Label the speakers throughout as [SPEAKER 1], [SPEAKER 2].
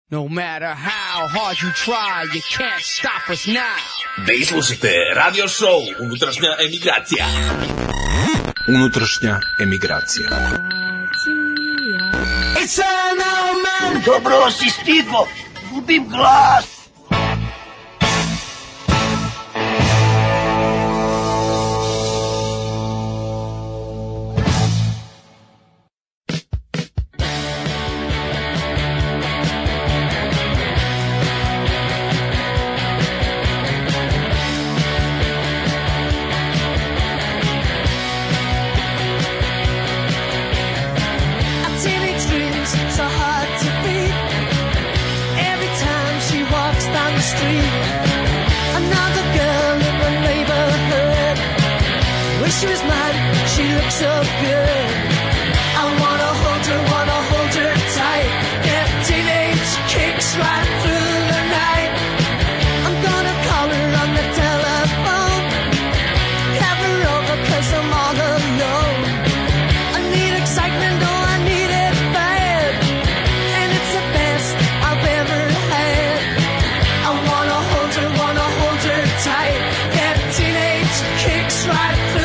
[SPEAKER 1] No matter how hard you try, you can't stop us now.
[SPEAKER 2] Vi slušate radio show Unutrašnja emigracija.
[SPEAKER 3] Unutrašnja emigracija.
[SPEAKER 4] Dobro si stigo, gubim glas.
[SPEAKER 5] She was mine, she looked so good. I wanna hold her tight. Get teenage kicks right through the night. I'm gonna call her on the telephone. Have her over 'cause I'm all alone. I need excitement, oh I need it bad. And it's the best I've ever had. I wanna hold her tight. Get teenage kicks right through.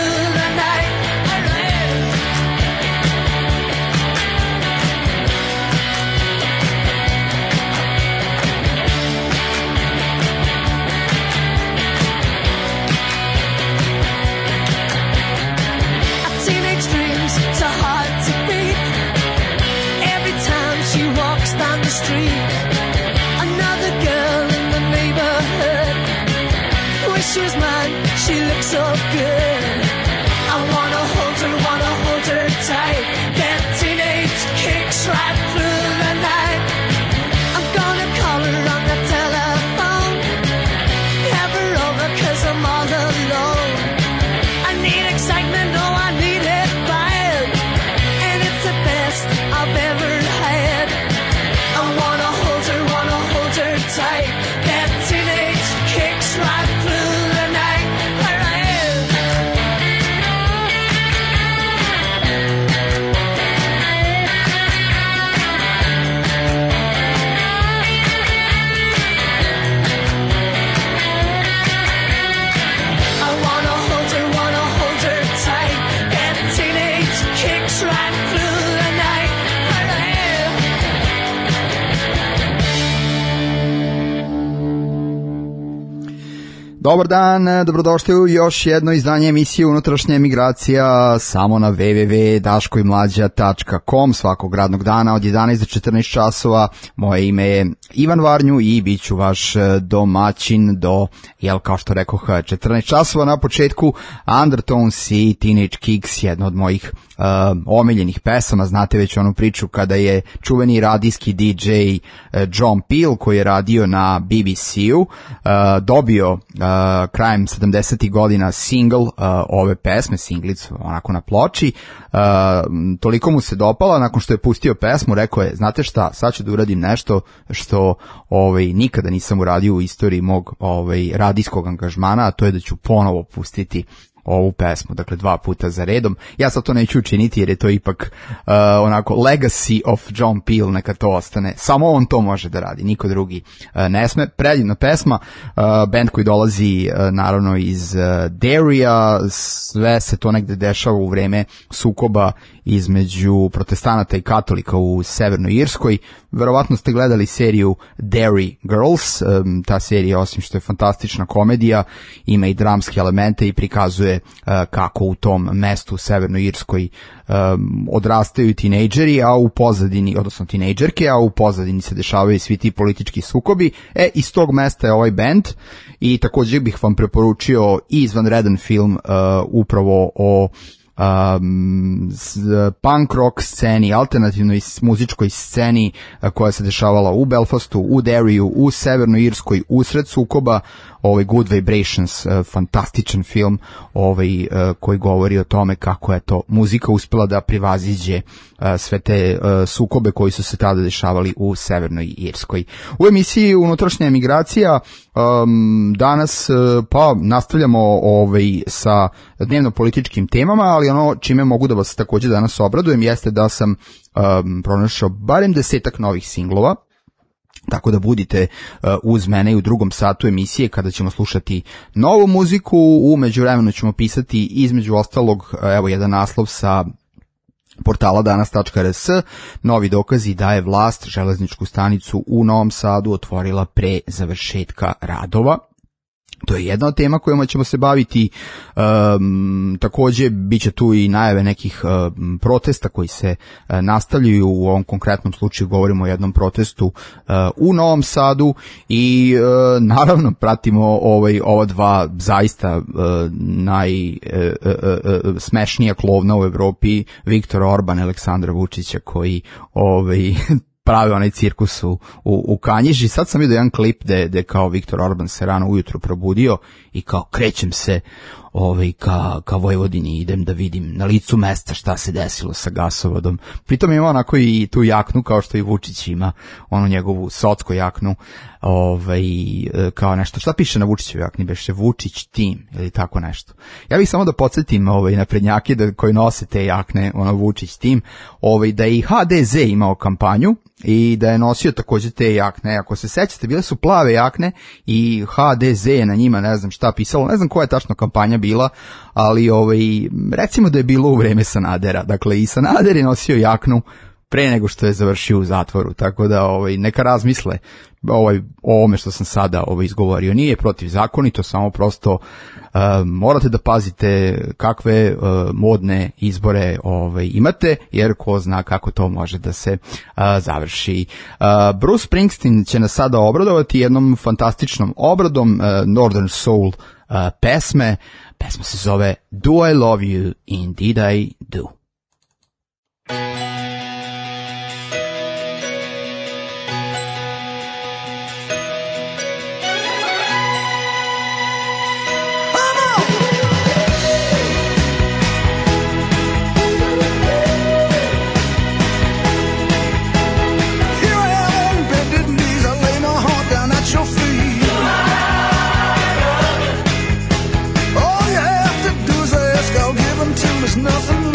[SPEAKER 5] She was mine, she looked so good. I wanna hold her tight. Get teenage kicks right through the night. I'm gonna call her on the telephone. Have her over 'cause I'm all alone. I need excitement, oh I need it bad. And it's the best I've ever had. I wanna hold her tight. Get teenage kicks right through.
[SPEAKER 6] Dobar dan, dobrodošli u još jedno izdanje emisije Unutrašnja emigracija samo na www.daškoimlađa.com svakog radnog dana od 11 do 14 časova. Moje ime je Ivan Varnju i bit ću vaš domaćin do, kao što rekoh, 14 časova. Na početku Undertones i Teenage Kicks, jedno od mojih omiljenih pesama. Znate već onu priču kada je čuveni radijski DJ John Peel, koji je radio na BBC-u, dobio krajem 70. godina single ove pesme, singlicu onako na ploči. Toliko mu se dopala, nakon što je pustio pesmu, rekao je, znate šta, sad ću da uradim nešto što nikada nisam uradio u istoriji mog radijskog angažmana, a to je da ću ponovo pustiti ovu pesmu, dakle 2 puta za redom. Ja sad to neću učiniti jer je to ipak onako legacy of John Peel, neka to ostane. Samo on to može da radi, niko drugi ne sme. Predivna pesma, band koji dolazi naravno iz Derrya, sve se to negde dešava u vreme sukoba između protestanata i katolika u Severnoj Irskoj. Verovatno ste gledali seriju Derry Girls, ta serija, osim što je fantastična komedija, ima i dramske elemente i prikazuje kako u tom mestu u Severnoj Irskoj odrastaju tinejdžeri, a u pozadini, odnosno tinejdžerke, a u pozadini se dešavaju svi ti politički sukobi. Iz tog mesta je ovaj band i također bih vam preporučio i izvanredan film upravo o punk rock sceni, alternativnoj muzičkoj sceni koja se dešavala u Belfastu, u Derryu, u Severnoj Irskoj, usred sukoba. Good Vibrations, fantastičan film koji govori o tome kako je to muzika uspela da prevaziđe sve te sukobe koji su se tada dešavali u Severnoj Irskoj. U emisiji Unutrašnja emigracija danas pa nastavljamo sa dnevno-političkim temama, ali ono čime mogu da vas također danas obradujem jeste da sam pronašao barem 10-ak novih singlova Tako da budite uz mene i u drugom satu emisije kada ćemo slušati novu muziku. U međuvremenu ćemo pisati između ostalog, evo jedan naslov sa portala danas.rs, novi dokazi da je vlast železničku stanicu u Novom Sadu otvorila pre završetka radova. To je jedna od tema kojima ćemo se baviti. Takođe bit će tu i najave nekih protesta koji se nastavljaju. U ovom konkretnom slučaju govorimo o jednom protestu u Novom Sadu i naravno pratimo ova dva zaista najsmešnija klovna u Evropi, Viktor Orban i Aleksandra Vučića, koji prave onaj cirkus u Kanjiži. Sad sam vidio jedan klip gde kao Viktor Orban se rano ujutro probudio i kao krećem se ka Vojvodini, idem da vidim na licu mesta šta se desilo sa gasovodom. Pritom ima onako i tu jaknu kao što i Vučić ima, onu njegovu socku jaknu, kao nešto. Šta piše na Vučićevoj jakni? Beše Vučić tim ili tako nešto. Ja bih samo da podsjetim naprednjake koji nose te jakne, Vučić tim, da je i HDZ imao kampanju i da je nosio takođe te jakne. Ako se sećate, bile su plave jakne i HDZ je na njima, ne znam šta pisalo, ne znam koja je tačno kampanja bila, ali recimo da je bilo u vreme Sanadera. Dakle, i Sanader je nosio jaknu pre nego što je završio u zatvoru, tako da neka razmisle o ovome što sam sada izgovorio. Nije protivzakonito, samo prosto morate da pazite kakve modne izbore imate, jer ko zna kako to može da se završi. Bruce Springsteen će nas sada obradovati jednom fantastičnom obradom Northern Soul pesme. Pesma se zove Do I Love You, Indeed I Do.
[SPEAKER 5] Nothing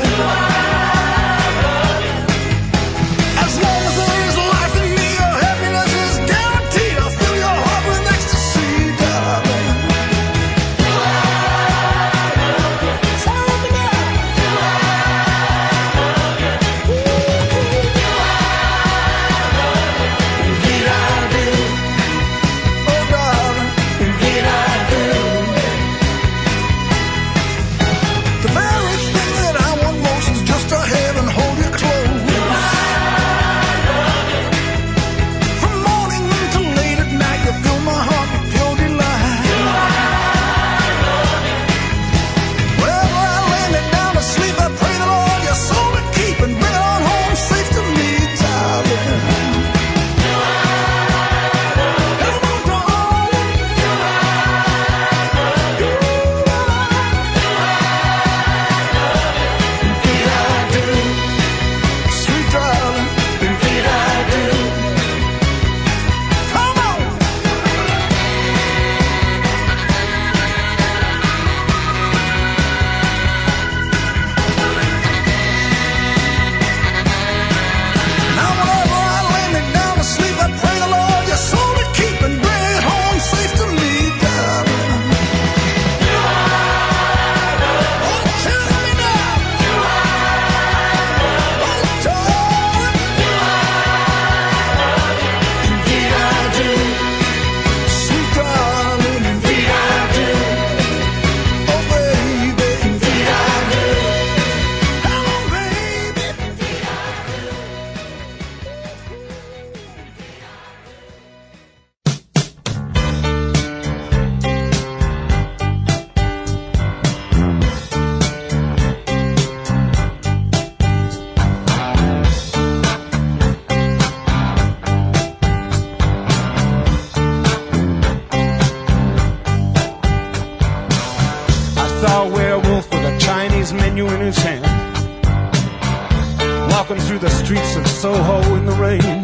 [SPEAKER 3] walking through the streets of Soho in the rain.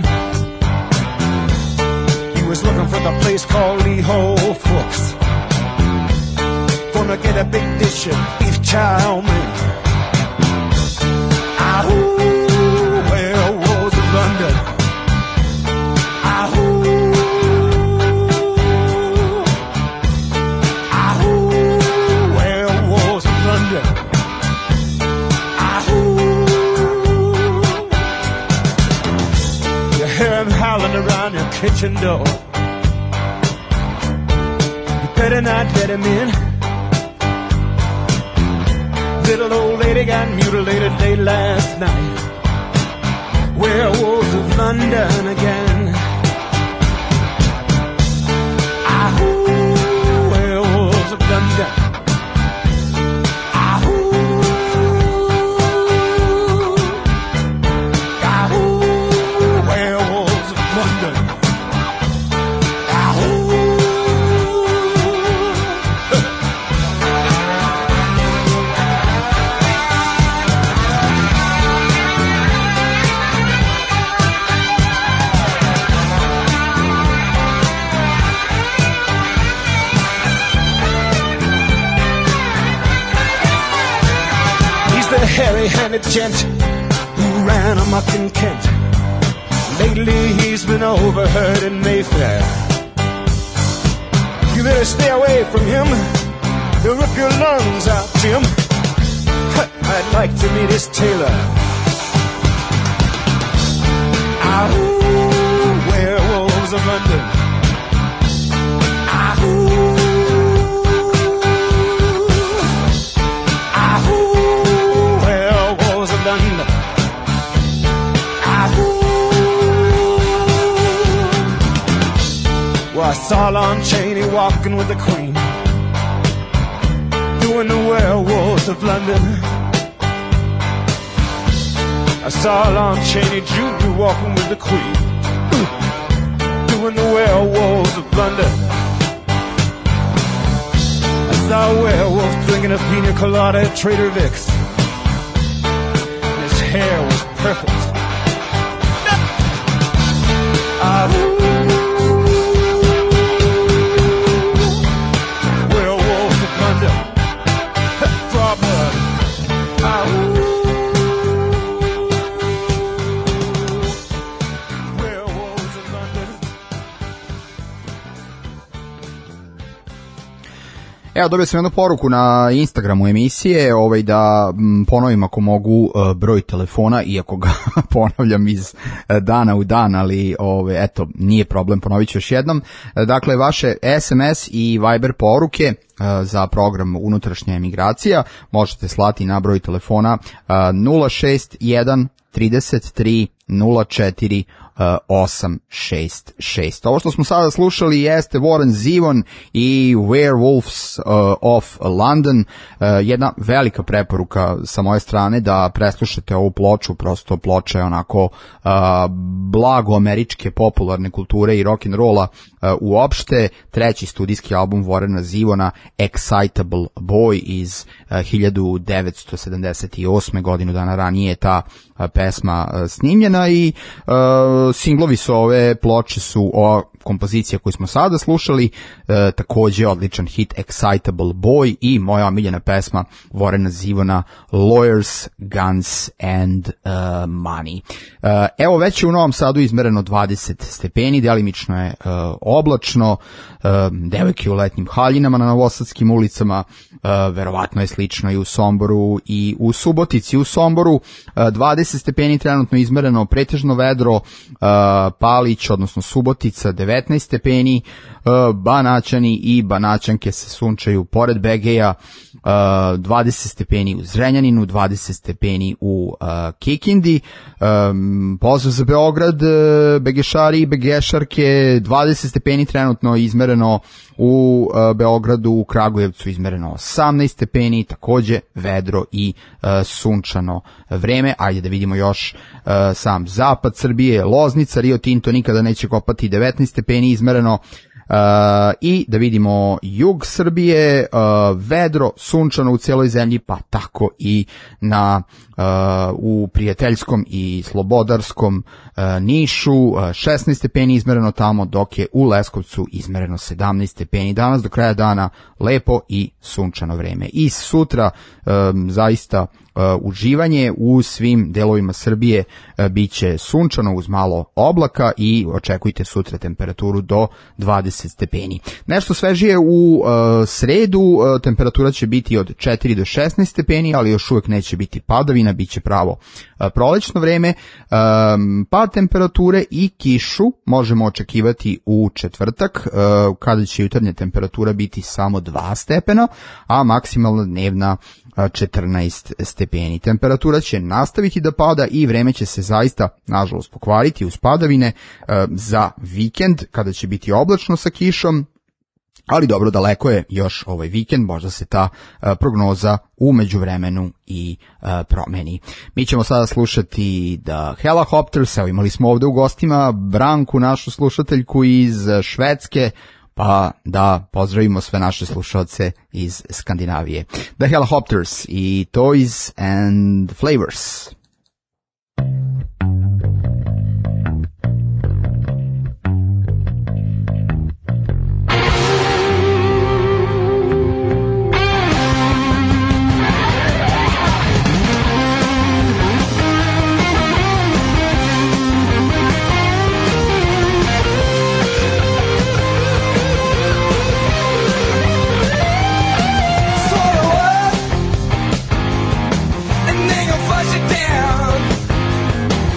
[SPEAKER 3] He was looking for the place called Lee Ho Fooks. Gonna get a big dish of beef chow mein. Ahoo, where was London? Ahoo. around your kitchen door. You better not let him in. Little old lady got mutilated late last night. Werewolves of London again. Ahoo, werewolves of London. Ahoo, ahoo, werewolves of London. Ahoo. The hairy-handed gent who ran amok in Kent. Lately he's been overheard in Mayfair. You better stay away from him. He'll rip your lungs out, Jim. I'd like to meet his tailor. Ahoo, werewolves of London. Ahoo. Well, I saw Lon Chaney walking with the Queen, doing the werewolves of London. I saw Lon Chaney Jr. walking with the Queen, doing the werewolves of London. I saw a werewolf drinking a pina colada at Trader Vic's. His hair was perfect. Werewolves of London. Drop her. Werewolves of London.
[SPEAKER 6] Evo, dobio sam jednu poruku na Instagramu emisije, da ponovim ako mogu broj telefona, iako ga ponavljam iz dana u dan, ali eto, nije problem, ponovit ću još jednom. Dakle, vaše SMS i Viber poruke za program Unutrašnja emigracija možete slati na broj telefona 061 33 04 866. Ovo što smo sada slušali jeste Warren Zevon i Werewolves of London. Jedna velika preporuka sa moje strane da preslušate ovu ploču, prosto ploča je onako blago američke popularne kulture i rock'n'rolla uopšte. Treći studijski album Warrena Zevona, Excitable Boy iz 1978. godinu dana ranije je ta pesma snimljena i singlovi su ove ploče su kompozicija koju smo sada slušali, takođe odličan hit Excitable Boy i moja omiljena pesma Warrena Zevona Lawyers, Guns and Money. Evo, već je u Novom Sadu izmereno 20 stepeni, delimično je oblačno, devojke u letnjim haljinama na novosadskim ulicama, verovatno je slično i u Somboru i u Subotici. U Somboru 20 stepeni trenutno izmereno, pretežno vedro, Palić, odnosno Subotica 19 stepeni, Banaćani i Banaćanke se sunčaju pored Begeja, 20 stepeni u Zrenjaninu, 20 stepeni u Kikindi. Pozdrav za Beograd, Begešari i Begešarke, 20 stepeni trenutno izmereno u Beogradu, u Kragujevcu izmereno 18 stepeni, takođe vedro i sunčano vreme. Ajde da vidimo još sam zapad Srbije, Loznica, Rio Tinto nikada neće kopati, 19 stepeni izmereno. I da vidimo jug Srbije, vedro, sunčano u cijeloj zemlji, pa tako i u prijateljskom i slobodarskom Nišu, 16 stepeni izmereno tamo, dok je u Leskovcu izmereno 17 stepeni. Danas do kraja dana lepo i sunčano vreme. I sutra zaista uživanje. U svim delovima Srbije biće sunčano uz malo oblaka i očekujte sutra temperaturu do 20 stepeni. Nešto svežije u sredu, temperatura će biti od 4 do 16 stepeni, ali još uvek neće biti padavina, bit će pravo prolećno vreme. Pad temperature i kišu možemo očekivati u četvrtak, kada će jutarnja temperatura biti samo 2 stepena, a maksimalna dnevna 14 stepeni. Temperatura će nastaviti da pada i vreme će se zaista, nažalost, pokvariti uz padavine za vikend, kada će biti oblačno sa kišom, ali dobro, daleko je još ovaj vikend, možda se ta prognoza u međuvremenu i promeni. Mi ćemo sada slušati The Helicopters, evo imali smo ovde u gostima Branku, našu slušateljku iz Švedske, pa da pozdravimo sve naše slušalce iz Skandinavije. The Helicopters i Toys and Flavors.
[SPEAKER 5] And then you'll flush it down.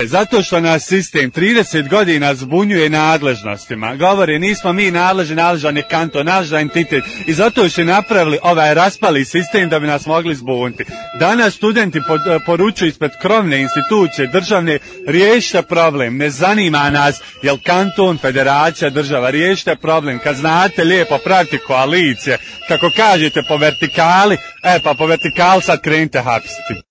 [SPEAKER 7] Zato što nas sistem 30 godina zbunjuje nadležnostima. Govori, nismo mi nadležan je kanton, nadležan entitet. I zato su napravili ovaj raspali sistem da bi nas mogli zbuniti. Danas studenti poručuju ispred krovne institucije državne, riješite problem, ne zanima nas jel kanton, federacija, država, riješite problem. Kad znate lijepo praviti koalicije, kako kažete po vertikali, pa po vertikali sad krenite hapsiti.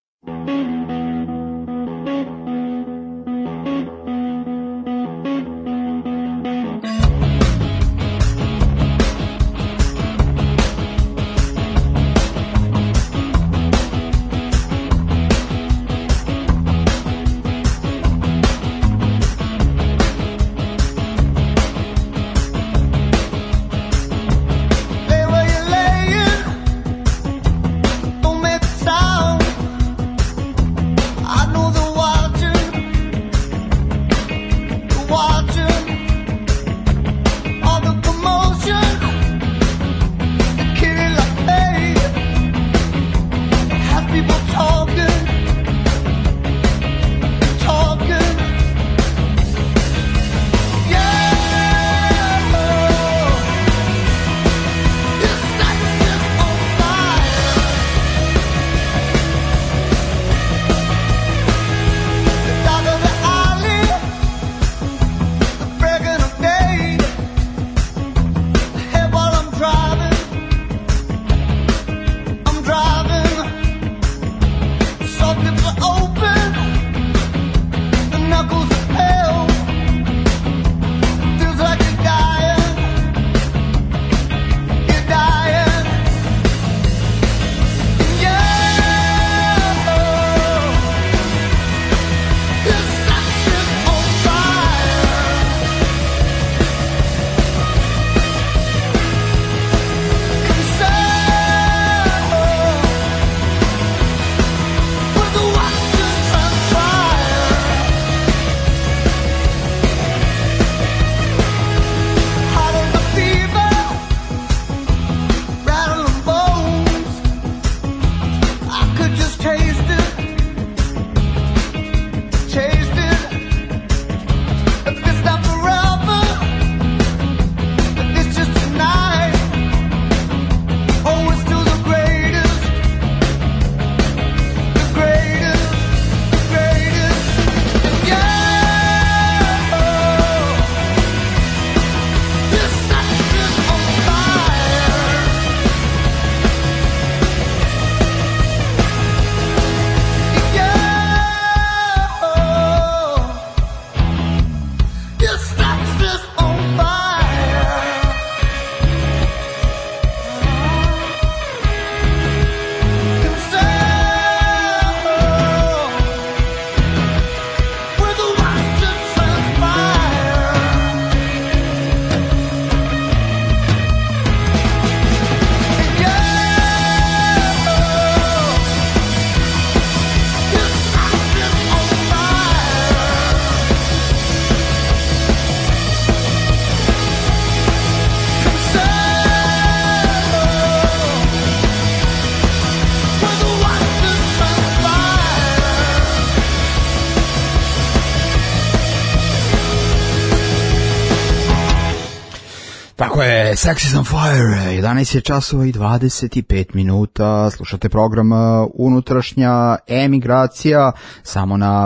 [SPEAKER 6] Tako je, Sex is on Fire, 11 je časova i 25 minuta, slušate program Unutrašnja emigracija, samo na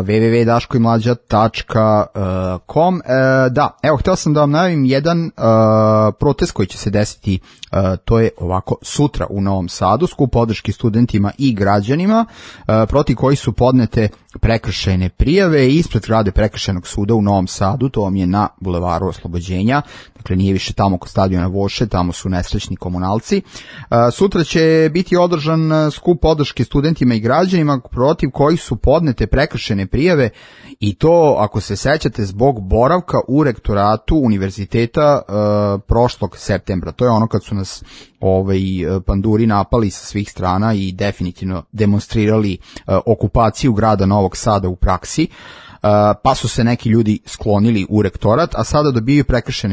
[SPEAKER 6] www.daškoimlađa.com. Da, evo, htio sam da vam najavim jedan protest koji će se desiti, to je ovako sutra u Novom Sadu, skup podrške studentima i građanima, protiv koji su podnete prekršajne prijave ispred zgrade Prekršajnog suda u Novom Sadu, to vam je na Bulevaru Oslobođenja, dakle nije više tamo kod stadiona Voše, tamo su nesrećni komunalci. Sutra će biti održan skup podrške studentima i građanima protiv kojih su podnete prekršajne prijave i to, ako se sećate, zbog boravka u rektoratu univerziteta prošlog septembra. To je ono kad su nas panduri napali sa svih strana i definitivno demonstrirali okupaciju grada Novog Sada u praksi. Pa su se neki ljudi sklonili u rektorat, a sada dobijaju prekršajne prijave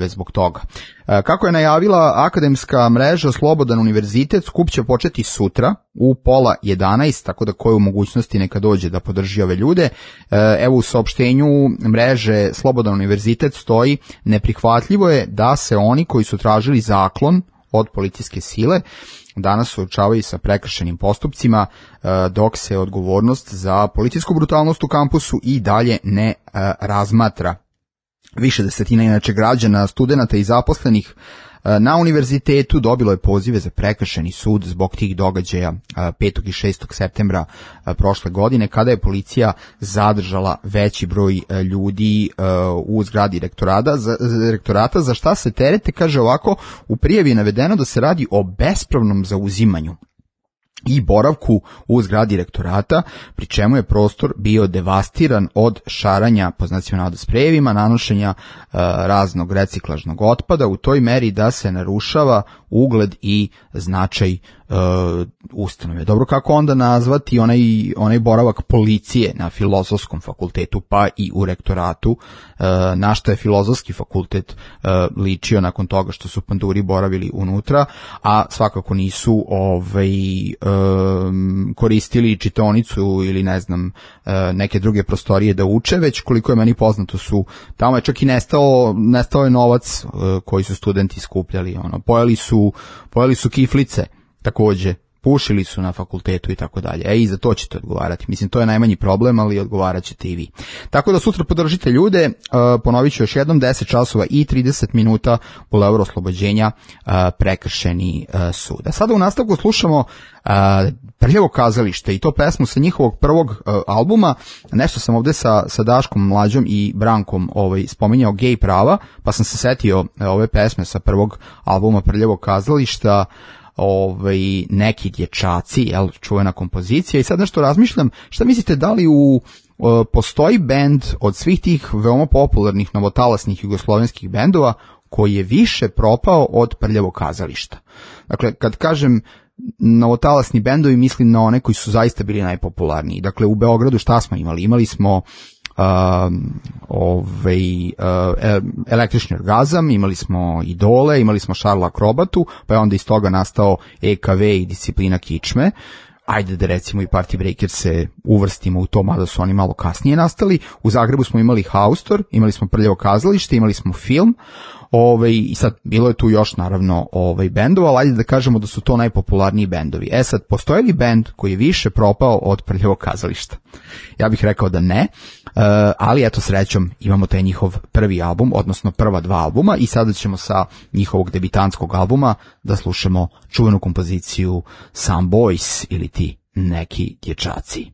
[SPEAKER 6] zbog toga. Kako je najavila akademska mreža Slobodan univerzitet, skup će početi sutra u 10:30, tako da ko je u mogućnosti neka dođe da podrži ove ljude. Evo u saopštenju mreže Slobodan univerzitet stoji: neprihvatljivo je da se oni koji su tražili zaklon od policijske sile danas suočavaju sa prekršenim postupcima, dok se odgovornost za policijsku brutalnost u kampusu i dalje ne razmatra. Više desetina inače građana, studenata i zaposlenih na univerzitetu dobilo je pozive za prekršajni sud zbog tih događaja 5. i 6. septembra prošle godine, kada je policija zadržala veći broj ljudi u zgradi rektorata, za šta se terete, kaže ovako, u prijavi je navedeno da se radi o bespravnom zauzimanju i boravku u zgradi rektorata, pri čemu je prostor bio devastiran od šaranja po znacima navoda sprejevima, nanošenja raznog reciklažnog otpada u toj meri da se narušava ugled i značaj ustanove. Dobro, kako onda nazvati onaj boravak policije na Filozofskom fakultetu pa i u rektoratu, na što je Filozofski fakultet ličio nakon toga što su panduri boravili unutra, a svakako nisu koristili čitaonicu ili ne znam neke druge prostorije da uče, već koliko je meni poznato su tamo je čak i nestao je novac koji su studenti skupljali, pojeli su kiflice takođe, pušili su na fakultetu i tako dalje. I za to ćete odgovarati. Mislim, to je najmanji problem, ali odgovarat ćete i vi. Tako da sutra podržite ljude, ponovit ću još jednom, 10 časova i 30 minuta Bulevar Oslobođenja, prekršajni sud. A sada u nastavku slušamo Prljavo kazalište i to pesmu sa njihovog prvog albuma. Nešto sam ovde sa Daškom Mlađom i Brankom spominjao gej prava, pa sam se setio ove pesme sa prvog albuma Prljavog kazališta, neki dječaci, čuvena kompozicija. I sad nešto razmišljam, šta mislite, da li postoji bend od svih tih veoma popularnih novotalasnih jugoslovenskih bendova koji je više propao od Prljavog kazališta? Dakle, kad kažem novotalasni bendovi, mislim na one koji su zaista bili najpopularniji. Dakle, u Beogradu šta smo imali? Imali smo Električni orgazam, imali smo Idole, imali smo Šarla Akrobatu, pa je onda iz toga nastao EKV i Disciplina kičme. Ajde da recimo i Party Breaker se uvrstimo u to, mada su oni malo kasnije nastali. U Zagrebu smo imali Haustor, imali smo Prljavo kazalište, imali smo film. I sad bilo je tu još naravno bendova, ali ajde da kažemo da su to najpopularniji bendovi. Sad, postoji li bend koji je više propao od Prljavog kazališta? Ja bih rekao da ne, ali eto, srećom imamo taj njihov prvi album, odnosno prva dva albuma, i sada ćemo sa njihovog debitanskog albuma da slušamo čuvenu kompoziciju Some Boys ili ti neki dječaci.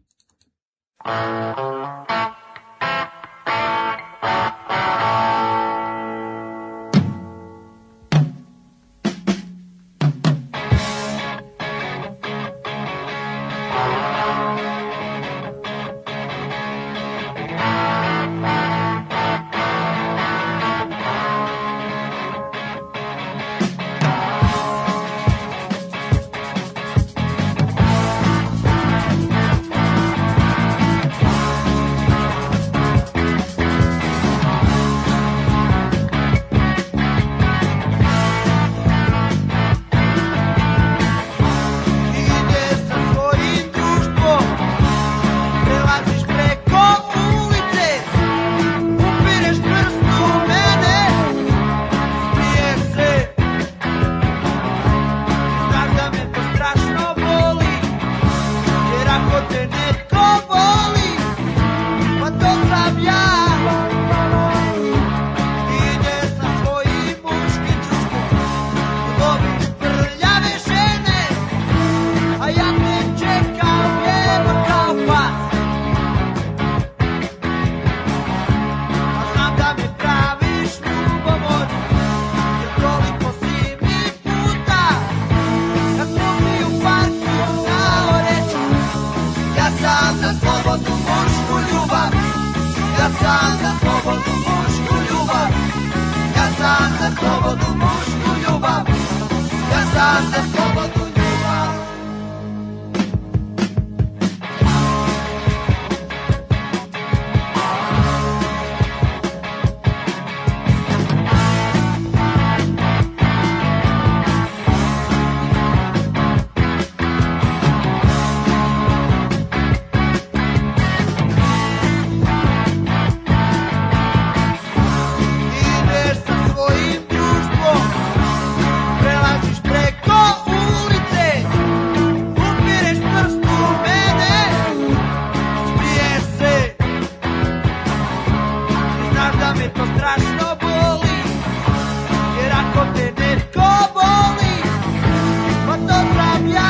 [SPEAKER 5] me to strašno boli, jer ako te netko voli, pa to sam ja.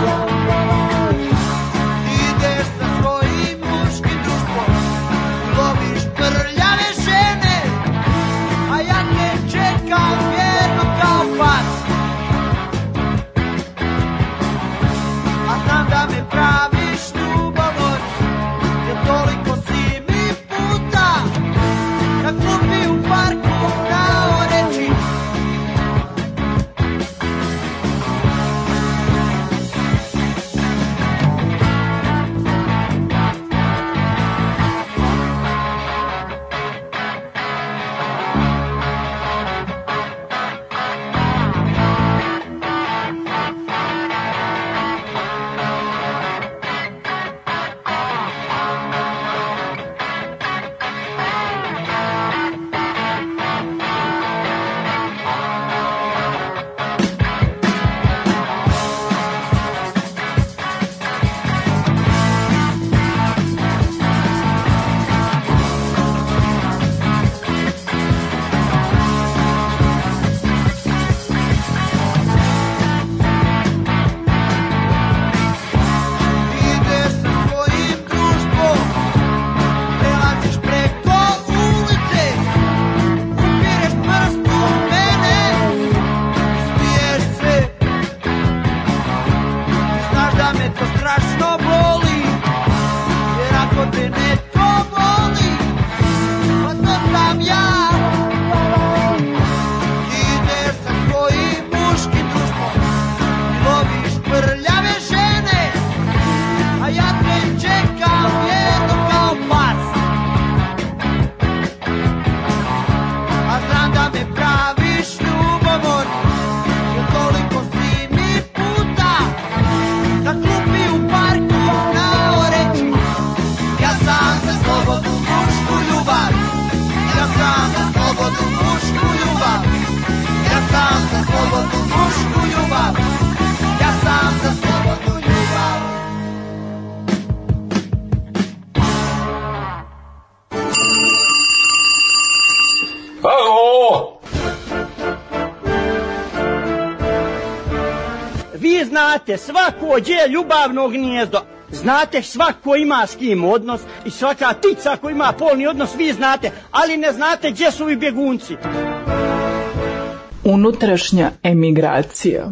[SPEAKER 5] Ti ideš sa svojim muškim društvom, loviš prljave žene, a ja te čekam vjerno kao pas. A znam da me praviš ljubomor, jer toliko si mi puta na klupi u parku znao reći. Vi znate, svako je ljubavno gnijezdo. Znate, svako ima s kim odnos i svaka ptica ako ima polni odnos, vi znate, ali ne znate gdje su vi bjegunci.
[SPEAKER 8] Unutrašnja emigracija.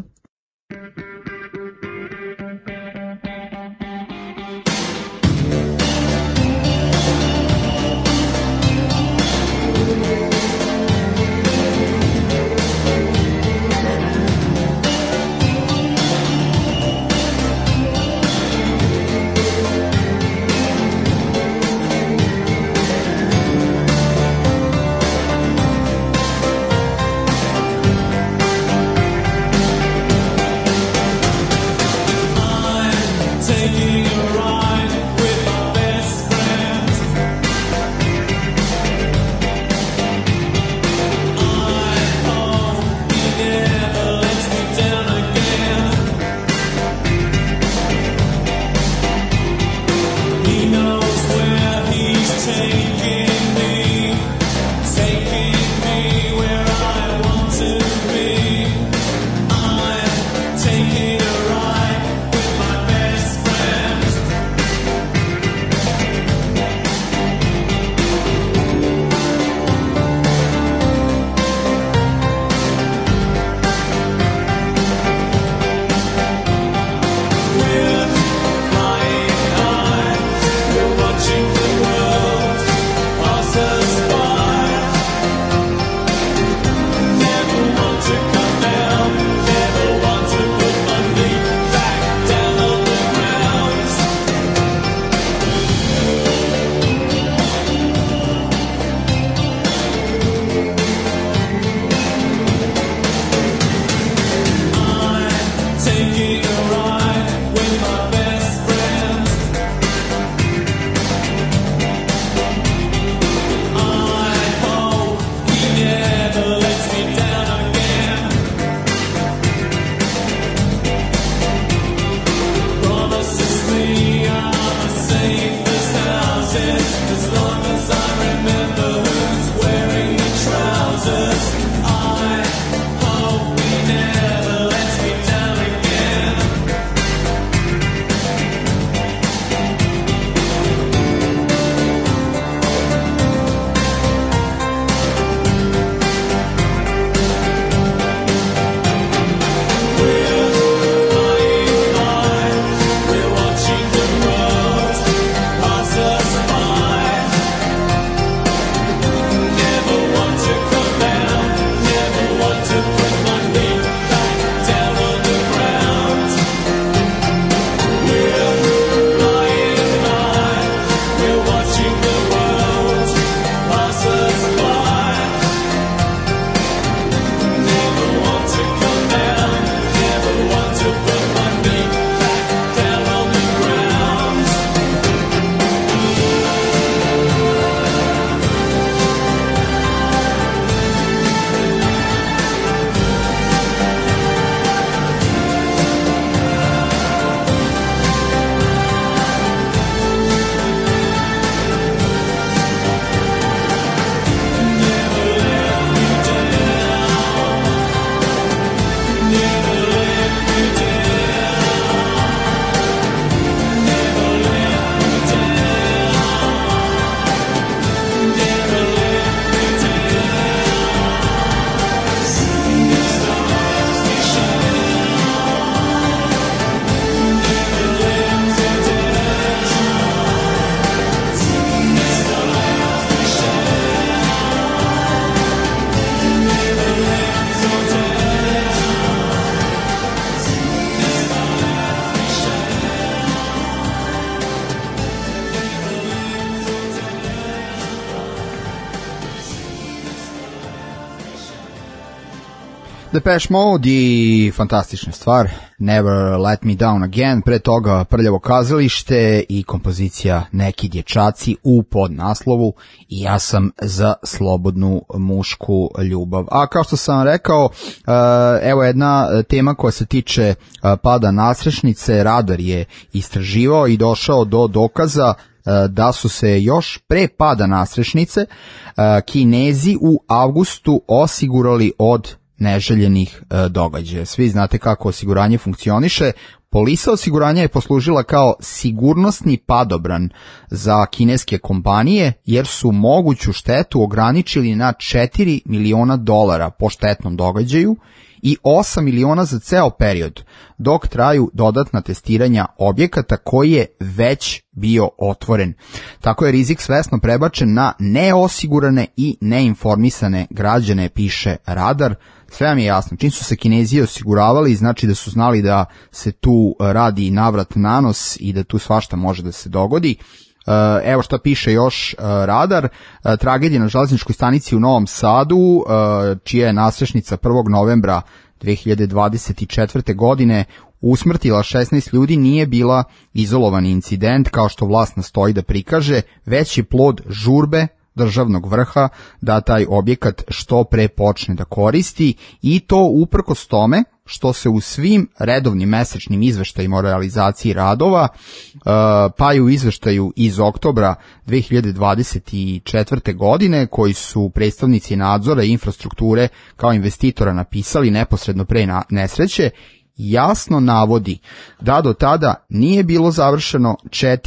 [SPEAKER 6] Depeche Mode i fantastična stvar Never Let Me Down Again, pre toga Prljavo kazalište i kompozicija Neki dječaci u podnaslovu I ja sam za slobodnu mušku ljubav. A kao što sam rekao, evo jedna tema koja se tiče pada nasrešnice. Radar je istraživao I došao do dokaza da su se još pre pada nasrešnice Kinezi u avgustu osigurali od neželjenih događaja. Svi znate kako osiguranje funkcioniše. Polisa osiguranja je poslužila kao sigurnosni padobran za kineske kompanije jer su moguću štetu ograničili na $4 miliona po štetnom događaju I 8 miliona za ceo period, dok traju dodatna testiranja objekata koji je već bio otvoren. Tako je rizik svesno prebačen na neosigurane I neinformisane građane, piše Radar. Sve vam je jasno, čim su se Kinezi osiguravali, znači da su znali da se tu radi navrat nanos I da tu svašta može da se dogodi. Evo šta piše još Radar. Tragedija na železničkoj stanici u Novom Sadu, čija je nasrešnica 1. novembra 2024. godine usmrtila 16 ljudi, nije bila izolovani incident kao što vlast nastoji da prikaže, već je plod žurbe državnog vrha da taj objekat što pre počne da koristi I to uprkos tome što se u svim redovnim mesečnim izveštajima o realizaciji radova, pa I u izveštaju iz oktobra 2024. godine, koji su predstavnici nadzora I infrastrukture kao investitora napisali neposredno pre nesreće, jasno navodi da do tada nije bilo završeno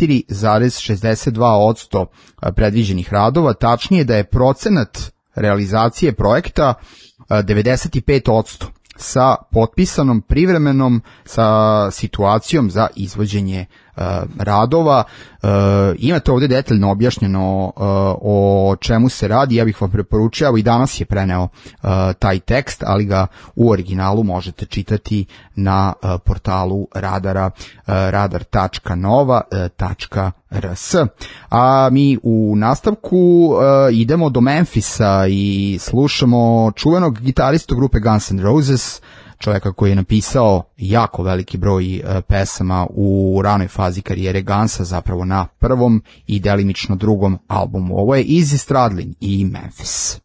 [SPEAKER 6] 4,62% predviđenih radova, tačnije da je procenat realizacije projekta 95%. Sa potpisanom privremenom sa situacijom za izvođenje radova. Imate ovdje detaljno objašnjeno o čemu se radi. Ja bih vam preporučio, I danas je preneo taj tekst, ali ga u originalu možete čitati na portalu Radara, radar.nova.rs. A mi u nastavku idemo do Memfisa I slušamo čuvenog gitaristu grupe Guns N' Roses, čovjeka koji je napisao jako veliki broj pesama u ranoj fazi karijere Gunsa, zapravo na prvom I delimično drugom albumu. Ovo je Izzy Stradlin I Memphis.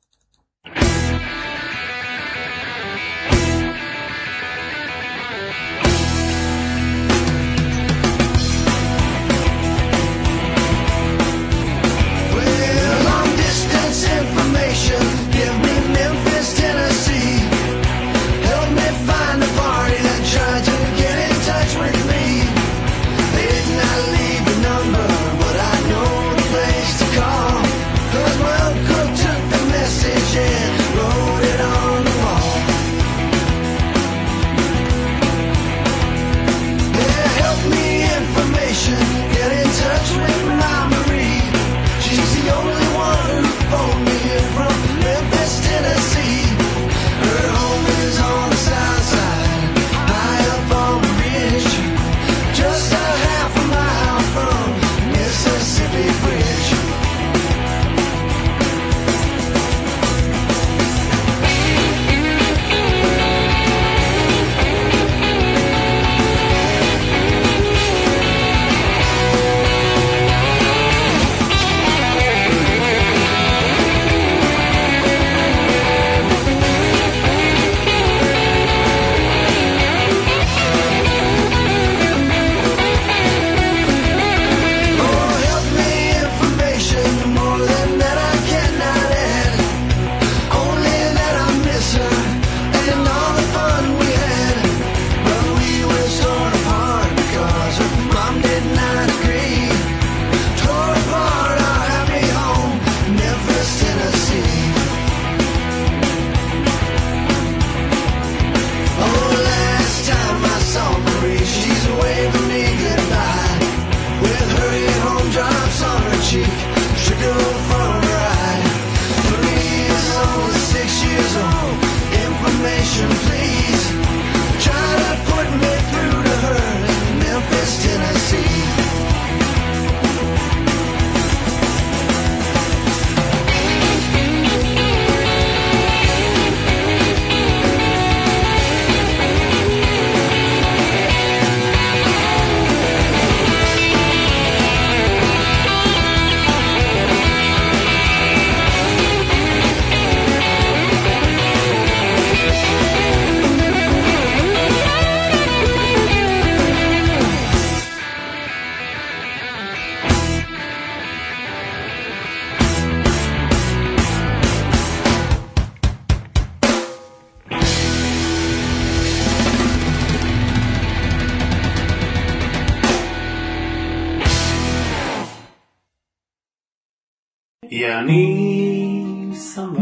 [SPEAKER 9] Ja nisam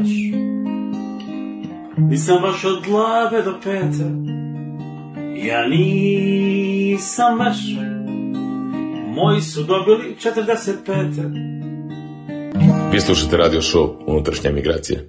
[SPEAKER 9] baš od glave do pete. Ja nisam baš, moji su dobili 45.
[SPEAKER 2] Vi slušate radio show Unutrašnja migracija.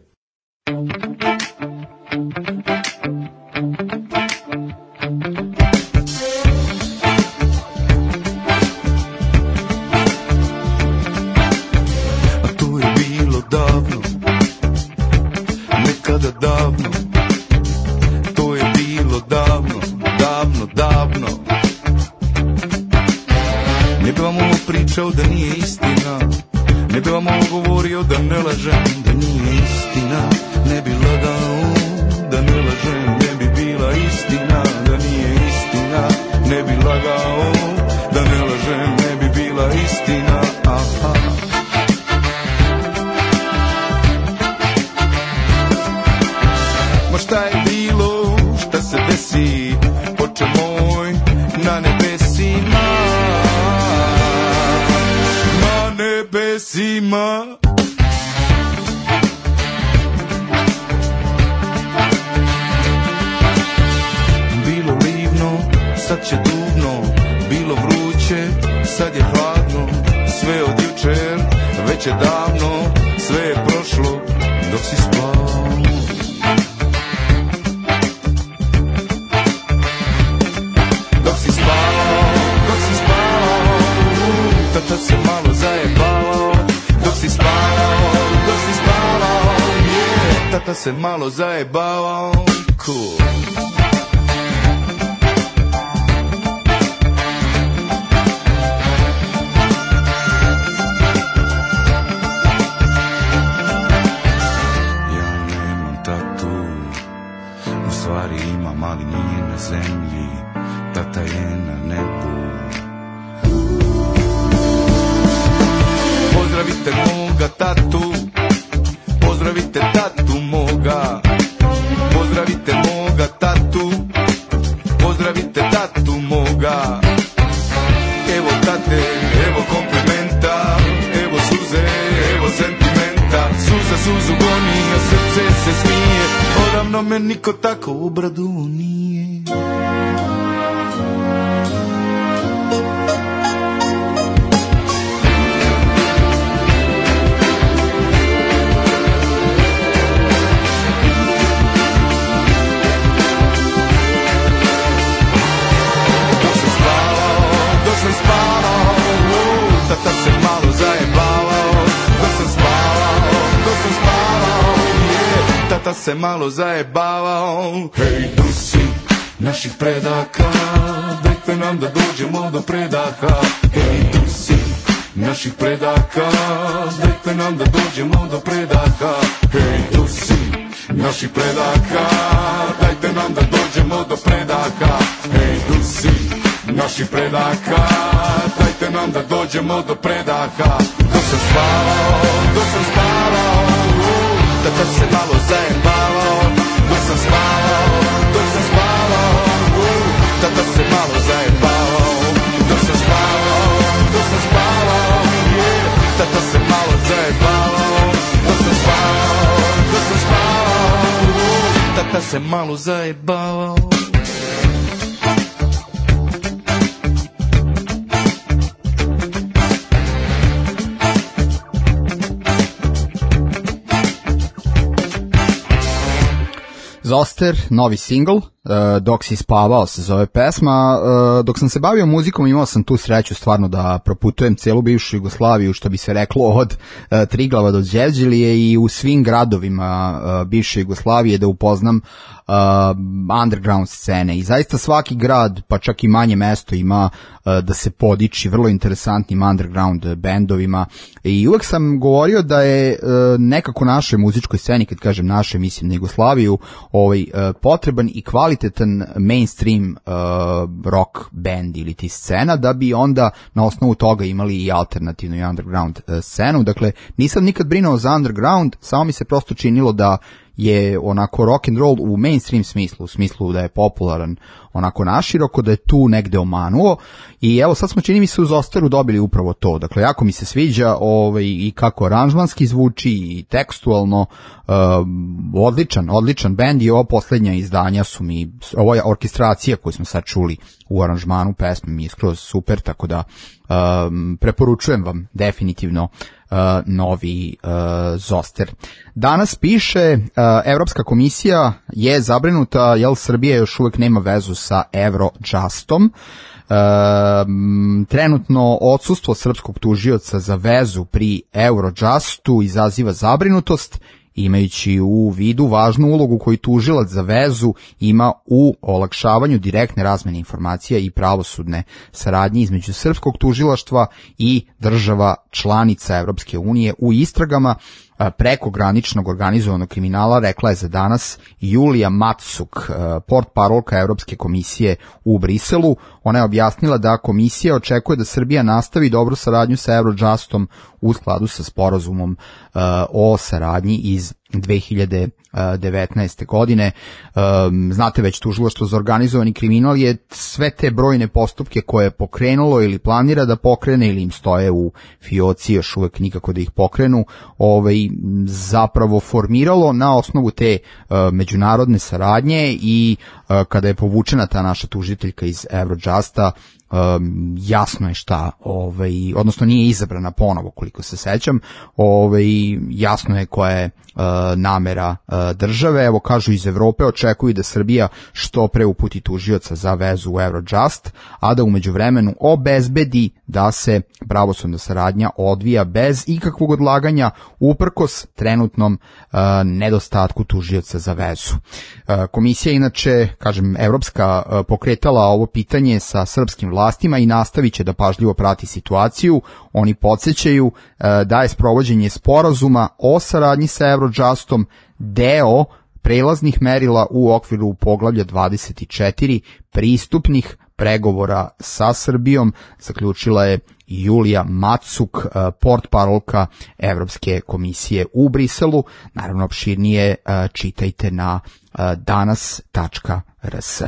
[SPEAKER 10] Da nije istina, ne bi vam govorio da ne lažem, da nije istina, ne bi lagao, da ne lažem, ne bi bila istina, da nije istina, ne bi lagao, da ne lažem, ne bi bila istina, aha. Ma šta je bilo, šta se desi, oče moj, na nebesima, nebesima. Bilo livno, sad će duvno, bilo vruće, sad je hladno, sve od jučer, već je davno, sve je prošlo, dok si spao. Dok si spao, tata se malo zajebao. Dok si spavao, yeah, tata se malo zajebao. Cool. Ja nemam tatu, u stvari imam, ali nije na zemlji, tata je na nebu. Pozdravite moga tatu, pozdravite tatu moga, pozdravite moga tatu, pozdravite tatu moga. Evo tate, evo komplimenta, evo suze, evo sentimenta. Suza suzu goni, a srce se smije, odavno me niko tako u bradu nije. Tata se malo zajebavao, dok sam spavao, yeah. Tata se malo zajebavao. Hej, dusi naših predaka, dajte nam da dođemo do predaha. Hej, dusi naših predaka, dajte nam da dođemo do predaha. Hej, dusi naših predaka, dajte nam da dođemo do predaha. Hej, dusi naših predaka, dajte nam da dođemo do predaha. Dok sam spavao, tata se malo zajebavao. Dok sam spavao, tata se malo zajebavao. Dok sam spavao, yeah, tata se malo zajebavao. Dok sam spavao, tata se malo zajebavao.
[SPEAKER 6] Zoster, novi singl, Dok si spavao se zove pesma. Dok sam se bavio muzikom imao sam tu sreću stvarno da proputujem celu bivšu Jugoslaviju, što bi se reklo od Triglava do Đevđelije, i u svim gradovima bivše Jugoslavije da upoznam underground scene, i zaista svaki grad, pa čak i manje mesto ima da se podiči vrlo interesantnim underground bendovima, i uvek sam govorio da je nekako našoj muzičkoj sceni, kad kažem naše, mislim na Jugoslaviju, potreban i kvalitetan mainstream rock band ili ti scena, da bi onda na osnovu toga imali i alternativnu i underground scenu. Dakle, nisam nikad brinuo za underground, samo mi se prosto činilo da je onako rock and roll u mainstream smislu, u smislu da je popularan onako naširoko, da je tu negde omanuo i evo sad smo čini mi se uz Osteru dobili upravo to. Dakle, jako mi se sviđa i kako aranžmanski zvuči i tekstualno, odličan bend i ovo poslednja izdanja su mi, ovo je orkestracija koju smo sad čuli u aranžmanu pesme mi je skroz super, tako da preporučujem vam definitivno novi Zoster. Danas piše Evropska komisija je zabrinuta jer Srbija još uvek nema vezu sa Eurojustom. Trenutno odsustvo srpskog tužioca za vezu pri Eurojustu izaziva zabrinutost, imajući u vidu važnu ulogu koju tužilac za vezu ima u olakšavanju direktne razmene informacija i pravosudne saradnje između srpskog tužilaštva i država članica Evropske unije u istragama prekograničnog organizovanog kriminala, rekla je za danas Julija Macuk, portparolka Evropske komisije u Briselu. Ona je objasnila da komisija očekuje da Srbija nastavi dobru saradnju sa Eurojustom u skladu sa sporazumom o saradnji iz 2019. godine. Znate već, tužilaštvo za organizovani kriminal je sve te brojne postupke koje je pokrenulo ili planira da pokrene ili im stoje u fioci još uvek nikako da ih pokrenu, zapravo formiralo na osnovu te međunarodne saradnje i kada je povučena ta naša tužiteljka iz Eurojusta, jasno je šta, odnosno nije izabrana ponovo koliko se sećam, jasno je koja je namera države. Evo kažu iz Evrope očekuju da Srbija što pre uputi tužioca za vezu u Eurojust, a da u međuvremenu obezbedi da se pravosudna saradnja odvija bez ikakvog odlaganja uprkos trenutnom nedostatku tužioca za vezu. Komisija inače, kažem, evropska, pokretala ovo pitanje sa srpskim vlastima i nastavit će da pažljivo prati situaciju. Oni podsjećaju da je sprovođenje sporazuma o saradnji sa Eurojustom deo prelaznih merila u okviru poglavlja 24 pristupnih pregovora sa Srbijom, zaključila je Julija Macuk, portparolka Evropske komisije u Briselu. Naravno, opširnije čitajte na danas.rs.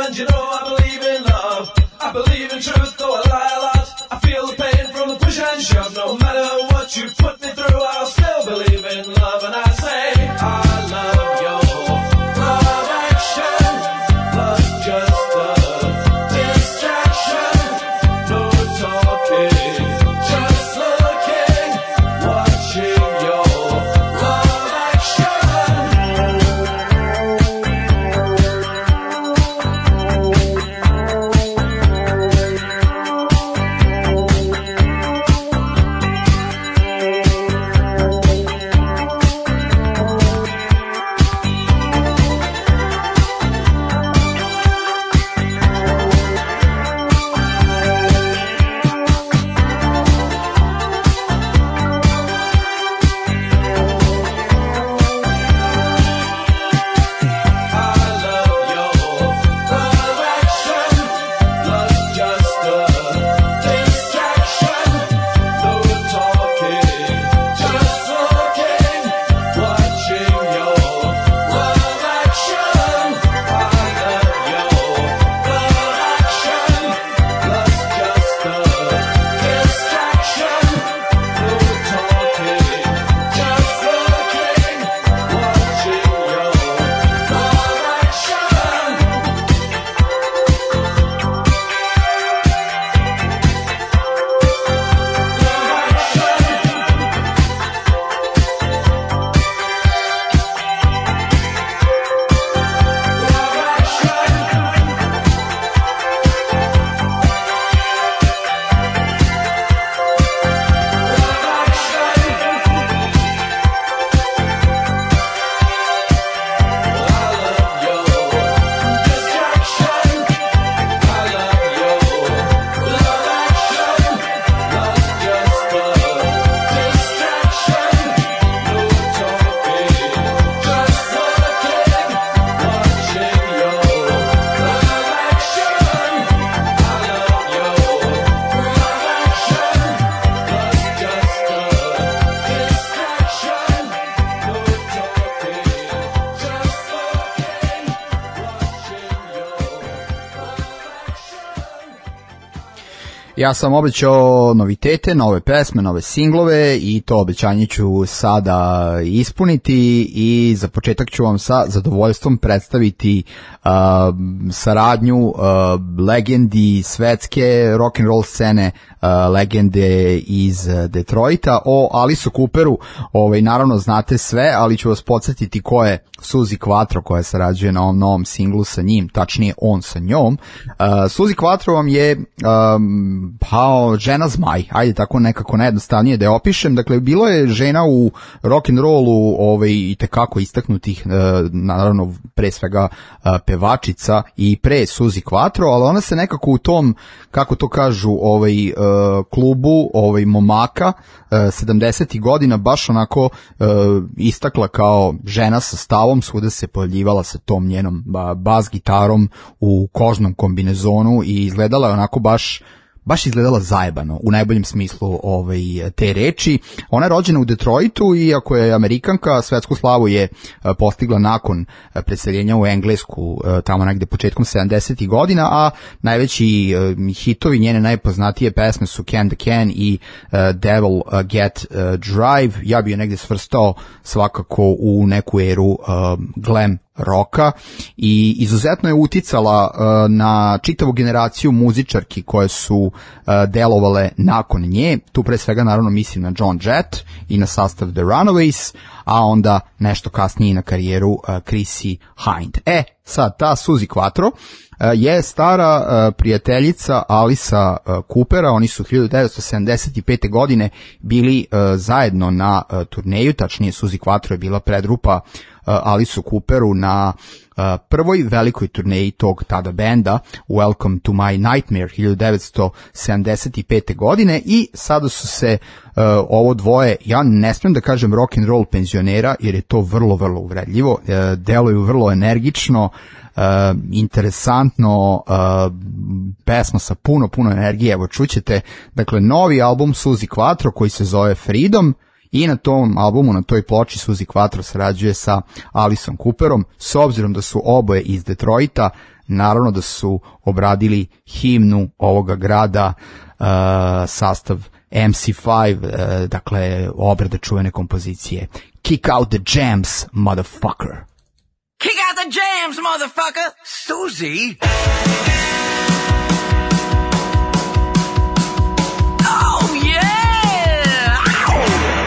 [SPEAKER 11] I believe in truth, though I lie a lot. I feel the pain from the push and shove.
[SPEAKER 9] put me through, I'll still believe in love, and I say I love your love action. Love's just a distraction. No talking, just looking, watching your love action.
[SPEAKER 6] Ja sam obećao novitete, nove pesme, nove singlove i to obećanje ću sada ispuniti i za početak ću vam sa zadovoljstvom predstaviti saradnju legendi svetske rock'n'roll scene, legende iz Detroita. O Alisu Cooperu naravno znate sve, ali ću vas podsjetiti ko je Suzi Quatro koja sarađuje na ovom novom singlu sa njim, tačnije on sa njom. Suzi Quatro vam je žena zmaj, ajde tako nekako najjednostavnije da je opišem. Dakle, bilo je žena u rock'n'rollu i tekako istaknutih, naravno pre svega pevačica i pre Suzi Quatro, ali ona se nekako u tom, kako to kažu, klubu momaka 70. godina baš onako istakla kao žena sa stavom, svuda se pojavljivala sa tom njenom bas gitarom u kožnom kombinezonu i izgledala je onako baš izgledala zajebano, u najboljem smislu te reči. Ona je rođena u Detroitu i ako je Amerikanka, svetsku slavu je postigla nakon preseljenja u Englesku, tamo negde početkom 70. godina, a najveći hitovi, njene najpoznatije pesme su Can the Can i Devil Get Drive. Ja bi je negde svrstao svakako u neku eru glam roka i izuzetno je uticala na čitavu generaciju muzičarki koje su delovale nakon nje. Tu pre svega naravno mislim na Joan Jett i na sastav The Runaways, a onda nešto kasnije na karijeru Chrissie Hynde. Sad, ta Suzi Quatro je stara prijateljica Alisa Coopera. Oni su 1975. godine bili zajedno na turneju, tačnije Suzi Quatro je bila predrupa Alisu Cooperu na prvoj velikoj turneji tog tada benda Welcome to My Nightmare 1975. godine i sada su se ovo dvoje, ja ne smijem da kažem rock and roll penzionera jer je to vrlo, vrlo uvredljivo, deluju vrlo energično, interesantno, pesma sa puno energije, evo čućete, dakle novi album Suzi Quatro koji se zove Freedom. I na tom albumu, na toj ploči Suzi Quatro sarađuje sa Alisom Cooperom, s obzirom da su oboje iz Detroita, naravno da su obradili himnu ovoga grada, sastav MC5, dakle obrada čuvene kompozicije Kick Out the Jams, Motherfucker.
[SPEAKER 5] Kick out the jams, motherfucker! Susie? Oh, yeah! Ow!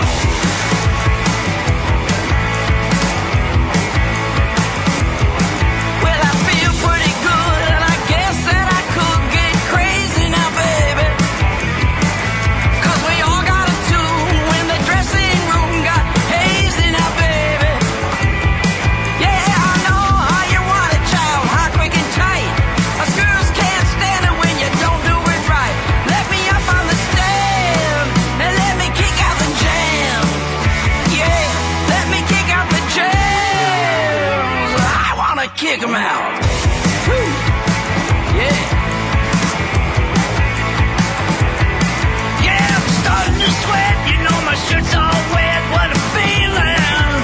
[SPEAKER 5] Well, I feel pretty good, and I guess that I could get crazy now, baby. 'Cause we all got a tune when the dressing room got hazy now, baby. Yeah, I know how you want it, child, hot, quick, and tight. Us girls can't stand it when you don't do it right. Let me up on the stand and let me kick out the jam. Yeah, let me kick out the jams. I wanna kick 'em out. Woo. Yeah. Yeah, I'm starting to sweat. You know my shirt's all wet. What a feeling.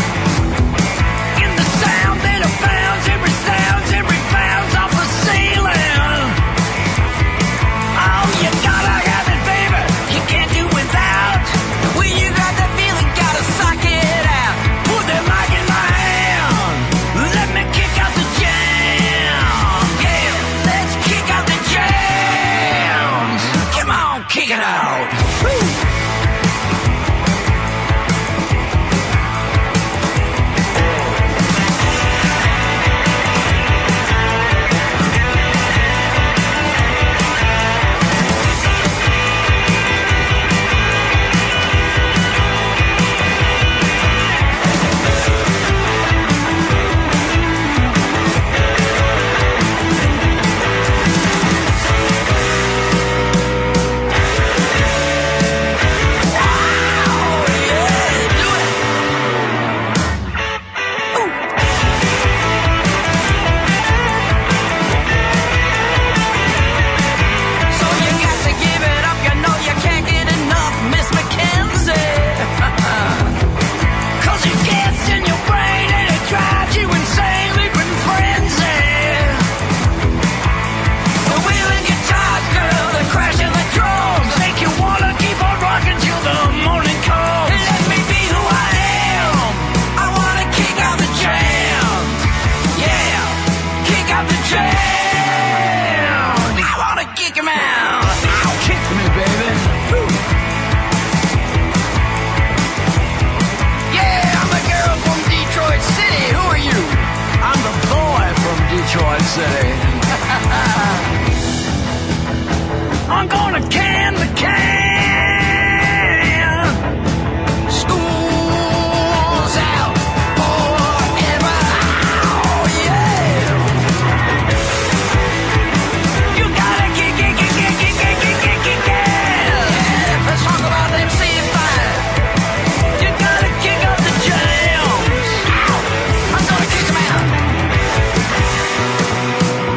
[SPEAKER 5] In the sound that I found, every bounce off the ceiling. Oh, you gotta have it, baby. You can't do without. When you got that feeling, gotta suck it out. Put that mic in my hand. Let me kick out the jam. Yeah, let's kick out the jams. Come on, kick it out. Woo. So you got to give it up, you know you can't get enough, Miss Mackenzie. 'Cause it gets in your brain and it drives you insane, leaving frenzy. The wheeling guitars, girl, the crash and the drums make you wanna keep on rocking till the morning comes. Let me be who I am. I wanna kick out the jams. Yeah, kick out the jams. I wanna kick 'em out. Ow, kick me, baby. Woo. Yeah, I'm a girl from Detroit City. Who are you? I'm the boy from Detroit City. I'm gonna can the can. School's out forever. Oh, yeah. You gotta kick. Yeah, let's talk about them MC5. You gotta kick up the jams. Ow. I'm gonna kick 'em out.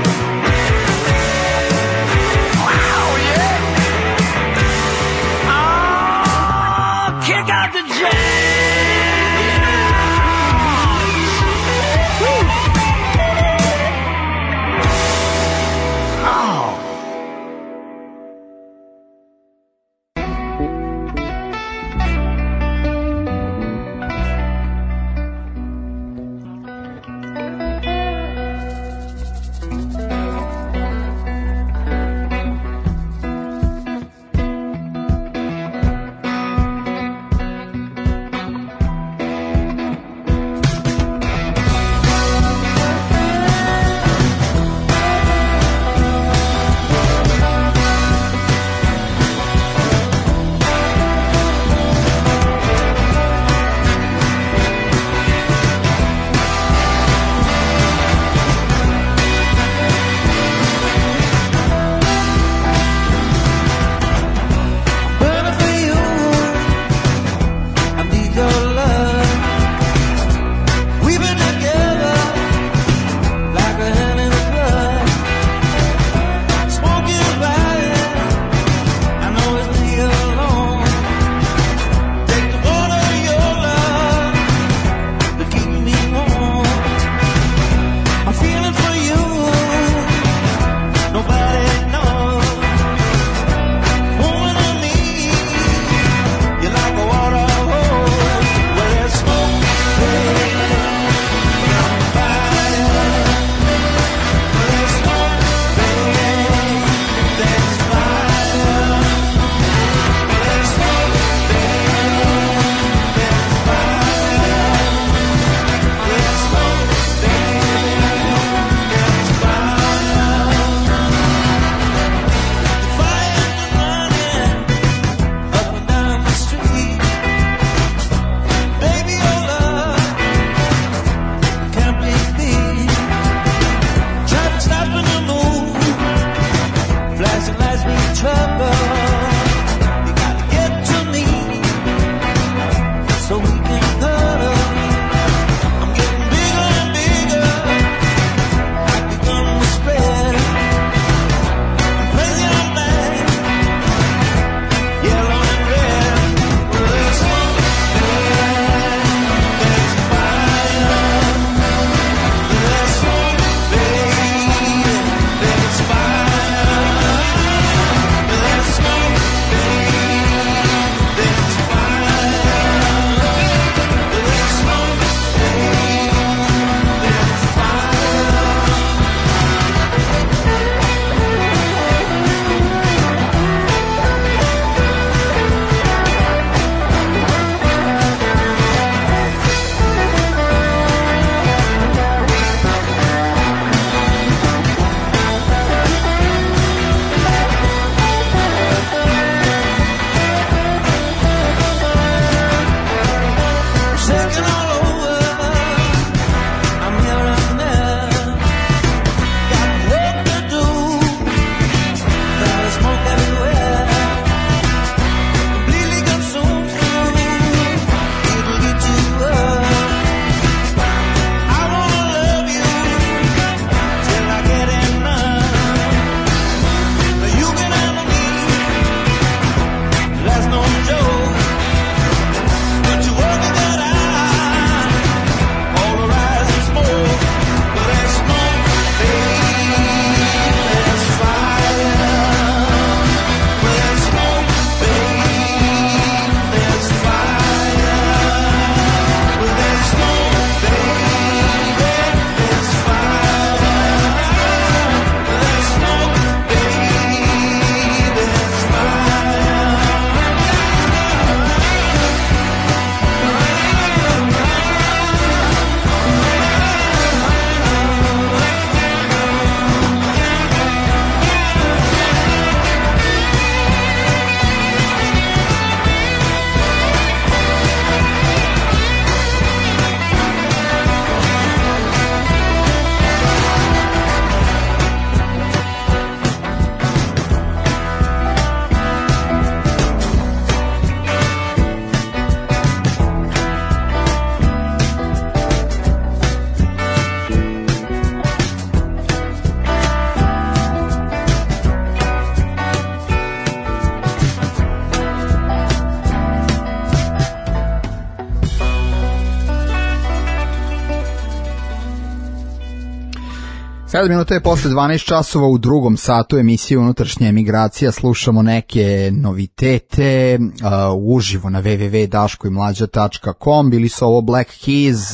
[SPEAKER 6] 7 minuta je posle 12 časova u drugom satu emisije Unutrašnja emigracija. Slušamo neke novitete uživo na www.daškoimlađa.com. Bili su ovo Black Keys,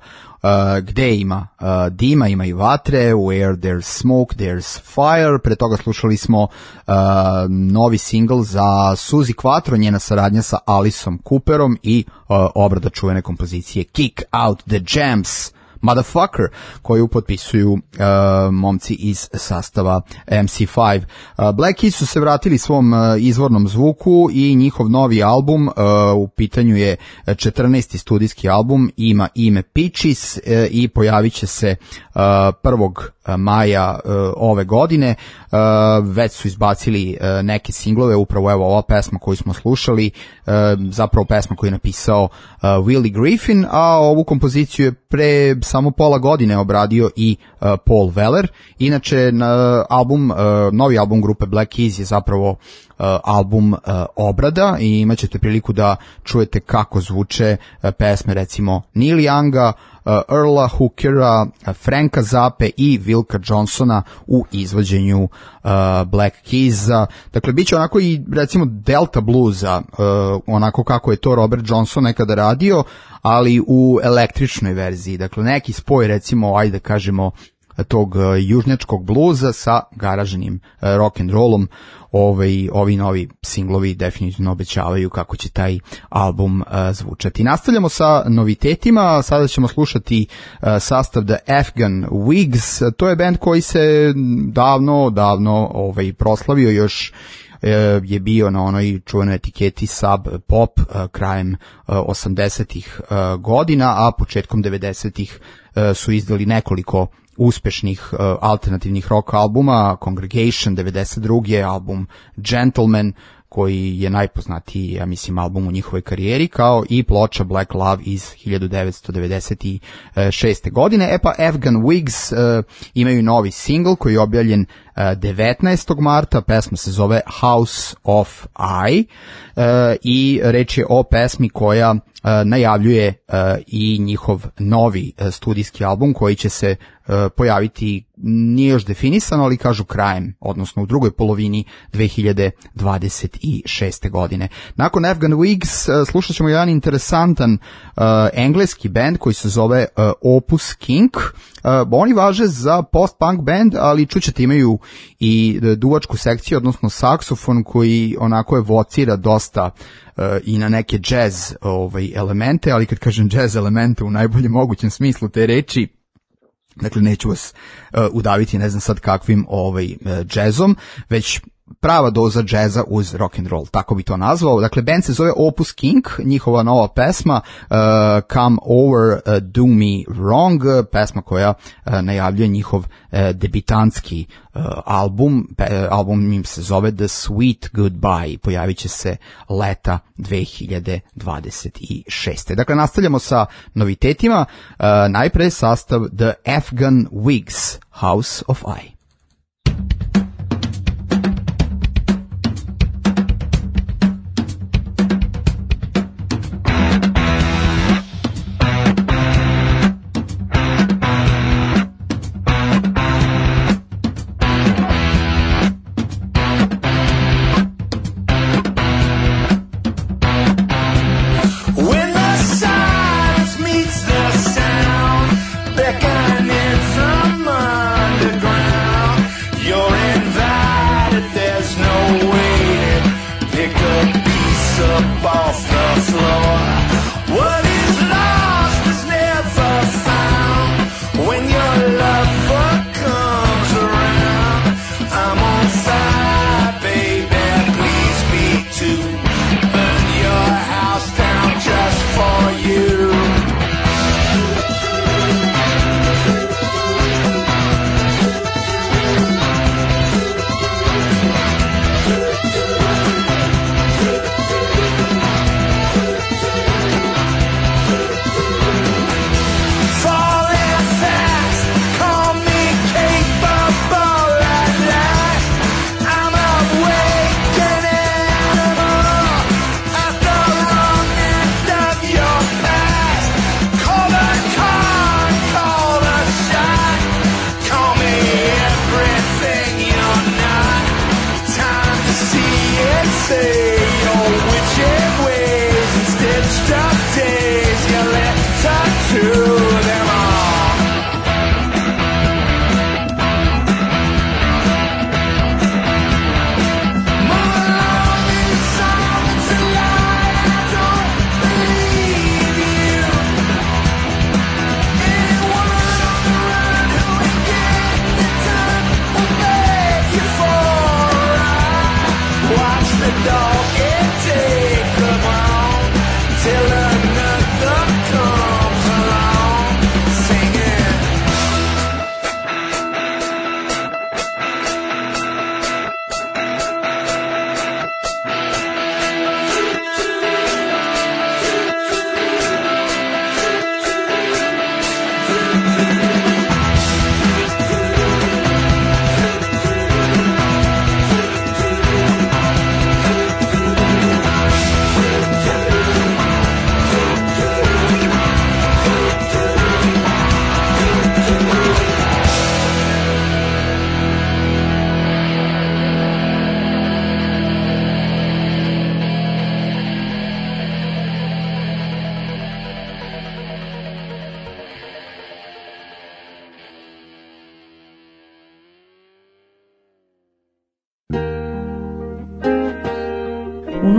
[SPEAKER 6] gde ima dima, ima i vatre, where there's smoke, there's fire. Pre toga slušali smo novi singl za Suzi Quattro, njena saradnja sa Aliceom Cooperom i obrada čuvene kompozicije Kick Out the Jams, Motherfucker, koju potpisuju momci iz sastava MC5. Black Keys su se vratili svom izvornom zvuku i njihov novi album, u pitanju je 14. studijski album, ima ime Peaches i pojavit će se 1. maja ove godine. Već su izbacili neke singlove, upravo evo ova pesma koju smo slušali, zapravo pesma koju je napisao Willie Griffin, a ovu kompoziciju je pre samo pola godine obradio i Paul Weller. Inače, novi album grupe Black Keys je zapravo album obrada i imat ćete priliku da čujete kako zvuče pesme recimo Neil Younga, Earla Hookera, Franka Zappe i Wilka Johnsona u izvođenju Black Keys. Dakle, bit će onako i recimo Delta bluesa, onako kako je to Robert Johnson nekada radio, ali u električnoj verziji. Dakle, neki spoj recimo, ajde da kažemo, tog južnjačkog bluza sa garažnim rock and rollom. Ovi novi singlovi definitivno obećavaju kako će taj album zvučati. Nastavljamo sa novitetima, sada ćemo slušati sastav The Afghan Wigs. To je band koji se davno proslavio, još je bio na onoj čuvenoj etiketi Sub Pop krajem 80-ih godina, a početkom 90-ih su izdali nekoliko uspešnih alternativnih rock albuma, Congregation 92. album Gentleman, koji je najpoznatiji, ja mislim, album u njihovoj karijeri, kao i ploča Black Love iz 1996. godine. E pa Afghan Wigs imaju novi single koji je objavljen 19. marta, pesma se zove House of I i reč je o pesmi koja najavljuje i njihov novi studijski album koji će se pojaviti, nije još definisano, ali kažu krajem, odnosno u drugoj polovini 2026. godine. Nakon Afghan Wigs slušat ćemo jedan interesantan engleski band koji se zove Opus Kink. Oni važe za post-punk band, ali čućete imaju i duvačku sekciju, odnosno saksofon koji onako evocira dosta i na neke jazz elemente, ali kad kažem jazz elemente u najboljem mogućem smislu te reči, dakle neću vas udaviti ne znam sad kakvim jazzom, već prava doza džeza uz rock and roll, tako bi to nazvao. Dakle, band se zove Opus Kink, njihova nova pesma Come Over, Do Me Wrong, pesma koja najavljuje njihov debitantski album im se zove The Sweet Goodbye, pojavit će se leta 2026. Dakle, nastavljamo sa novitetima, najpre sastav The Afghan Wigs, House of I.
[SPEAKER 9] Beckoning from underground.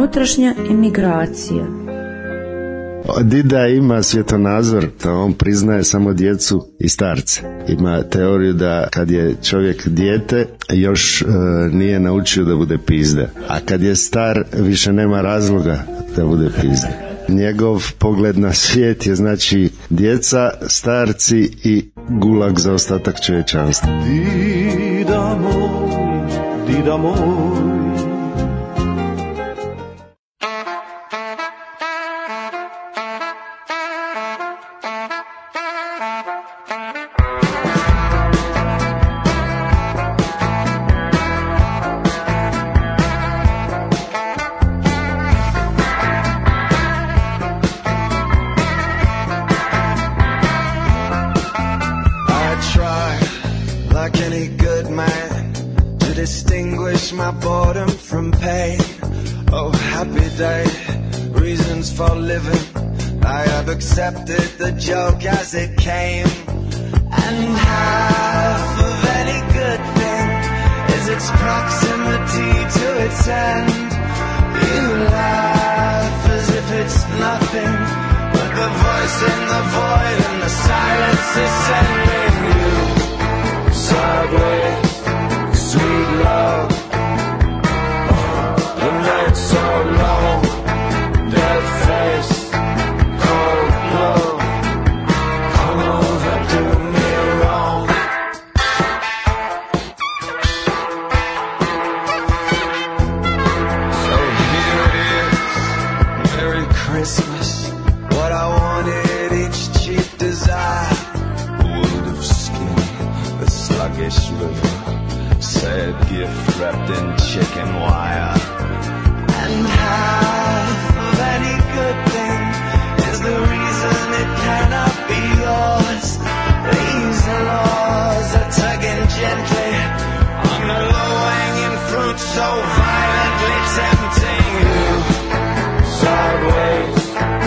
[SPEAKER 11] Unutrašnja emigracija.
[SPEAKER 12] Dida ima svjetonazor da on priznaje samo djecu i starce. Ima teoriju da kad je čovjek dijete još nije naučio da bude pizda, a kad je star više nema razloga da bude pizda. Njegov pogled na svijet je znači djeca, starci i gulag za ostatak čovječanstva.
[SPEAKER 3] Dida moj.
[SPEAKER 13] My boredom from pain. Oh, happy day, reasons for living. I have accepted the joke as it came. And half of any good thing is its proximity to its end. You laugh as if it's nothing, but the voice in the void and the silence is sending you sideways, sweet love. So long, dead face, cold love, come over, do me wrong. So here it is, Merry Christmas, what I wanted, each cheap desire. A wound of skin, a sluggish river, sad gift wrapped in chicken wire. And half of any good thing is the reason it cannot be yours. These laws are tugging gently on the low-hanging fruit, so violently tempting you. Sideways,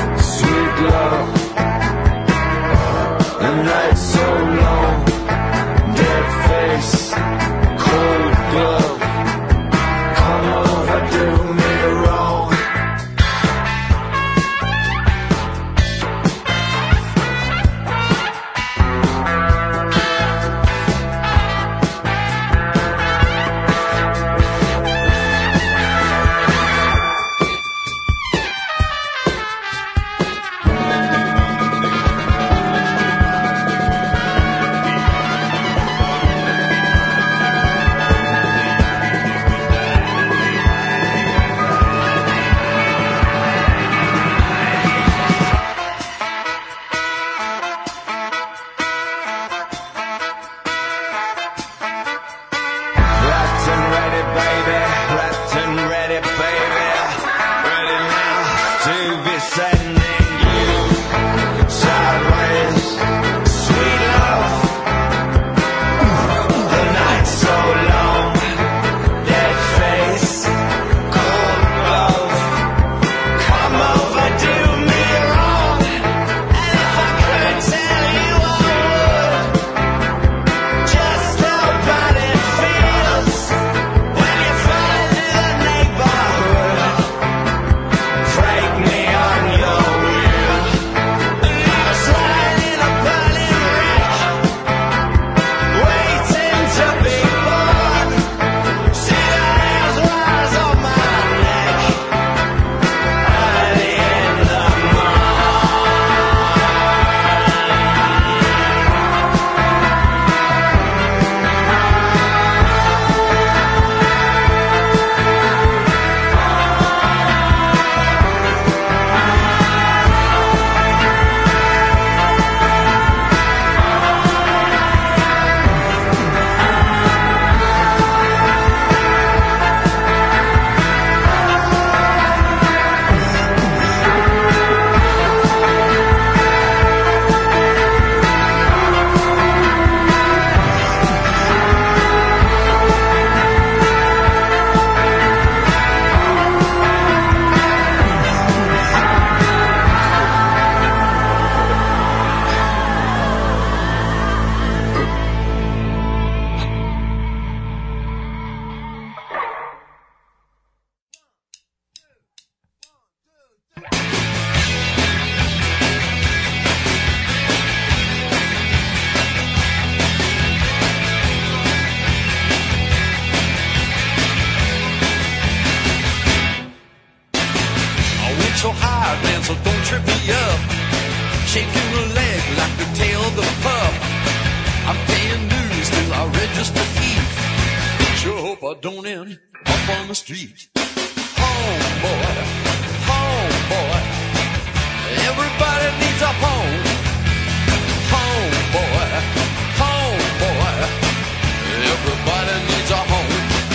[SPEAKER 13] hired man, so don't trip me up. Shaking a leg like the tail of the pup. I'm paying dues till I register feet. Sure hope I don't end up on the street. Homeboy, homeboy, everybody needs a home. Homeboy, homeboy, everybody needs a home.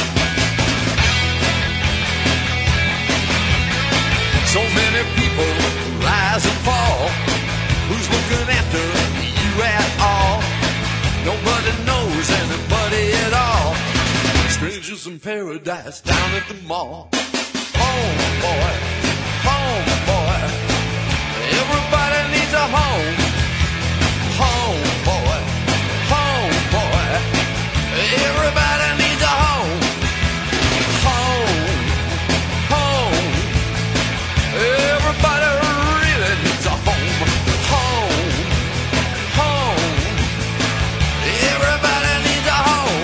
[SPEAKER 13] So many people rise and fall. Who's looking after you at all? Nobody knows anybody at all. Strangers in paradise down at the mall. Homeboy, homeboy, everybody needs a home. Homeboy, homeboy, everybody needs a home. Home, home, everybody really needs a home. Home, home, everybody needs a home.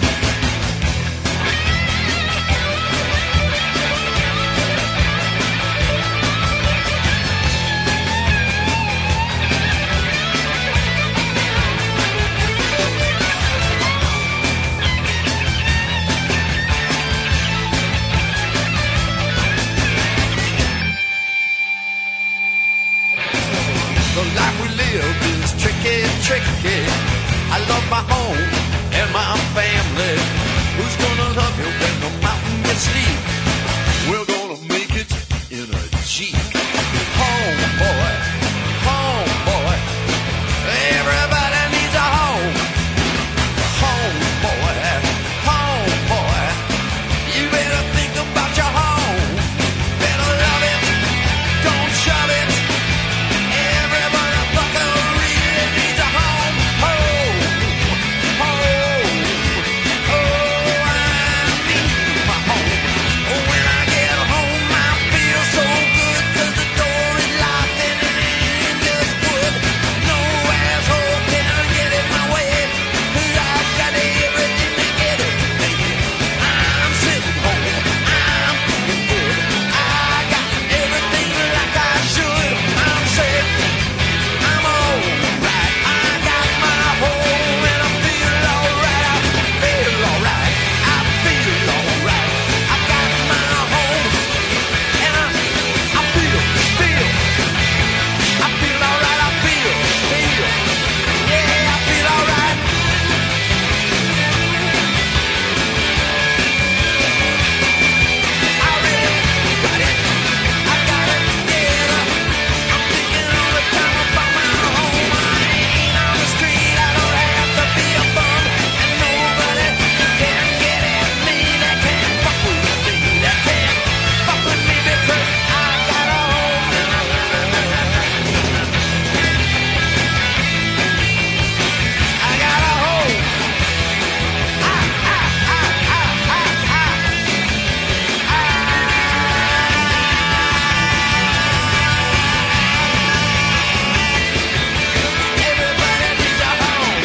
[SPEAKER 13] The life we live is tricky, tricky. I love my home and my family. Who's gonna love you when the mountain gets steep? We're gonna make it in a Jeep. Homeboy, homeboy, everybody needs a home. Homeboy, homeboy, you better think about your home. Better love it, don't shove it. Everybody fucking really needs a home. Home, home, oh, I need my home. When I get home, I feel so good, 'cause the door is locked and it ain't just wood. No asshole can get in my way, 'cause I've got everything to get it, baby. I'm sitting home, I'm feeling good. I got everything like I should. I'm safe, I'm alright. I got my home and I feel alright. I feel alright. I feel alright. I got my home and I feel. I feel alright. I feel. Yeah, I feel alright. I really got it. I got it together. I'm thinking all the time about my home. I ain't on the street. I don't have to be a bum. And nobody can get at me. They can't fuck with me. They can't fuck with me because I got a home. I got a home. Everybody needs a home.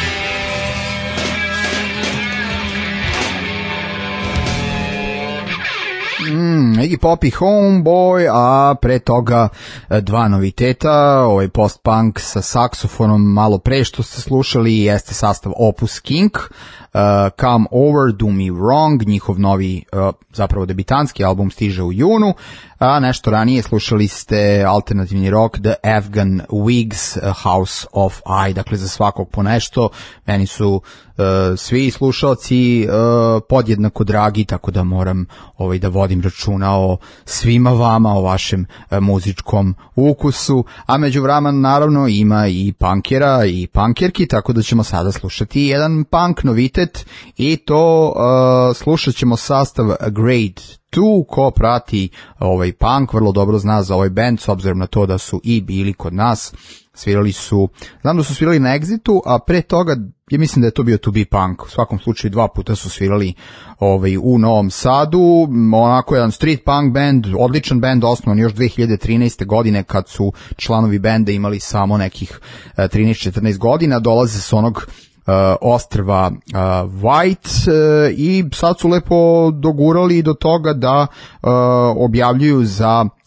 [SPEAKER 6] Iggy Pop i Homeboy, a pre toga dva noviteta, ovaj post-punk sa saksofonom malo pre što ste slušali jeste sastav Opus King, Come Over, Do Me Wrong, njihov novi zapravo debitanski album stiže u junu, a nešto ranije slušali ste alternativni rock The Afghan Wigs, House of I, dakle za svakog po nešto, meni su svi slušalci podjednako dragi, tako da moram da vodim računa o svima vama, o vašem muzičkom ukusu, a među vrama naravno ima i punkera i punkerki, tako da ćemo sada slušati jedan punk novitet i to slušat ćemo sastav Grade 2, ko prati ovaj punk vrlo dobro zna za ovaj band, s obzirom na to da su i bili kod nas, svirali su, znam da su svirali na Exitu, a pre toga ja mislim da je to bio To Be Punk, u svakom slučaju 2 puta su svirali u Novom Sadu, onako jedan street punk band, odličan band, osnovan još 2013. godine kad su članovi benda imali samo nekih 13-14 godina, dolaze s onog ostrva White i sad su lepo dogurali do toga da objavljuju za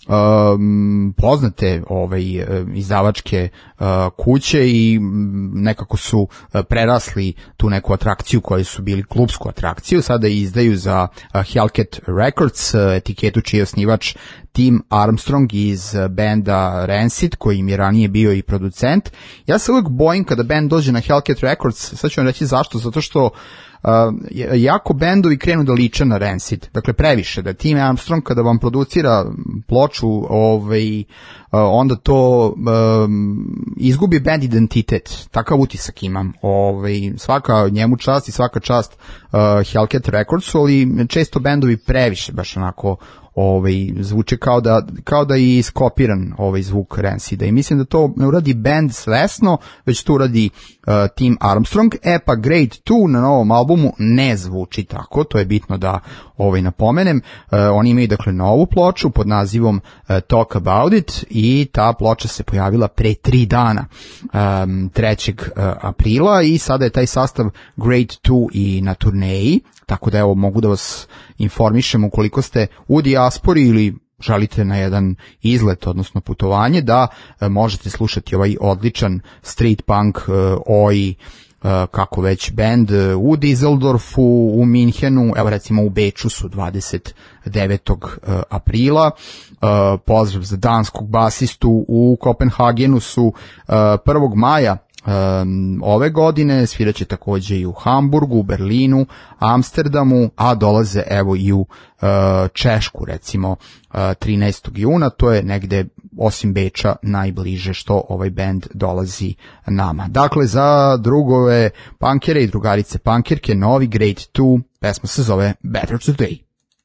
[SPEAKER 6] poznate izdavačke kuće i nekako su prerasli tu neku atrakciju koji su bili klubsku atrakciju, sada izdaju za Hellcat Records, etiketu čiji je osnivač Tim Armstrong iz benda Rancid, koji im je ranije bio i producent. Ja se uvijek bojim kada band dođe na Hellcat Records, sad ću vam reći zašto, zato što jako bendovi krenu da liče na Rancid, dakle previše, da Tim Armstrong kada vam producira ploču, onda to izgubi band identitet, takav utisak imam, svaka njemu čast i svaka čast Hellcat Recordsu, ali često bendovi previše baš onako zvuče kao da je iskopiran zvuk Rancida i mislim da to ne uradi band svesno, već to uradi Tim Armstrong. Pa Grade 2 na novom albumu ne zvuči tako, to je bitno da napomenem. Oni imaju dakle novu ploču pod nazivom Talk About It i ta ploča se pojavila pre 3 dana, 3. aprila, i sada je taj sastav Grade 2 i na turneji, tako da evo mogu da vas informišem ukoliko ste u dijaspori ili želite na jedan izlet, odnosno putovanje, da možete slušati ovaj odličan street punk oi kako već band u Düsseldorfu, u Minhenu, evo recimo u Beču su 29. aprila, pozdrav za danskog basistu, u Kopenhagenu su 1. maja ove godine, sviraće takođe i u Hamburgu, Berlinu, Amsterdamu, a dolaze evo i u Češku recimo 13. juna, to je negde osim Beča najbliže što ovaj band dolazi nama. Dakle, za drugove punkere i drugarice punkirke, novi Grade 2, pesma se zove Better Today.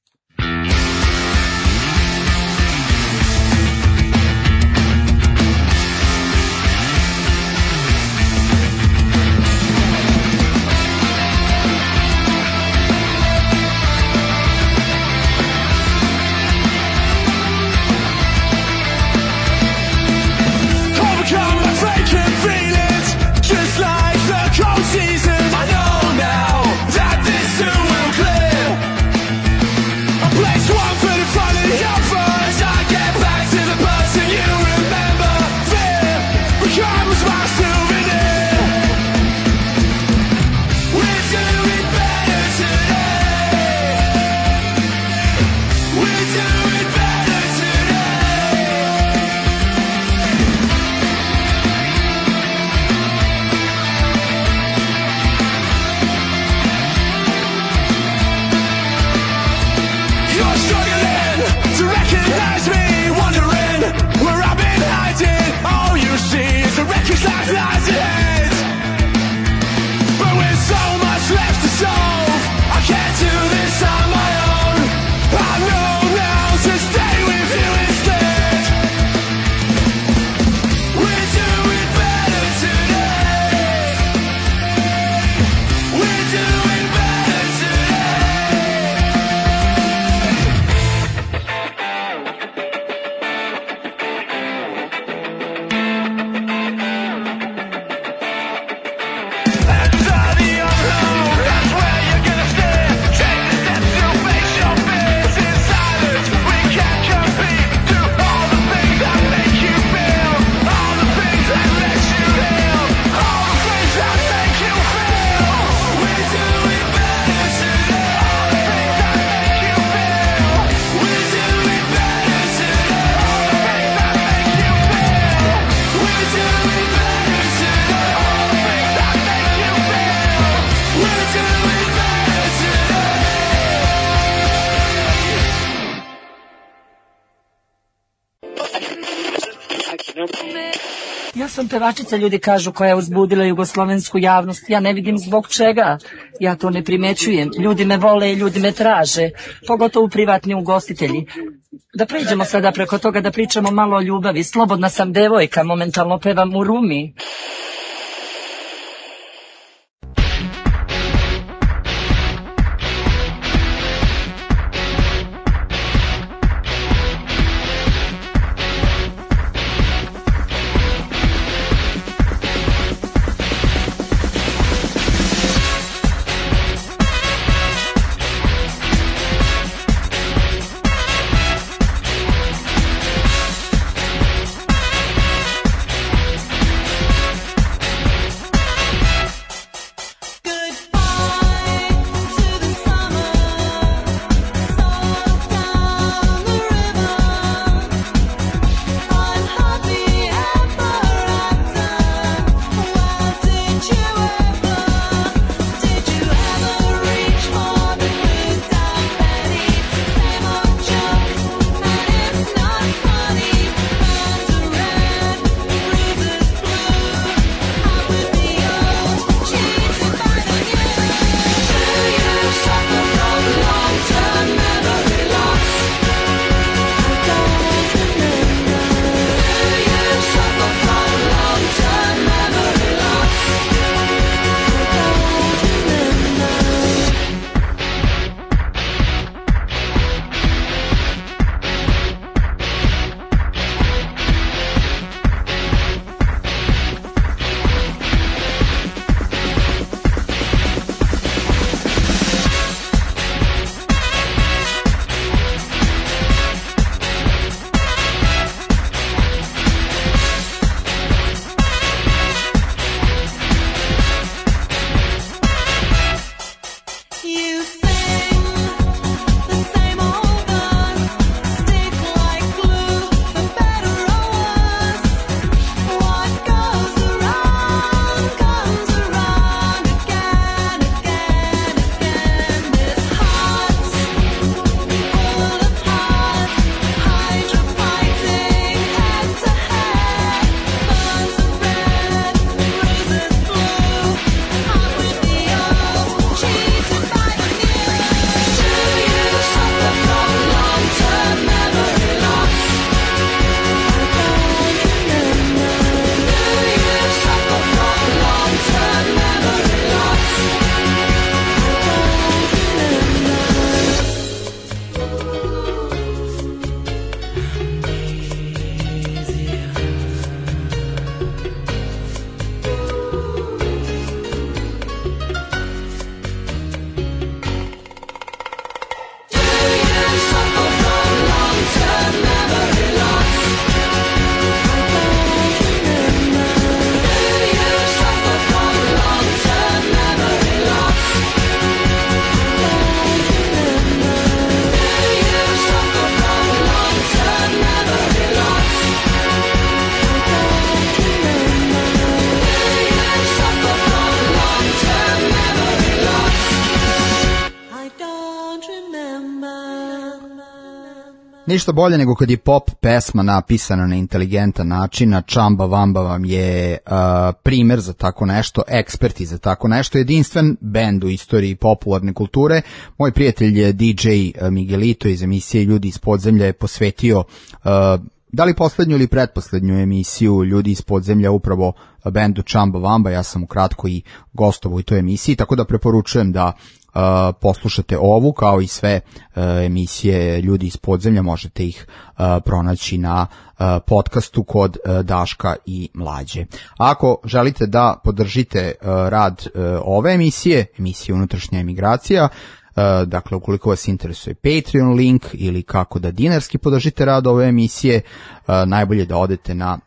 [SPEAKER 14] Ja sam pevačica, ljudi kažu, koja je uzbudila jugoslovensku javnost. Ja ne vidim zbog čega. Ja to ne primećujem. Ljudi me vole i ljudi me traže. Pogotovo privatni ugostitelji. Da pređemo sada preko toga da pričamo malo o ljubavi. Slobodna sam devojka, momentalno pevam u Rumi.
[SPEAKER 6] Ništa bolje nego kad je pop pesma napisana na inteligentan način, a Čamba Vamba vam je primer za tako nešto, eksperti za tako nešto, jedinstven bend u istoriji popularne kulture. Moj prijatelj je DJ Miguelito iz emisije Ljudi iz podzemlja je posvetio da li poslednju ili pretposlednju emisiju Ljudi iz podzemlja upravo bendu Čamba Vamba. Ja sam ukratko i gostovao u toj emisiji, tako da preporučujem da poslušate ovu kao i sve emisije Ljudi iz podzemlja, možete ih pronaći na podcastu kod Daška i Mlađe. Ako želite da podržite rad ove emisije Unutrašnja emigracija, dakle ukoliko vas interesuje Patreon link ili kako da dinarski podržite rad ove emisije, najbolje da odete na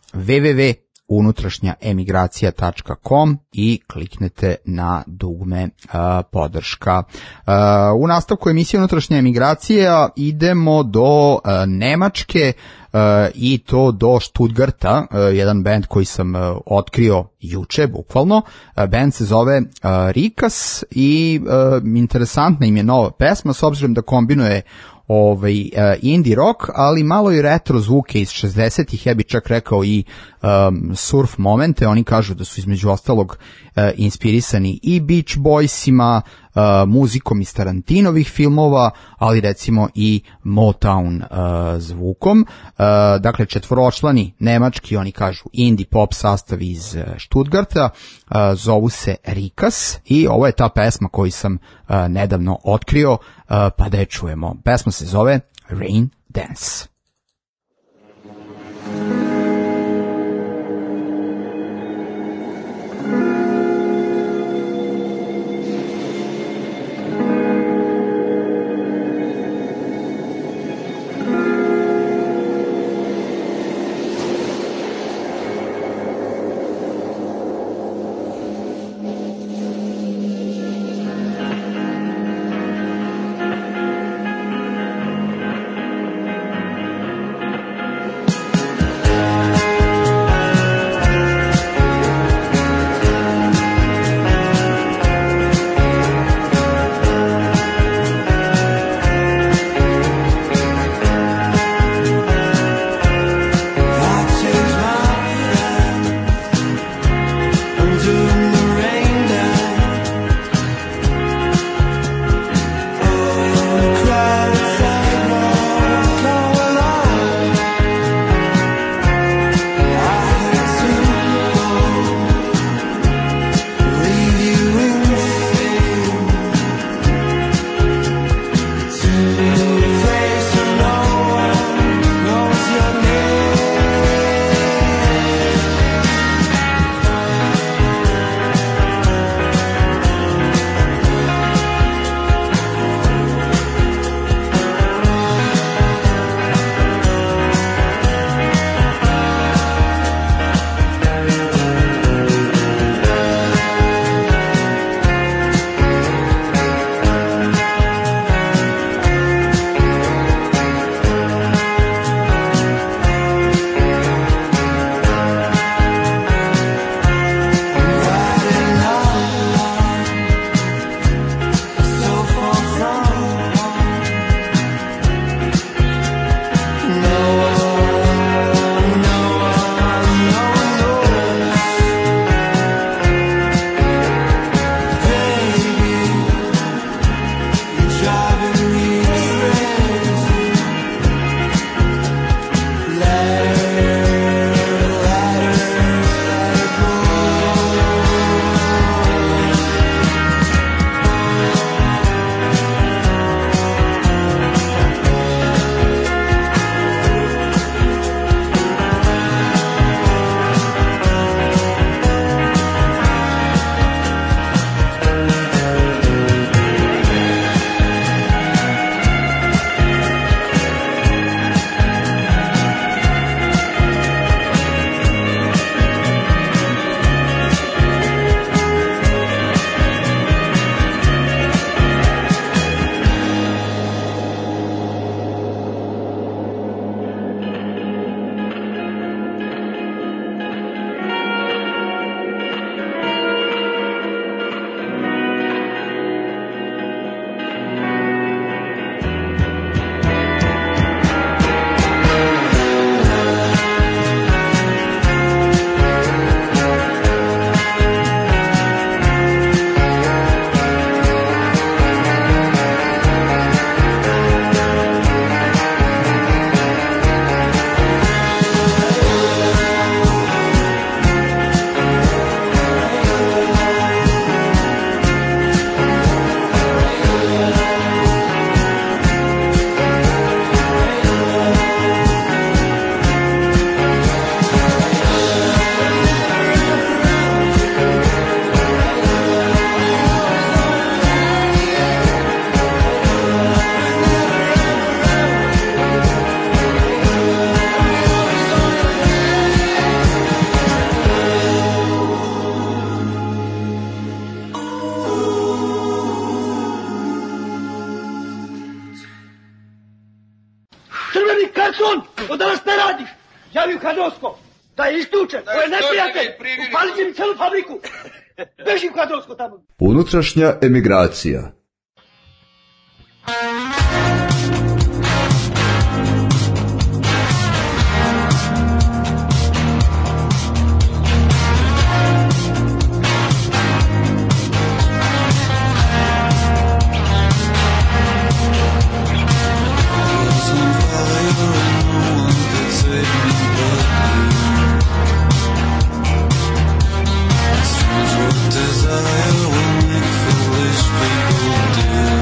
[SPEAKER 6] www.unutrašnjaemigracija.com i kliknete na dugme podrška. U nastavku emisije Unutrašnja emigracija idemo do Nemačke i to do Stuttgarta, jedan band koji sam otkrio juče, bukvalno. Band se zove Rikas i interesantna im je nova pesma s obzirom da kombinuje indie rock, ali malo i retro zvuke iz 60-ih, ja bih čak rekao i surf momente. Oni kažu da su između ostalog inspirisani i Beach Boysima, muzikom iz Tarantinovih filmova, ali recimo i Motown zvukom. Dakle, četvoročlani nemački, oni kažu indie pop sastav iz Stuttgarta, zovu se Rikas i ovo je ta pesma koju sam nedavno otkrio, pa da je čujemo. Pesma se zove Rain Dance.
[SPEAKER 4] Dosko! Da je isključen, to je neprijatelj! Upalit će mi celu fabriku! Bežim ka Dosko tamo!
[SPEAKER 15] Unutrašnja emigracija.
[SPEAKER 13] Desire will make foolish people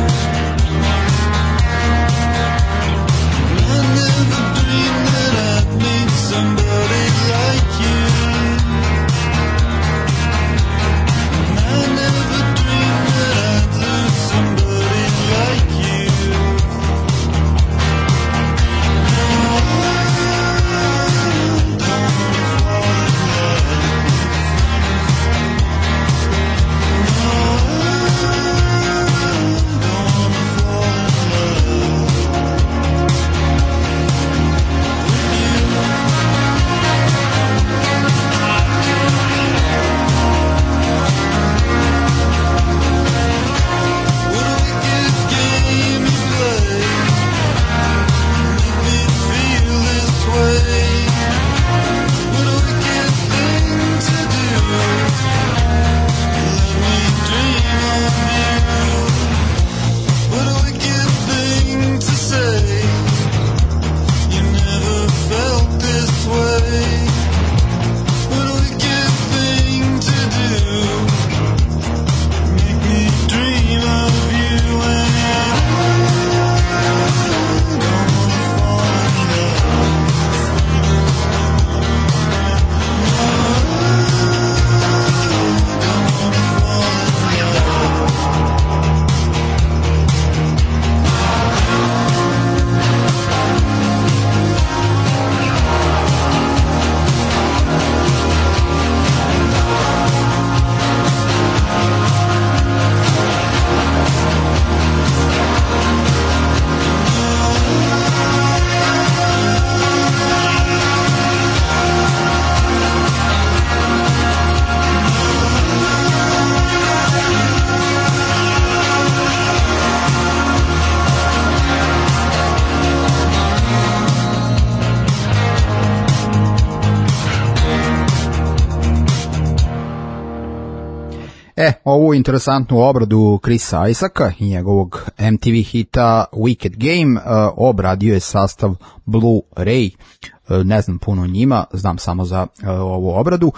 [SPEAKER 6] Ovu interesantnu obradu Chrisa Isaaca i njegovog MTV hita Wicked Game obradio je sastav Blue Ray. Ne znam puno o njima, znam samo za ovu obradu.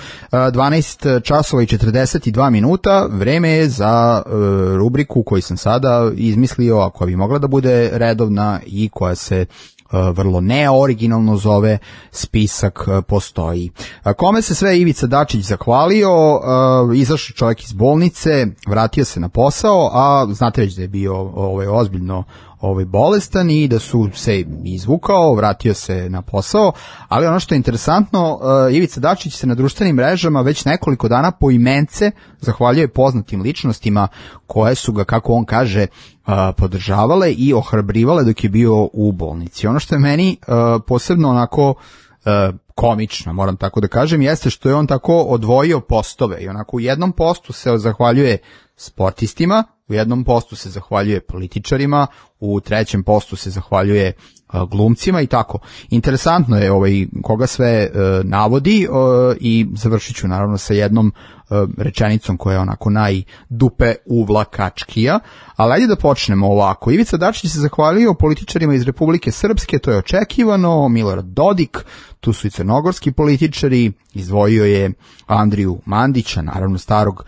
[SPEAKER 6] 12 časova i 42 minuta, vreme je za rubriku koju sam sada izmislio, a koja bi mogla da bude redovna i koja se vrlo neoriginalno zove Spisak postoji. Kome se sve Ivica Dačić zahvalio, izašao čovjek iz bolnice, vratio se na posao, a znate već da je bio ozbiljno bolestan i da su se izvukao, vratio se na posao, ali ono što je interesantno, Ivica Dačić se na društvenim mrežama već nekoliko dana poimence zahvaljuje poznatim ličnostima koje su ga, kako on kaže, podržavale i ohrabrivale dok je bio u bolnici. Ono što je meni posebno onako komično, moram tako da kažem, jeste što je on tako odvojio postove i onako u jednom postu se zahvaljuje sportistima, u jednom postu se zahvaljuje političarima, u trećem postu se zahvaljuje glumcima i tako. Interesantno je koga sve navodi i završit ću naravno sa jednom rečenicom koja je onako najdupe uvlakačkija, ali ajde da počnemo ovako. Ivica Dačić se zahvalio političarima iz Republike Srpske, to je očekivano, Milorad Dodik, tu su i crnogorski političari, izdvojio je Andriju Mandića, naravno starog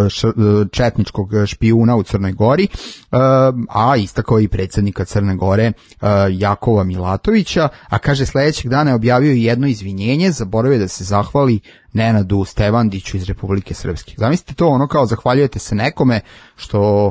[SPEAKER 6] četničkog špijuna u Crnoj Gori, a istakao i predsjednika Crne Gore Jakova Milatovića, a kaže sledećeg dana je objavio jedno izvinjenje, zaboravio da se zahvali Nenadu Stevandiću iz Republike Srpske. Zamislite to, ono kao zahvaljujete se nekome što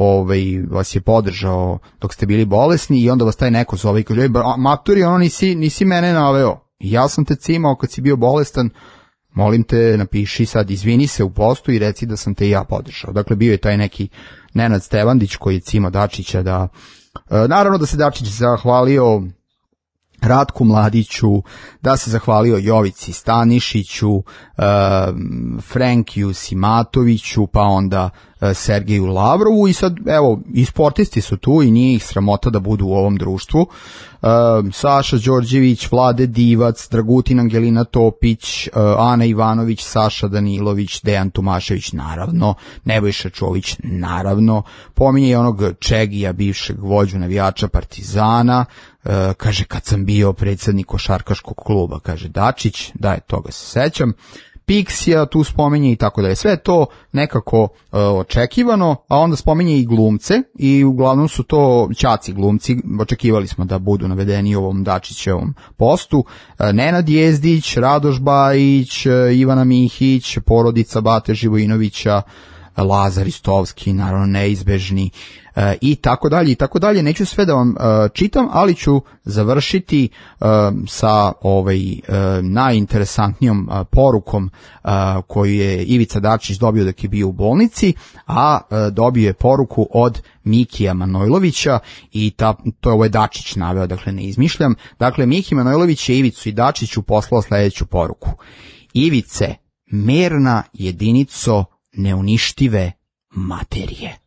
[SPEAKER 6] vas je podržao dok ste bili bolesni i onda vas taj neko zove i kaže, maturi, ono nisi mene naveo. Ja sam te cimao kad si bio bolestan, molim te napiši sad, izvini se u postu i reci da sam te ja podržao. Dakle, bio je taj neki Nenad Stevandić koji je cimao Dačića da, naravno da se Dačić zahvalio Ratku Mladiću, da se zahvalio Jovici Stanišiću, Frankiju Simatoviću, pa onda Sergeju Lavrovu i sad, evo, i sportisti su tu i nije ih sramota da budu u ovom društvu. Saša Đorđević, Vlade Divac, Dragutin Angelina Topić, Ana Ivanović, Saša Danilović, Dejan Tomašević, naravno, Nebojša Čović, naravno, pominje i onog Čegija, bivšeg vođu navijača Partizana, kaže kad sam bio predsjednik košarkaškog kluba, kaže Dačić, da je toga se sećam, Pixija tu spominje i tako da je sve to nekako očekivano, a onda spominje i glumce i uglavnom su to ćaci glumci, očekivali smo da budu navedeni u ovom Dačićevom postu, Nenad Jezdić, Radoš Bajić, Ivana Mihić, porodica Bate Živojinovića, Lazar Istovski, naravno neizbežni, i tako dalje i tako dalje. Neću sve da vam čitam, ali ću završiti sa najinteresantnijom porukom koju je Ivica Dačić dobio dok je bio u bolnici, a dobio je poruku od Mikija Manojlovića i to je ovo je Dačić naveo, dakle ne izmišljam. Dakle, Miki Manojlović je Ivicu i Dačiću poslao sljedeću poruku. Ivice, merna jedinico neuništive materije.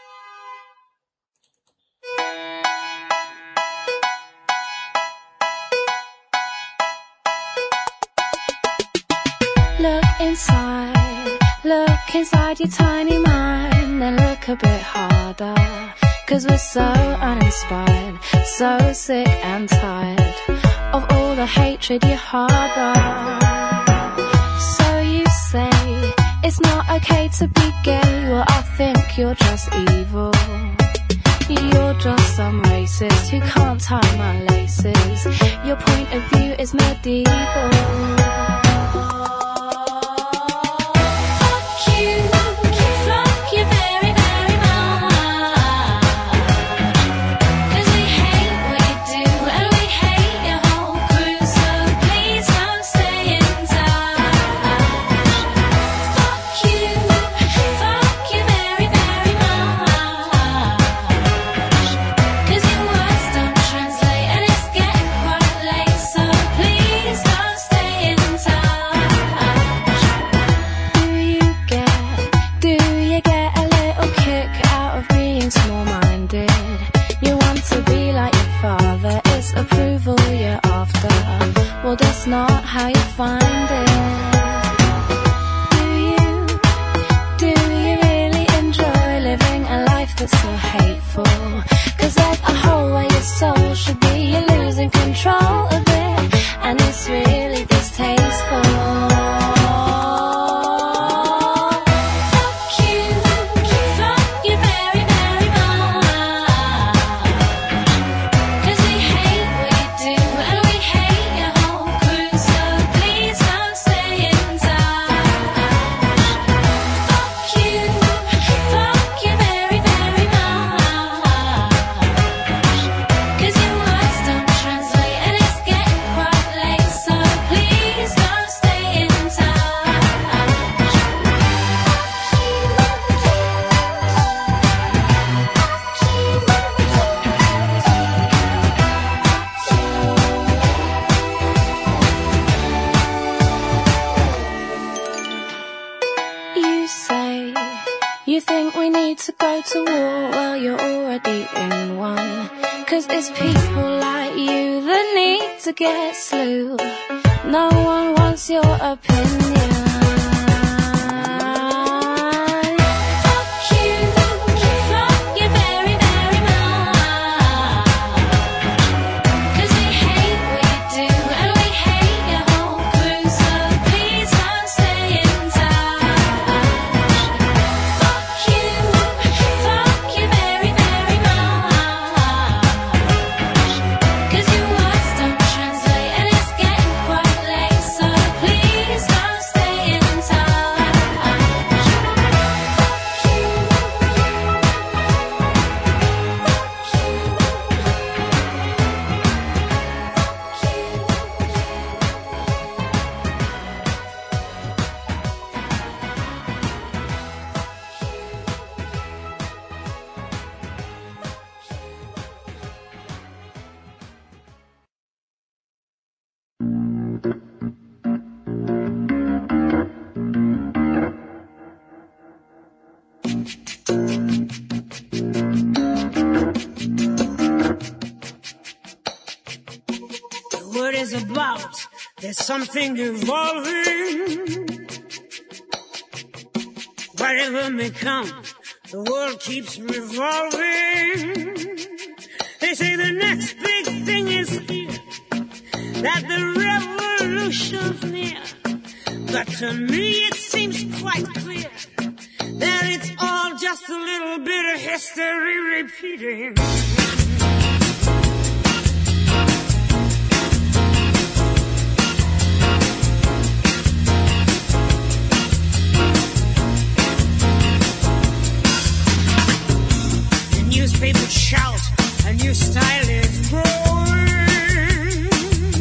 [SPEAKER 16] Look inside your tiny mind and look a bit harder, 'cause we're so uninspired, so sick and tired of all the hatred you harbor. So you say it's not okay to be gay, well I think you're just evil. You're just some racist who can't tie my laces. Your point of view is medieval. Well, that's not how you find it. Do you really enjoy living a life that's so hateful? 'Cause there's a hole where your soul should be. You're losing control of it, and it's really distasteful. To war, well you're already in one. 'Cause it's people like you that need to get slew. No one wants your opinion. Stay
[SPEAKER 5] There's something evolving. Whatever may come, the world keeps revolving. They say the next big thing is here, that the revolution's near. But to me it seems quite clear that it's all just a little bit of history repeating. The newspapers shout, a new style is growing,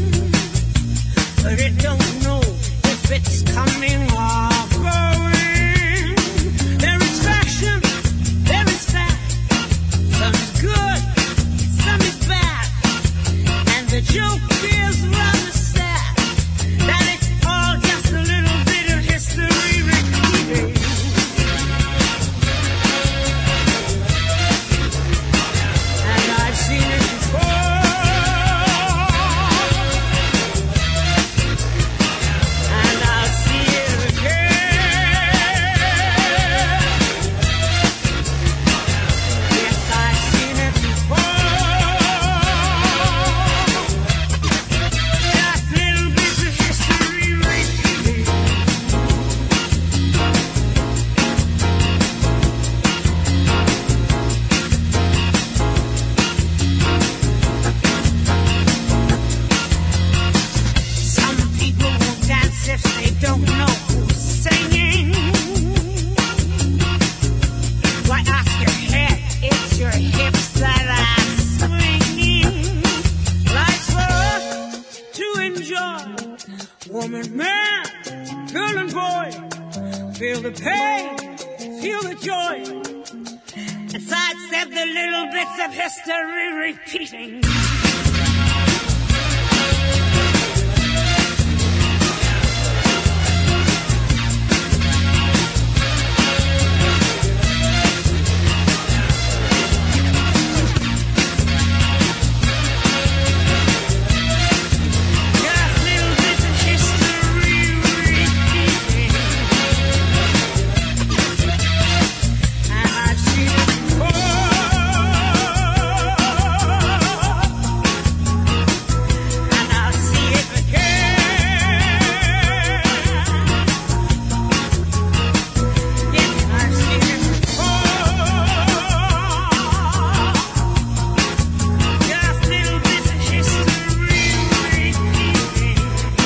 [SPEAKER 5] but it don't know if it's coming or going. There is fashion, there is fact. Some is good, some is bad. And the joke is rather sad, that it's all just a little bit of history repeating. And I've seen it before. And I'll see it again. Yes, I've seen it before. Just little bits of history repeating. Some people won't dance if they don't know who's singing. Why ask your head? It's your hips that are swinging. Life's for us to enjoy. Woman, man, girl and boy, feel the pain, feel the joy, and sidestep the little bits of history repeating. Just little bits of history repeating. And I've seen it before. And I'll see it again. Yes, I've seen it before. Just little bits of history repeating.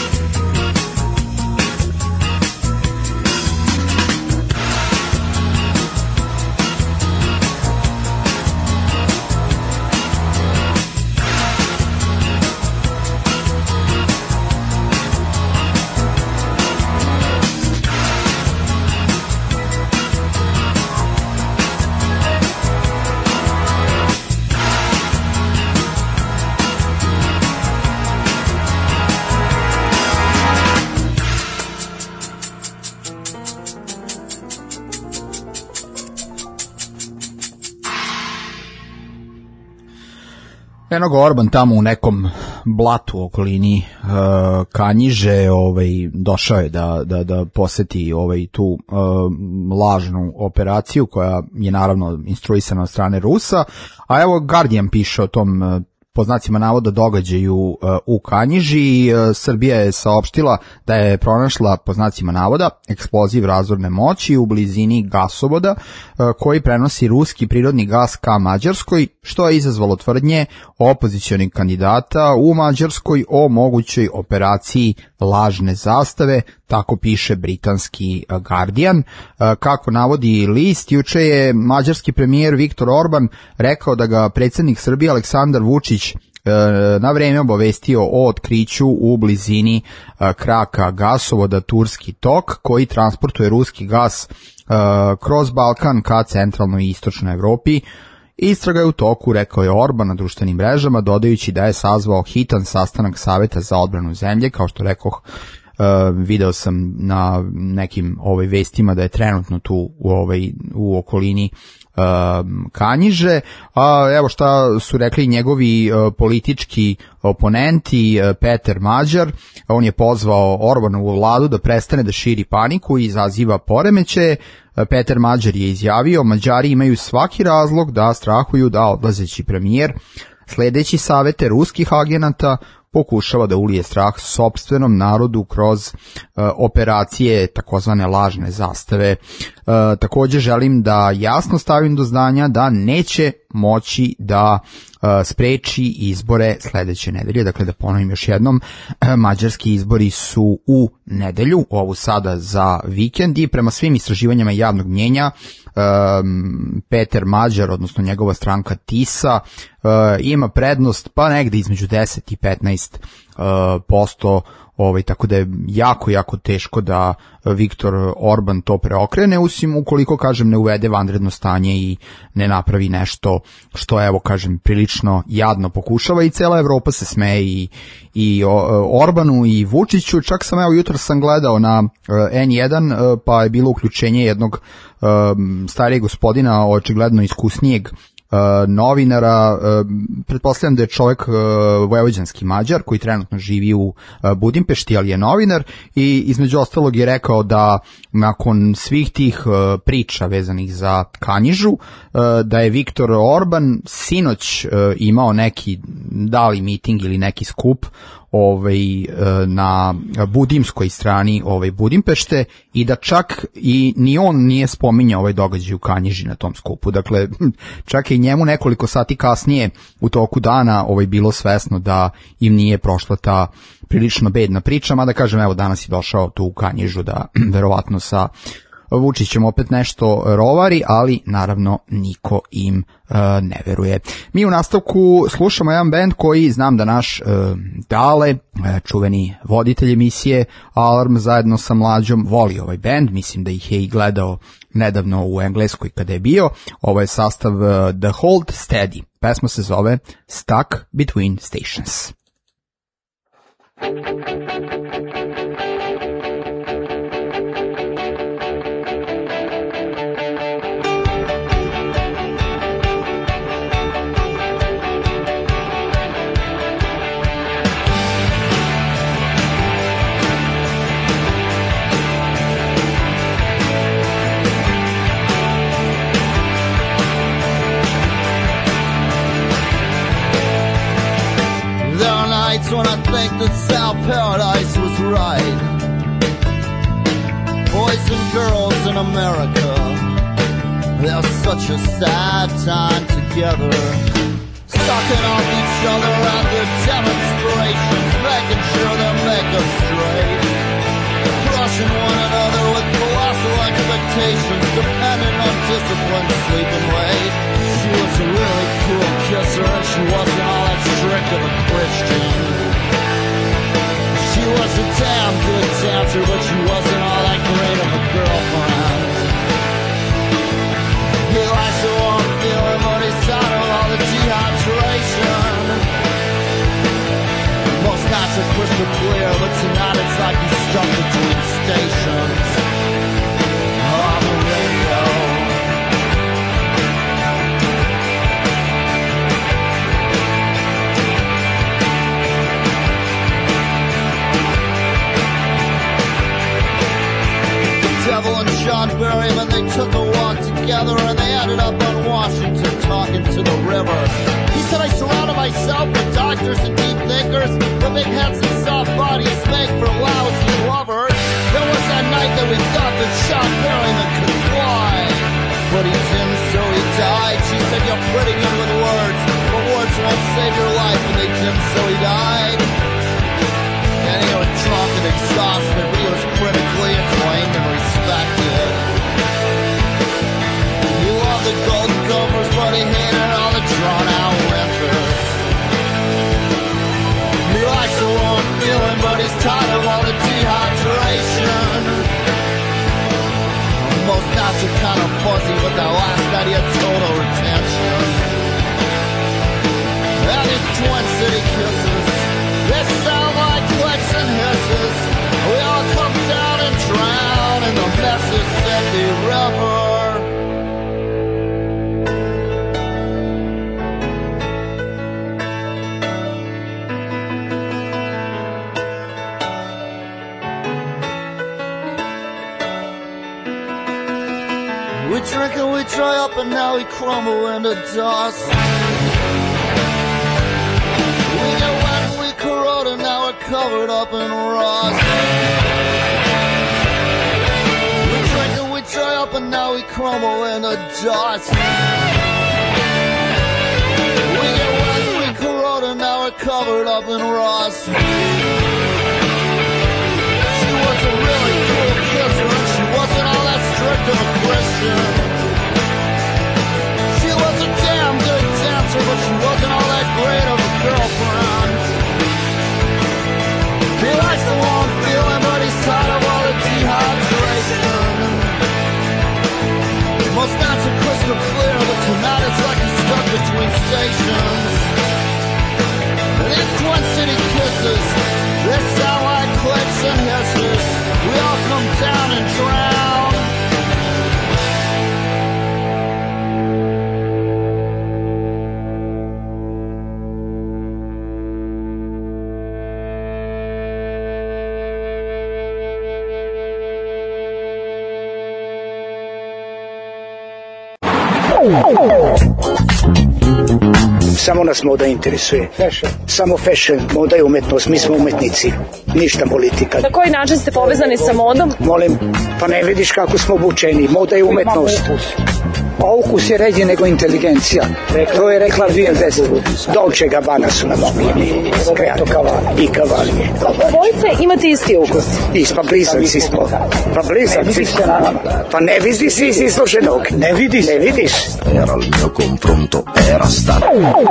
[SPEAKER 6] Eno Orban tamo u nekom blatu u okolini Kanjiže, došao je da poseti tu lažnu operaciju koja je naravno instruisana od strane Rusa, a evo Guardian piše o tom po znacima navoda događaju u Kanjiži. Srbija je saopštila da je pronašla po znacima navoda eksploziv razorne moći u blizini gasovoda koji prenosi ruski prirodni gas ka Mađarskoj, što je izazvalo tvrdnje opozicionih kandidata u Mađarskoj o mogućoj operaciji lažne zastave, tako piše britanski Guardian. Kako navodi list, juče je mađarski premijer Viktor Orban rekao da ga predsjednik Srbije Aleksandar Vučić na vreme obavestio o otkriću u blizini kraka gasovoda Turski tok koji transportuje ruski gas kroz Balkan ka centralnoj i istočnoj Evropi. Istraga je u toku, rekao je Orban na društvenim mrežama, dodajući da je sazvao hitan sastanak Saveta za odbranu zemlje, kao što rekoh, video sam na nekim vestima da je trenutno tu u okolini Kanjiže, a evo šta su rekli njegovi politički oponenti. Peter Mađar, on je pozvao Orbanovu vladu da prestane da širi paniku i izaziva poremećaje. Peter Mađar je izjavio: Mađari imaju svaki razlog da strahuju da odlazeći premijer, sledeći savete ruskih agenata, pokušava da ulije strah sopstvenom narodu kroz operacije takozvane lažne zastave. Takođe želim da jasno stavim do znanja da neće moći da spreči izbore sledeće nedelje. Dakle, da ponovim još jednom, mađarski izbori su u nedelju, ovu sada za vikend, i prema svim istraživanjima javnog mnjenja Peter Mađar, odnosno njegova stranka TISA, ima prednost pa negde između 10 i 15%, tako da je jako teško da Viktor Orban to preokrene, osim ukoliko, kažem, ne uvede vanredno stanje i ne napravi nešto što, evo, kažem, prilično jadno pokušava, i cela Evropa se smeje i Orbanu i Vučiću. Čak sam, evo, jutro sam gledao na N1, pa je bilo uključenje jednog starijeg gospodina, očigledno iskusnijeg novinara, pretpostavljam da je čovjek vojvođanski Mađar koji trenutno živi u Budimpešti, ali je novinar, i između ostalog je rekao da nakon svih tih priča vezanih za Kanjižu, da je Viktor Orban sinoć imao neki dali miting ili neki skup na budimskoj strani Budimpešte, i da čak i ni on nije spominjao ovaj događaj u Kanjiži na tom skupu. Dakle, čak i njemu nekoliko sati kasnije u toku dana bilo svesno da im nije prošla ta prilično bedna priča, mada, kažem, evo, danas je došao tu u Kanjižu da verovatno sa Vučićem opet nešto rovari, ali naravno niko im ne veruje. Mi u nastavku slušamo jedan bend koji znam da naš Dale, čuveni voditelj emisije Alarm zajedno sa Mlađom, voli ovaj bend. Mislim da ih je i gledao nedavno u Engleskoj kada je bio. Ovo je sastav The Hold Steady. Pesma se zove Stuck Between Stations.
[SPEAKER 1] When I think that South Paradise was right. Boys and girls in America, they're such a sad time together, sucking off each other at their demonstrations, making sure they make us straight, crushing one another with colossal expectations, depending on discipline, sleeping late. She was a really cool kisser, and she wasn't all that strict of a Christian. She was a damn good dancer, but she wasn't all that great of a girlfriend. He likes the warm feeling, but he's tired of all the dehydration. Most nights are crystal clear, but tonight it's like he's stuck between stations on the radio. Devil and John Berryman, they took a walk together and they ended up on Washington talking to the river. He said, I surrounded myself with doctors and deep thinkers, but big heads and soft bodies make for lousy lovers. There was that night that we thought that John Berryman could fly, but he didn't, so he died. She said, you're pretty good with words, but words won't save your life, and they didn't, so he died. And he was drunk and exhausted, but he was critically acclaimed and respected. He loved the Golden Gophers, but he hated all the drawn-out winters. He likes the warm feeling, but he's tired of all the dehydration. Most nights are kind of fuzzy, but that last night he had total retention. And his Twin City kisses, they sound like clicks and hisses. We all We drink and we dry up and now we crumble into dust. We get wet and we corrode and now we're covered up in rust. We drink and we dry up and now we crumble into dust. We get wet and we corrode and now we're covered up in rust. She was a really cool kisser and she wasn't all that strict of a Christian. She was a damn good dancer, but she wasn't all that great of a girlfriend. He likes the warm feeling, but he's tired of all the dehydration. Most nights are crystal clear, but tonight it's like he's stuck between stations. And these Twin City kisses, they sound like clicks and hisses. We all come down and drown.
[SPEAKER 17] Samo nas moda interesuje. Samo fashion, moda je umetnost, mi smo umetnici. Ništa politika.
[SPEAKER 18] Na koji način ste povezani sa modom?
[SPEAKER 17] Molim, pa ne vidiš kako smo obučeni. Moda je umetnost. A ukus je ređi nego inteligencija. To je rekla Vildez. Dolce Gabbana su nam omiljeni. I Cavalli.
[SPEAKER 18] Obojice imate isti ukus.
[SPEAKER 17] Pa blizanci smo. Pa blizanci smo. Pa ne vidiš iz izloženog. Ne vidiš. Ne vidiš.
[SPEAKER 19] Era il mio confronto, era stato.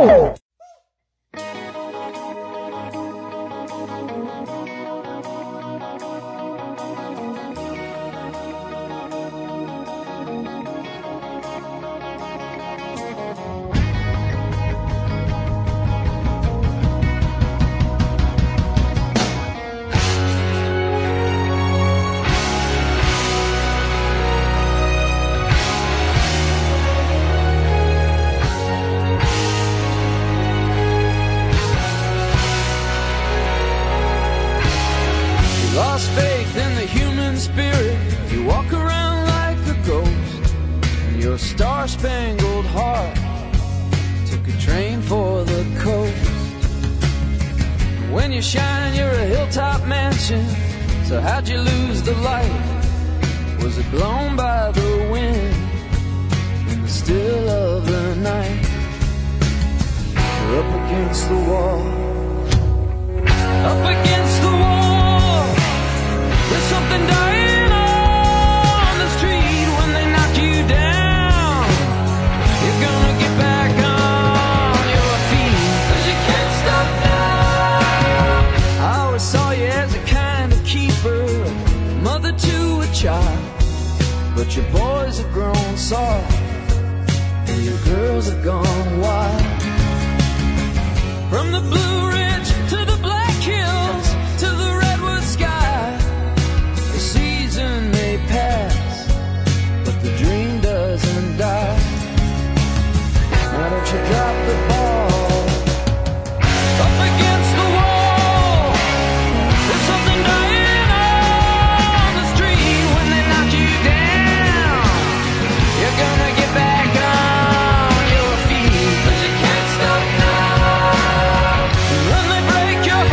[SPEAKER 13] Star-spangled heart took a train for the coast. When you shine, you're a hilltop mansion. So how'd you lose the light? Was it blown by the wind in the still of the night? You're up against the wall. Up against the wall. There's something dying on the street when they knock you down. You're gonna get back on your feet, 'cause you can't stop now. I always saw you as a kind of keeper, mother to a child. But your boys have grown soft, and your girls have gone wild. From the Blue Ridge to the Black Hills to the redwood sky, the season may pass, but the dream doesn't die. Why don't you drop the ball? Up against the wall. There's something dying on the street when they knock you down. You're gonna get back on your feet, 'cause you can't stop now. When they break your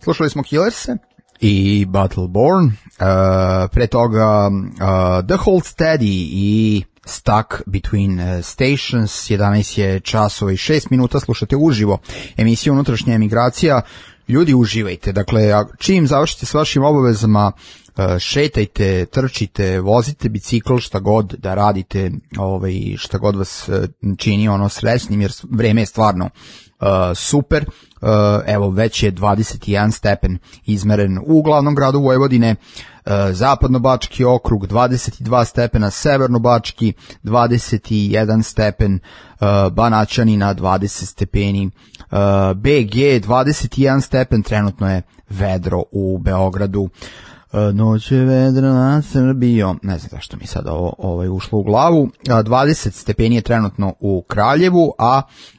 [SPEAKER 6] Slušali smo Killerse i Battleborn, pre toga The Hold Steady i Stuck Between Stations. 11 je časova i 6 minuta, slušate uživo emisiju Unutrašnja emigracija. Ljudi, uživajte, dakle, čim završite s vašim obavezama, šetajte, trčite, vozite bicikl, šta god da radite, šta god vas čini srećnim, jer vreme je stvarno super. Evo, već je 21 stepen izmeren u glavnom gradu Vojvodine, Zapadno-Bački okrug 22 stepena, Severno-Bački 21 stepen, Banaćanina 20 stepeni, BG 21 stepen, trenutno je vedro u Beogradu. Noć je vedra na Srbijom, ne znam zašto mi sad ovo ušlo u glavu. 20 stepeni je trenutno u Kraljevu, a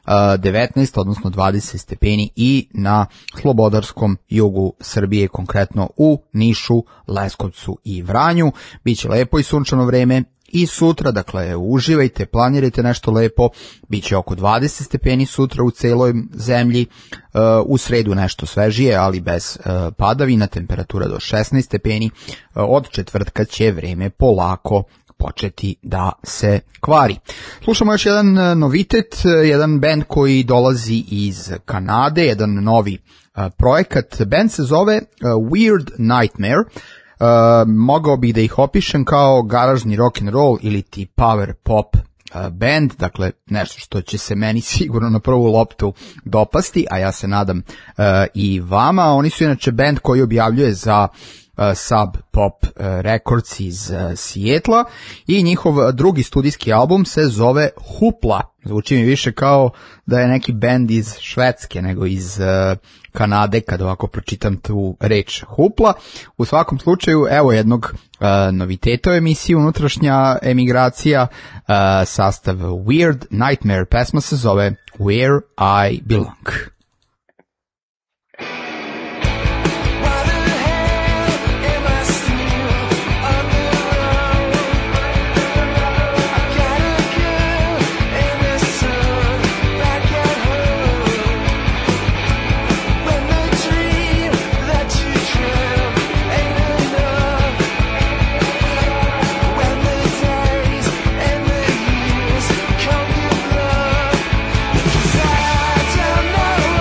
[SPEAKER 6] 19, odnosno 20 stepeni i na slobodarskom jugu Srbije, konkretno u Nišu, Leskovcu i Vranju. Biće lepo i sunčano vreme i sutra, dakle uživajte, planirajte nešto lepo, bit će oko 20 stepeni sutra u celoj zemlji, u sredu nešto svežije, ali bez padavina, temperatura do 16 stepeni, od četvrtka će vreme polako početi da se kvari. Slušamo još jedan novitet, jedan band koji dolazi iz Kanade, jedan novi projekat. Band se zove Weird Nightmare. Mogao bih da ih opišem kao garažni rock and roll ili ti power pop band, dakle nešto što će se meni sigurno na prvu loptu dopasti, a ja se nadam i vama. Oni su inače band koji objavljuje za Sub Pop Records iz Sijetla i njihov drugi studijski album se zove Hupla. Zvuči mi više kao da je neki band iz Švedske nego iz Kanade kad ovako pročitam tu reč Hupla. U svakom slučaju, evo jednog noviteta u emisiji Unutrašnja emigracija, sastav Weird Nightmare, pesma se zove Where I Belong.
[SPEAKER 5] I don't know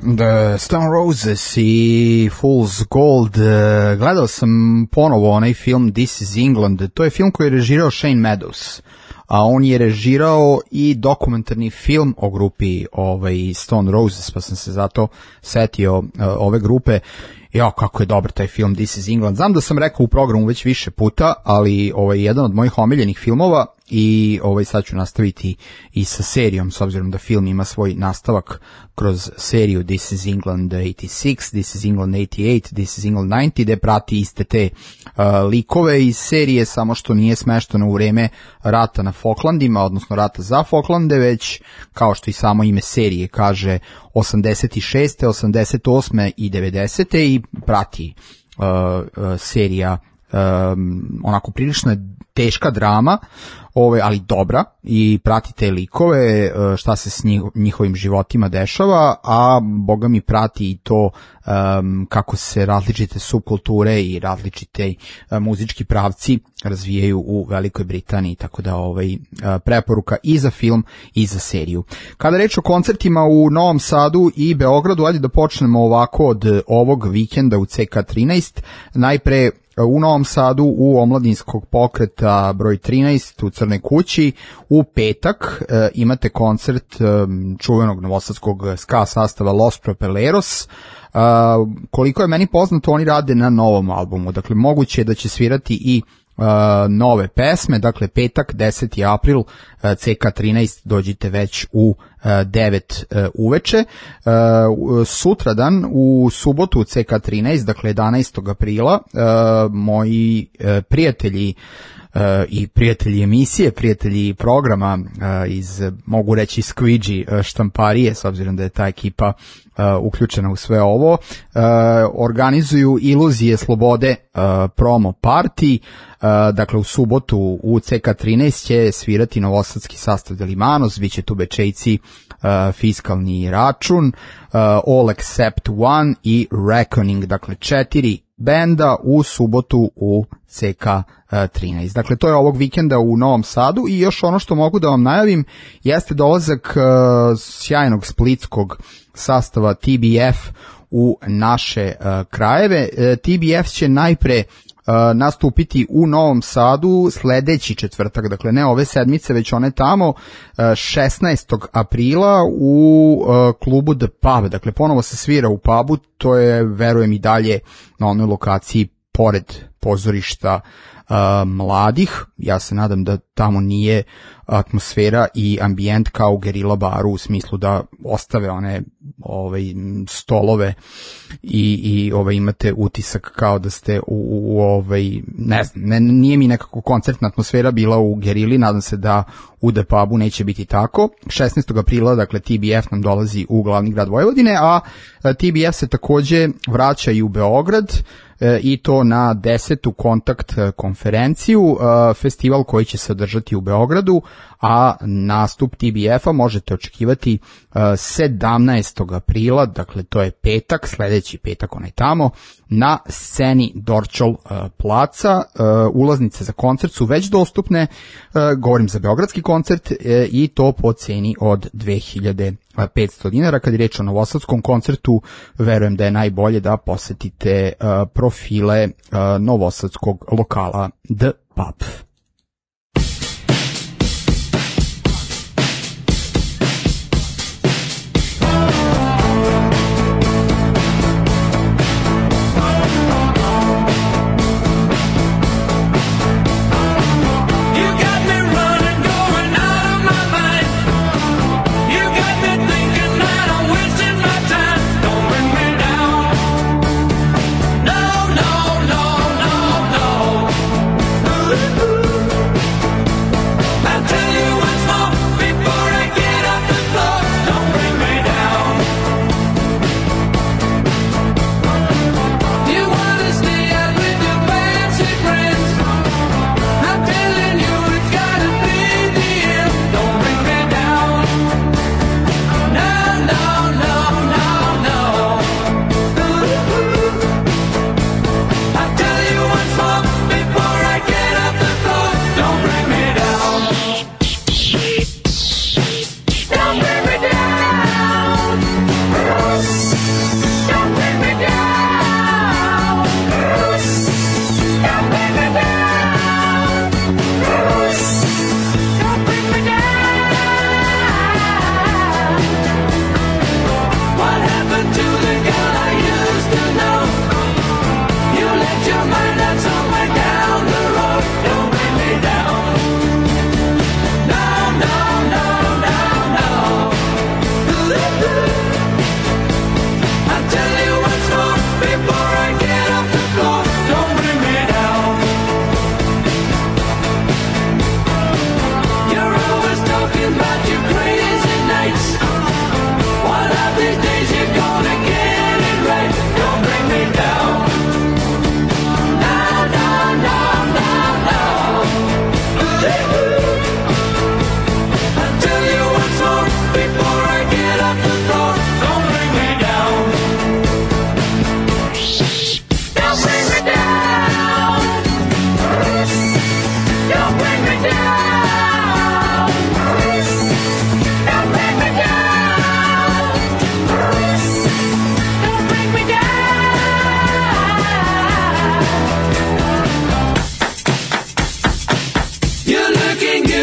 [SPEAKER 6] The Stone Roses i Fool's Gold. Gledao sam ponovo onaj film This is England. To je film koji je režirao Shane Meadows, a on je režirao i dokumentarni film o grupi Stone Roses, pa sam se zato setio ove grupe. Ja, kako je dobar taj film This is England. Znam da sam rekao u programu već više puta, ali jedan od mojih omiljenih filmova i sad ću nastaviti i sa serijom, s obzirom da film ima svoj nastavak kroz seriju This is England 86, This is England 88, This is England 90, gde prati iste te likove iz serije, samo što nije smešteno u vreme rata na Falklandima, odnosno rata za Falklande, već kao što i samo ime serije kaže 86. 88. i 90. i prati serija onako prilično je teška drama, ali dobra, i prati te likove, šta se s njihovim životima dešava, a boga mi prati i to kako se različite subkulture i različite muzički pravci razvijaju u Velikoj Britaniji, tako da preporuka i za film i za seriju. Kada reč o koncertima u Novom Sadu i Beogradu, ajde da počnemo ovako od ovog vikenda u CK13. Najpre u Novom Sadu u Omladinskog pokreta broj 13 u Crnoj kući u petak imate koncert čuvenog novosadskog ska sastava Los Propeleros. Koliko je meni poznato, oni rade na novom albumu, dakle moguće je da će svirati i nove pesme, dakle petak 10. april CK13, dođite već u 9 uveče. Sutradan u subotu CK13, dakle 11. aprila, moji prijatelji i prijatelji emisije, prijatelji programa iz, mogu reći, Squidgy štamparije, s obzirom da je ta ekipa uključena u sve ovo, organizuju Iluzije slobode promo party. Dakle u subotu u CK13 će svirati novosadski sastav Delimanos, bit će tu Bečejci, Fiskalni račun, All Except One i Reckoning, dakle 4 benda u subotu u CK13. Dakle, to je ovog vikenda u Novom Sadu. I još ono što mogu da vam najavim jeste dolazak sjajnog splitskog sastava TBF u naše krajeve. TBF će najpre nastupiti u Novom Sadu sledeći četvrtak, dakle ne ove sedmice, već one tamo 16. aprila u klubu The Pub, dakle ponovo se svira u pubu, to je, verujem, i dalje na onoj lokaciji pored pozorišta mladih. Ja se nadam da tamo nije atmosfera i ambijent kao u Gerila baru, u smislu da ostave one stolove i imate utisak kao da ste ne znam, nije mi nekako koncertna atmosfera bila u Gerili, nadam se da u The Pubu neće biti tako. 16. aprila, dakle, TBF nam dolazi u glavni grad Vojvodine, a TBF se takođe vraća i u Beograd, i to na 10. kontakt konferenciju, festival koji će se održati u Beogradu, a nastup TBF-a možete očekivati 17. aprila, dakle to je petak, sledeći petak onaj tamo, na sceni Dorćol placa. Ulaznice za koncert su već dostupne, govorim za beogradski koncert, i to po ceni od 2500 dinara. Kad je reč o novosadskom koncertu, verujem da je najbolje da posetite profile novosadskog lokala The Pub.
[SPEAKER 9] No, no, no, no, no.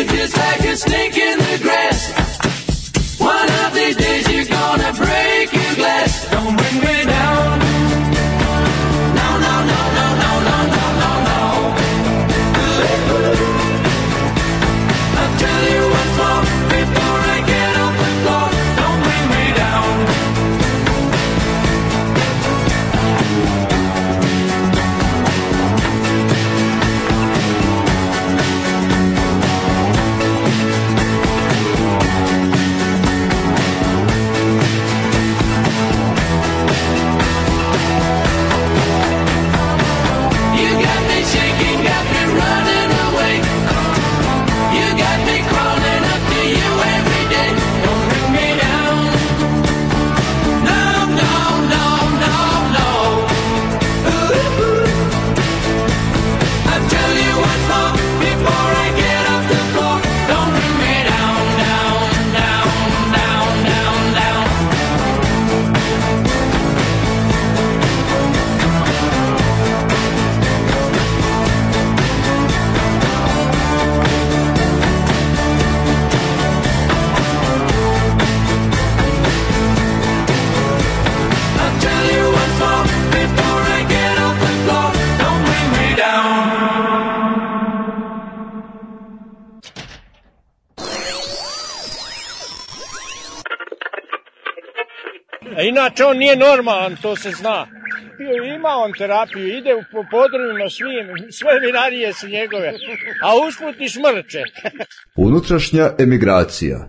[SPEAKER 9] You're just like a snake in the grass. One of these days you're gonna break your glass. Don't bring me down. No, no, no, no, no, no, no, no, no. I'll tell you what's wrong before I get off the floor. Don't bring me down. You got me shaking, got me running away. You got me crawling up to you every day. Don't bring me down. No, no, no, no, no. I'll tell you what's wrong before I get off the floor. Don't bring me down, down, down, down, down, down. I'll tell you what's wrong before I get off the floor. Don't bring me down.
[SPEAKER 20] Inače on nije normalan, to se zna. Ima on terapiju, ide po podrumima svim, sve vinarije su njegove, a usput i šmrče.
[SPEAKER 15] Unutrašnja emigracija.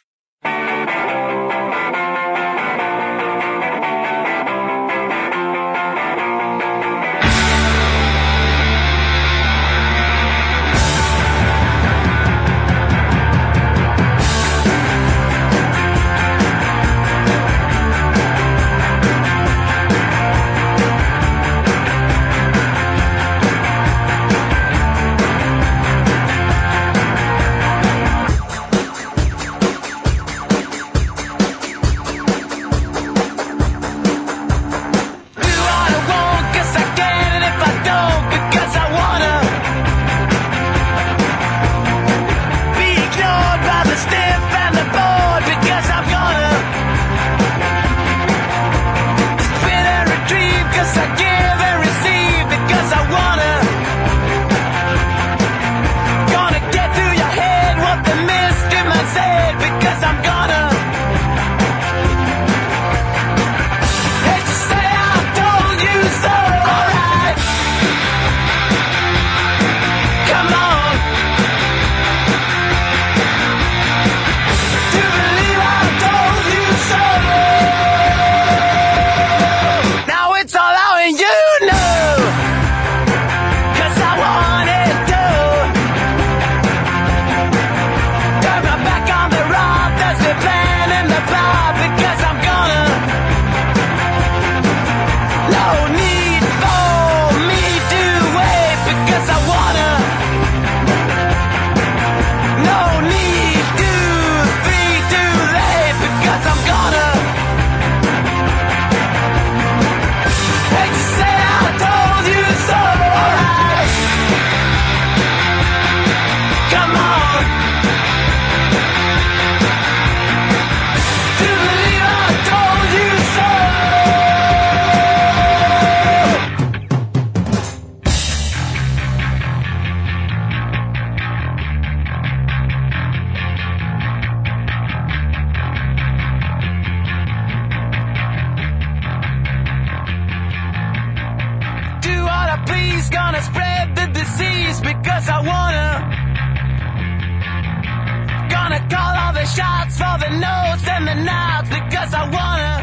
[SPEAKER 9] Shots for the notes and the nods because I wanna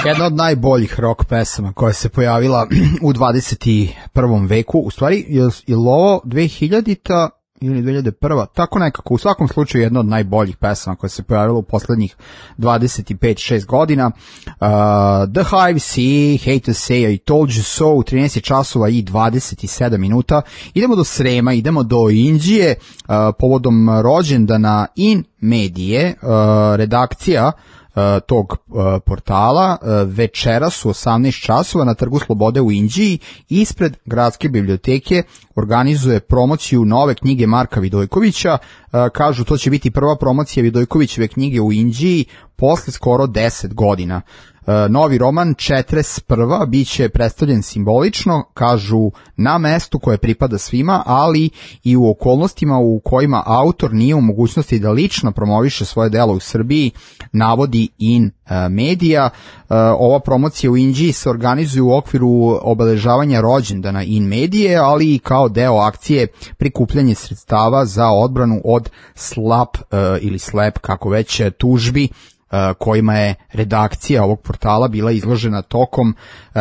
[SPEAKER 6] Jedna od najboljih rock pesama koja se pojavila u 21. veku, u stvari, je li ovo 2000-ta ili 2001. Tako nekako, u svakom slučaju jedna od najboljih pesama koja se pojavila u poslednjih 25-6 godina. The Hive Sea, Hate to Say I Told You So, 13 časova i 27 minuta. Idemo do Srema, idemo do Inđije, povodom rođendana In Medije, redakcija tog portala večeras u 18 časova na Trgu Slobode u Inđiji ispred Gradske biblioteke organizuje promociju nove knjige Marka Vidojkovića. Kažu to će biti prva promocija Vidojkovićeve knjige u Inđiji posle skoro 10 godina. Novi roman 41. biće predstavljen simbolično, kažu, na mestu koje pripada svima, ali i u okolnostima u kojima autor nije u mogućnosti da lično promoviše svoje delo u Srbiji, navodi In Medija. Ova promocija u Inđiji se organizuje u okviru obeležavanja rođendana In Medije, ali i kao deo akcije prikupljanje sredstava za odbranu od slap ili slep, kako već, tužbi kojima je redakcija ovog portala bila izložena tokom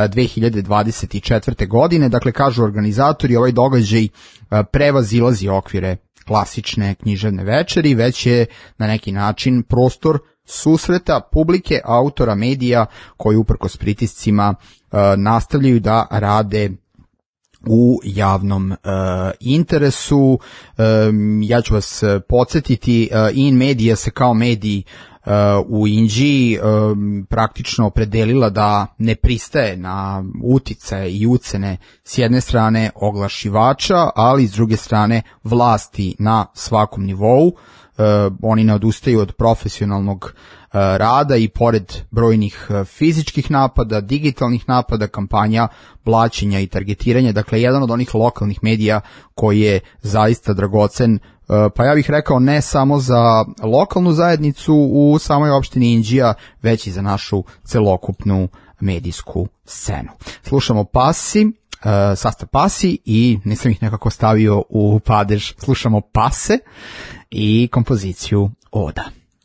[SPEAKER 6] 2024. godine. Dakle, kažu organizatori, ovaj događaj prevazilazi okvire klasične književne večeri, već je na neki način prostor susreta publike, autora, medija koji uprkos pritiscima nastavljaju da rade u javnom interesu. Ja ću vas podsjetiti, In Medija se kao medij u Inđiji praktično opredelila da ne pristaje na uticaje i ucene s jedne strane oglašivača, ali s druge strane vlasti na svakom nivou. Oni ne odustaju od profesionalnog rada i pored brojnih fizičkih napada, digitalnih napada, kampanja blaćenja i targetiranja. Dakle, jedan od onih lokalnih medija koji je zaista dragocen, pa ja bih rekao ne samo za lokalnu zajednicu u samoj opštini Inđija, već i za našu celokupnu medijsku scenu. Slušamo Pasi, sastav Pasi, i nisam ih nekako stavio u padež, slušamo Pase i kompoziciju Oda.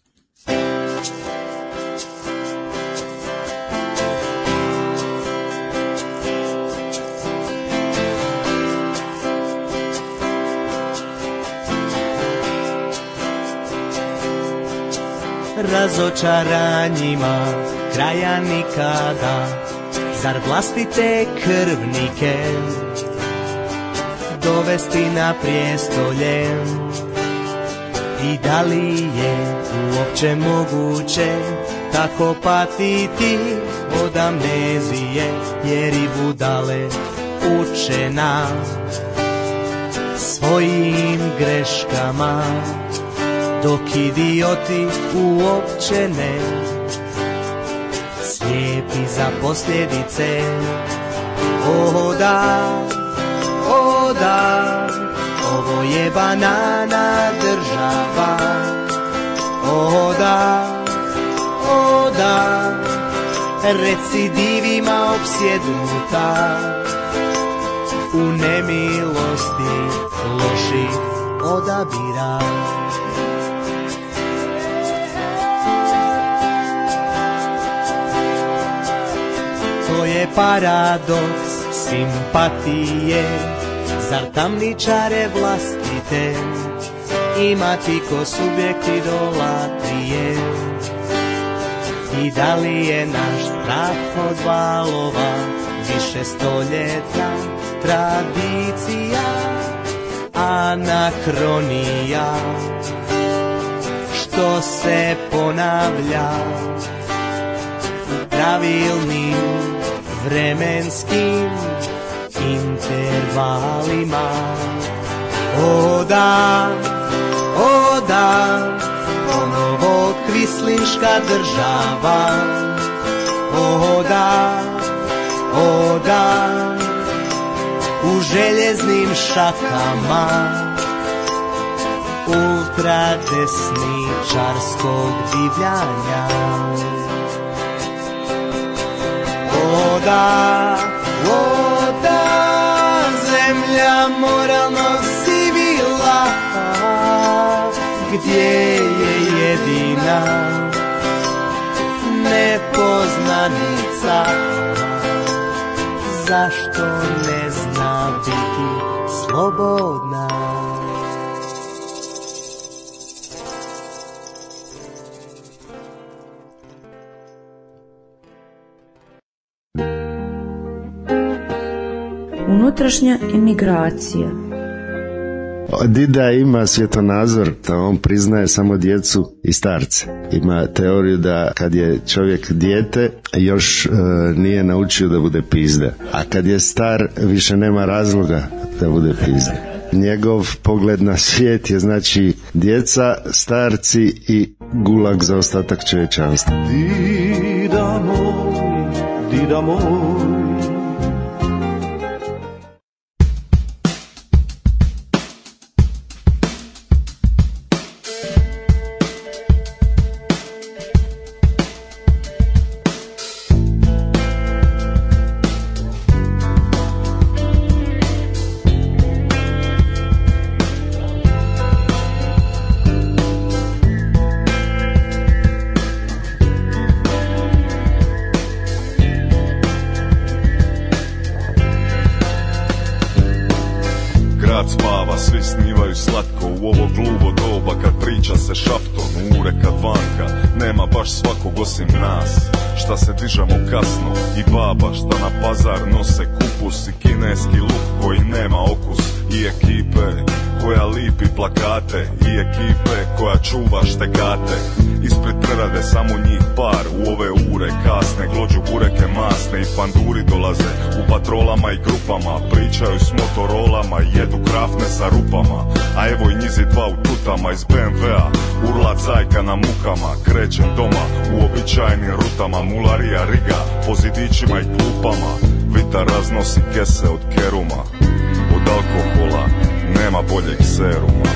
[SPEAKER 21] Razočaranjima kraja nikada, zar vlastite krvnike dovesti na prijestolje? I da li je uopće moguće tako patiti od amnezije, jer i budale uče na svojim greškama, dok idioti uopće ne, slijepi za posljedice. O da, ovo je banana država. O da, recidivima opsjednuta, u nemilosti loših odabira. To je paradoks simpatije, zar tamničare vlastite imati ko subjekt idolatrije? I da li je naš strah od valova više stoljetna tradicija, anakronija, što se ponavlja u pravilnim vremenskim intervalima? O da, ponovo kvislinška država. O da, u željeznim šakama ultradesničarskog divljanja. O da, zemlja moralnog sivila, gdje je jedina nepoznanica srca, zašto ne zna biti slobodna?
[SPEAKER 11] Unutrašnja emigracija.
[SPEAKER 12] Dida ima svjetonazor da on priznaje samo djecu i starce. Ima teoriju da kad je čovjek dijete još nije naučio da bude pizda, a kad je star više nema razloga da bude pizda. Njegov pogled na svijet je znači djeca, starci i gulag za ostatak čovječanstva.
[SPEAKER 3] Dida moj, dida moj.
[SPEAKER 10] Svi snivaju slatko u ovo gluvo doba kad priča se šaptom, ure kad vanka nema baš svakog osim nas, šta se dižemo kasno, i baba šta na pazar nose kupus i kineski luk koji nema okus, i ekipe koja lipi plakate, i ekipe koja čuva štekate. Ispred prerade samo njih par u ove ure kasne, glođu bureke masne i panduri dolaze u patrolama i grupama, pričaju s motorolama i jedu krafne sa rupama. A evo i njizi dva u tutama iz BMW-a, urla cajka na mukama, krećem doma u običajnim rutama, mularija riga po zidićima i klupama, vita raznosi kese od keruma, od alkohola nema boljeg seruma.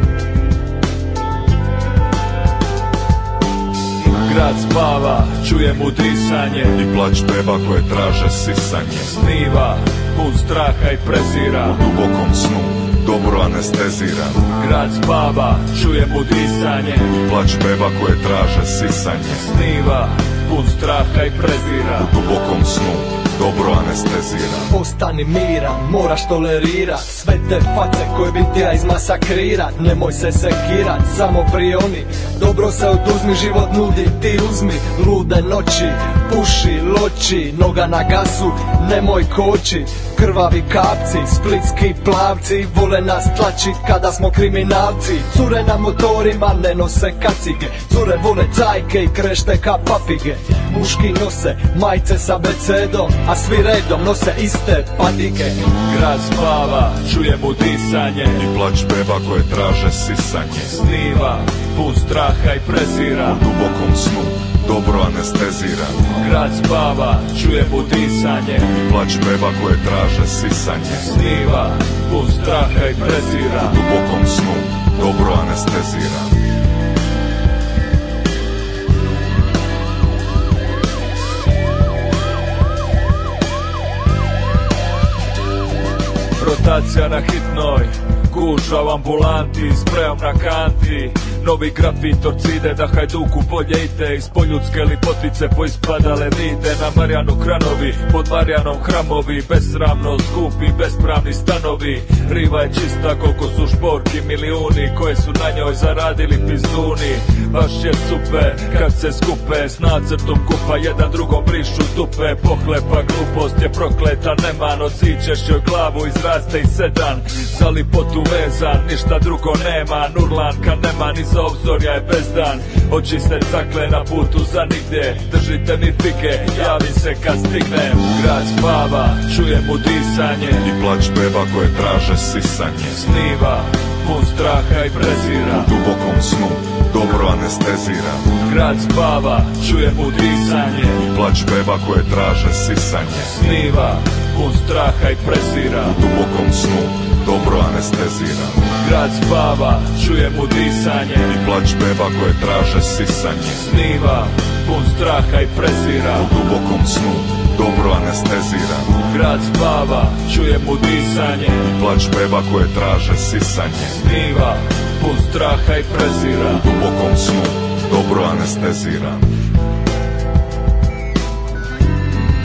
[SPEAKER 7] Grad spava, čujem udisanje
[SPEAKER 10] i plać beba koje traže sisanje.
[SPEAKER 7] Sniva, pun straha i prezira,
[SPEAKER 10] u dubokom snu, dobro anesteziran.
[SPEAKER 7] Grad spava, čujem udisanje
[SPEAKER 10] i plać beba koje traže sisanje.
[SPEAKER 7] Sniva, pun straha i prezira,
[SPEAKER 10] u dubokom snu, dobro anestezira.
[SPEAKER 21] Ostani miran, moraš tolerirat sve te face koje bi ti ja izmasakrirat. Nemoj se sekirat, samo prioni, dobro se oduzmi, život nudi, ti uzmi. Lude noći, puši, loči, noga na gasu, nemoj koči. Krvavi kapci, splitski plavci, vole nas tlači kada smo kriminalci. Cure na motorima ne nose kacige, cure vole cajke i krešte ka papige. Muški nose majice sa becedom, a svi redom nose iste patike.
[SPEAKER 7] Grad spava, čujem udisanje
[SPEAKER 10] i plać beba koje traže sisanje.
[SPEAKER 7] Sniva, pun straha i prezira,
[SPEAKER 10] u dubokom snu, dobro anesteziran.
[SPEAKER 7] Grad spava, čujem udisanje
[SPEAKER 10] i plać beba koje traže sisanje.
[SPEAKER 7] Sniva, pun straha i prezira,
[SPEAKER 10] u dubokom snu, dobro anesteziran.
[SPEAKER 7] Rotacija na hitnoj, gužva u ambulanti, sprejom na kanti. Novi grafitor cide da Hajduku bolje ide, iz poljudske lipotice poispadale vide. Na Marijanu kranovi, pod Marijanom hramovi, besramno skupi, bespravni stanovi. Riva je čista koliko su šporki, milijuni koje su na njoj zaradili pizduni. Baš je super kad se skupe s nacrtom kupa, jedan drugom brišu dupe. Pohlepa glupost je prokleta, neman, odsićeš joj glavu, izraste i sedan. Za lipotu vezan, ništa drugo nema, Nurlan kad nema ni za obzorja je bezdan. Oči se cakle na putu za nigdje, držite mi fige, javim se kad stignem. Grad spava, čujem udisanje
[SPEAKER 10] i plać beba koje traže sisanje.
[SPEAKER 7] Sniva, pun straha i prezira,
[SPEAKER 10] u dubokom snu, dobro anesteziran.
[SPEAKER 7] Grad spava, čujem udisanje
[SPEAKER 10] i plać beba koje traže sisanje.
[SPEAKER 7] Sniva, pun straha i prezira,
[SPEAKER 10] u dubokom snu, dobro anesteziran.
[SPEAKER 7] Grad spava, čujem udisanje
[SPEAKER 10] i plać beba koje traže sisanje.
[SPEAKER 7] Sniva, pun straha i prezira,
[SPEAKER 10] u dubokom snu, dobro anesteziran.
[SPEAKER 7] Grad spava, čujem udisanje
[SPEAKER 10] i plać beba koje traže sisanje.
[SPEAKER 7] Sniva, pun straha i prezira,
[SPEAKER 10] u dubokom snu, dobro anesteziran.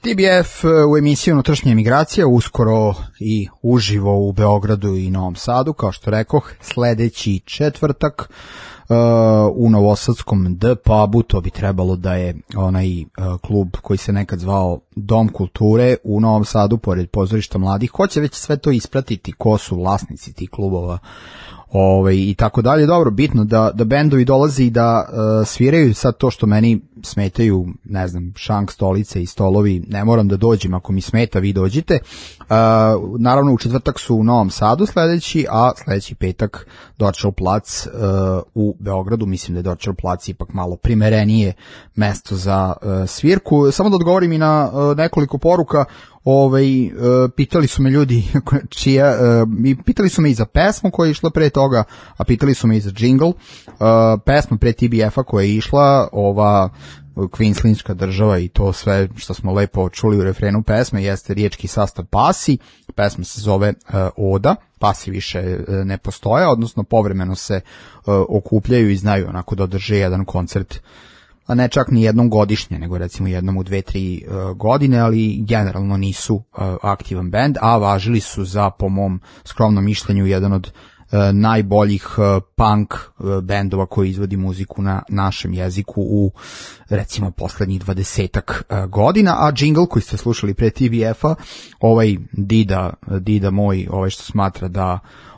[SPEAKER 6] TBF u emisiji Unutrašnja emigracija, uskoro i uživo u Beogradu i Novom Sadu, kao što rekoh, sledeći četvrtak u novosadskom The Pubu, to bi trebalo da je onaj klub koji se nekad zvao Dom kulture u Novom Sadu, pored pozorišta mladih. Ko će već sve to ispratiti, ko su vlasnici tih klubova i tako dalje. Dobro, bitno da bendovi dolaze i da sviraju. Sad to što meni smetaju, ne znam, šank, stolice i stolovi, ne moram da dođem, ako mi smeta vi dođite. Naravno u četvrtak su u Novom Sadu sledeći, a sledeći petak Dorčel plac u Beogradu. Mislim da je Dorčel plac ipak malo primerenije mesto za svirku. Samo da odgovorim i na nekoliko poruka. Pitali su me ljudi pitali su me i za pesmu koja je išla pre toga, a pitali su me i za džingl. Pesma pre TBF-a koja je išla, ova Kvinslinčka država i to sve što smo lepo čuli u refrenu pesme, jeste riječki sastav Pasi. Pesma se zove Oda. Pasi više ne postoje, odnosno povremeno se okupljaju i znaju onako da održe jedan koncert, a ne čak ni jednom godišnje, nego recimo jednom u 2-3 godine, ali generalno nisu aktivan bend, a važili su za, po mom skromnom mišljenju, jedan od najboljih punk bendova koji izvodi muziku na našem jeziku u recimo poslednjih 20-ak godina. A džingl koji ste slušali pre TBF-a, ovaj Dida moj, što smatra da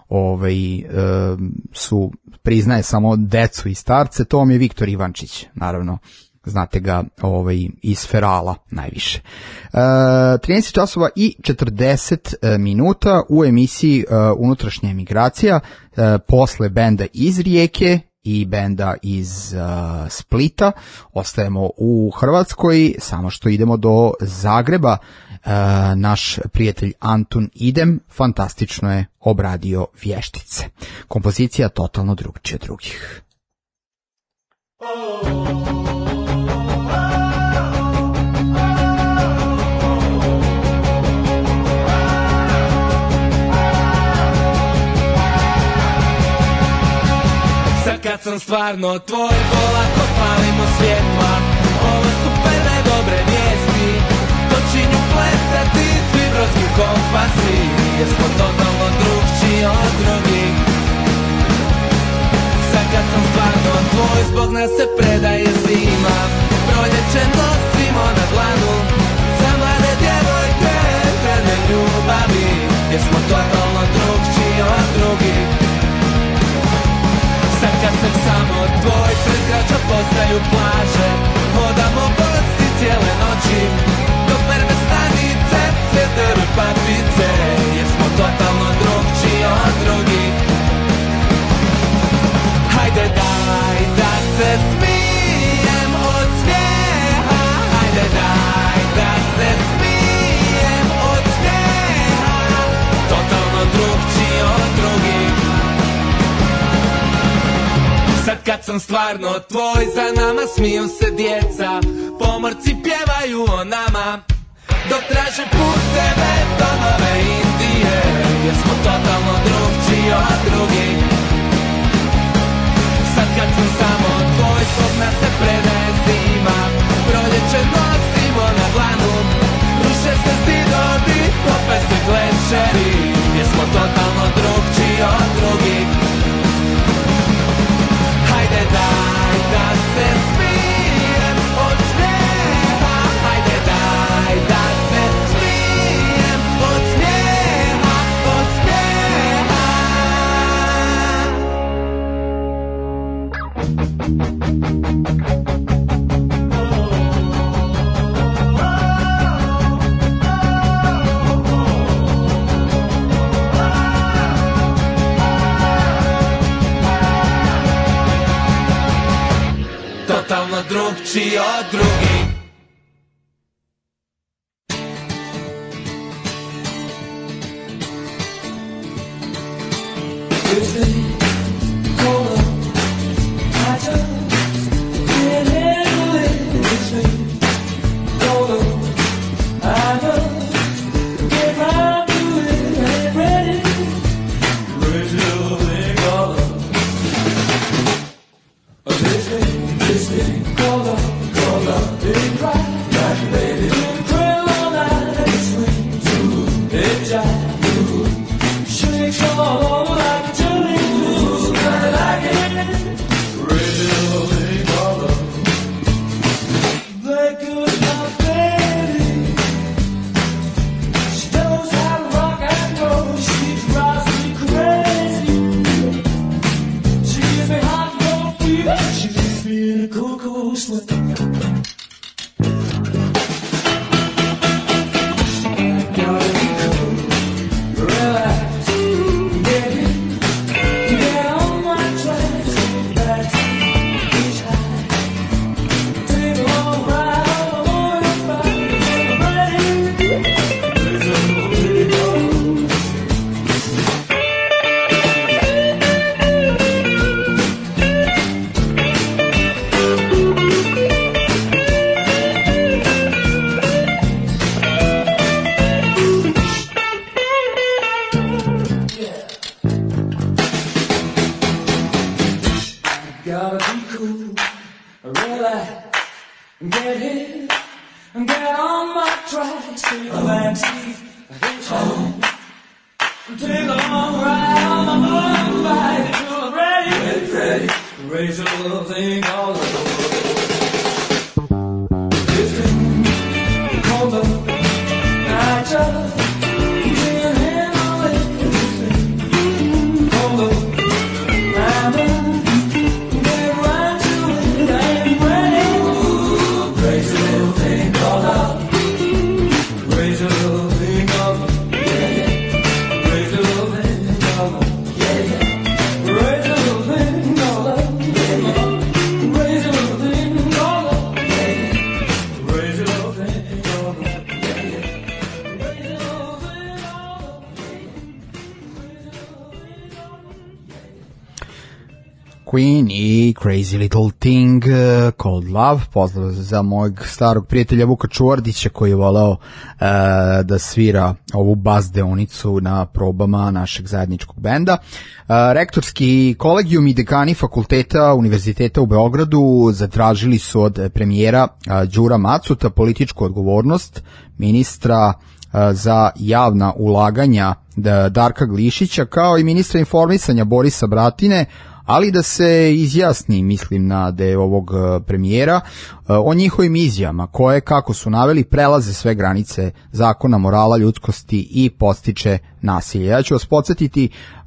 [SPEAKER 6] su priznaje samo decu i starce, to vam je Viktor Ivančić, naravno, znate ga iz Ferala najviše. 13 časova i 40 minuta u emisiji Unutrašnja emigracija, posle benda iz Rijeke i benda iz Splita ostajemo u Hrvatskoj, samo što idemo do Zagreba. Naš prijatelj Antun Idem fantastično je obradio Vještice. Kompozicija totalno drugčija od drugih.
[SPEAKER 9] Sad kad sam stvarno tvoj, polako palimo svjetla. Ovo su prve dobre vijesti, počinju plesati svi brodski kompasi, jer smo totalno drugčiji od drugih. Sad kad sam stvarno tvoj, zbog nas se predaje zima. Proljeće nosimo na dlanu, za mlade djevojke krene ljubavi, jer smo totalno drugčiji od drugih. Sad kad sam samo tvoj, pred krađa postaju plaže, hodamo bosti cijele noći, do prve stanice svjetove papice, jer smo totalno drugčiji od drugih. Hajde daj da se smijem od smijeha, hajde daj da se smijem od smijeha, totalno drugčiji od drugih. Sad kad sam stvarno tvoj, za nama smiju se djeca, pomorci pjevaju o nama, dok traže puteve do Nove Indije, jer smo totalno drugčiji od drugih. Sad kad sam samo tvoj, zbog nas se predaje zima, proljeće nosimo na dlanu, ruše se zidovi, kope se glečeri, jer smo totalno drugčiji od drugih. Hajde daj da se smijem od smijeha, hajde daj da se smijem od smijeha, od smijeha. Totalno drugčiji od drugih. This thing called love, big rock, like lady in the jive. Shakes all over like a jelly glue. I like it. Raise it up, they call her. That good my baby. She knows how to rock and roll. She drives me crazy. She gives me hot dog fever. She leaves me in a cocoa sweat.
[SPEAKER 6] Queen i Crazy Little Thing Called Love. Pozdrav za mojeg starog prijatelja Vuka Čuvardića koji je voleo da svira ovu bas deonicu na probama našeg zajedničkog benda. Rektorski kolegijum i dekani fakulteta Univerziteta u Beogradu zatražili su od premijera Đura Macuta političku odgovornost ministra za javna ulaganja Darka Glišića kao i ministra informisanja Borisa Bratine, ali da se izjasni, mislim, na de ovog premijera o njihovim izjavama koje, kako su naveli, prelaze sve granice zakona, morala, ljudskosti i podstiče nasilje. Ja ću vas podsjetiti,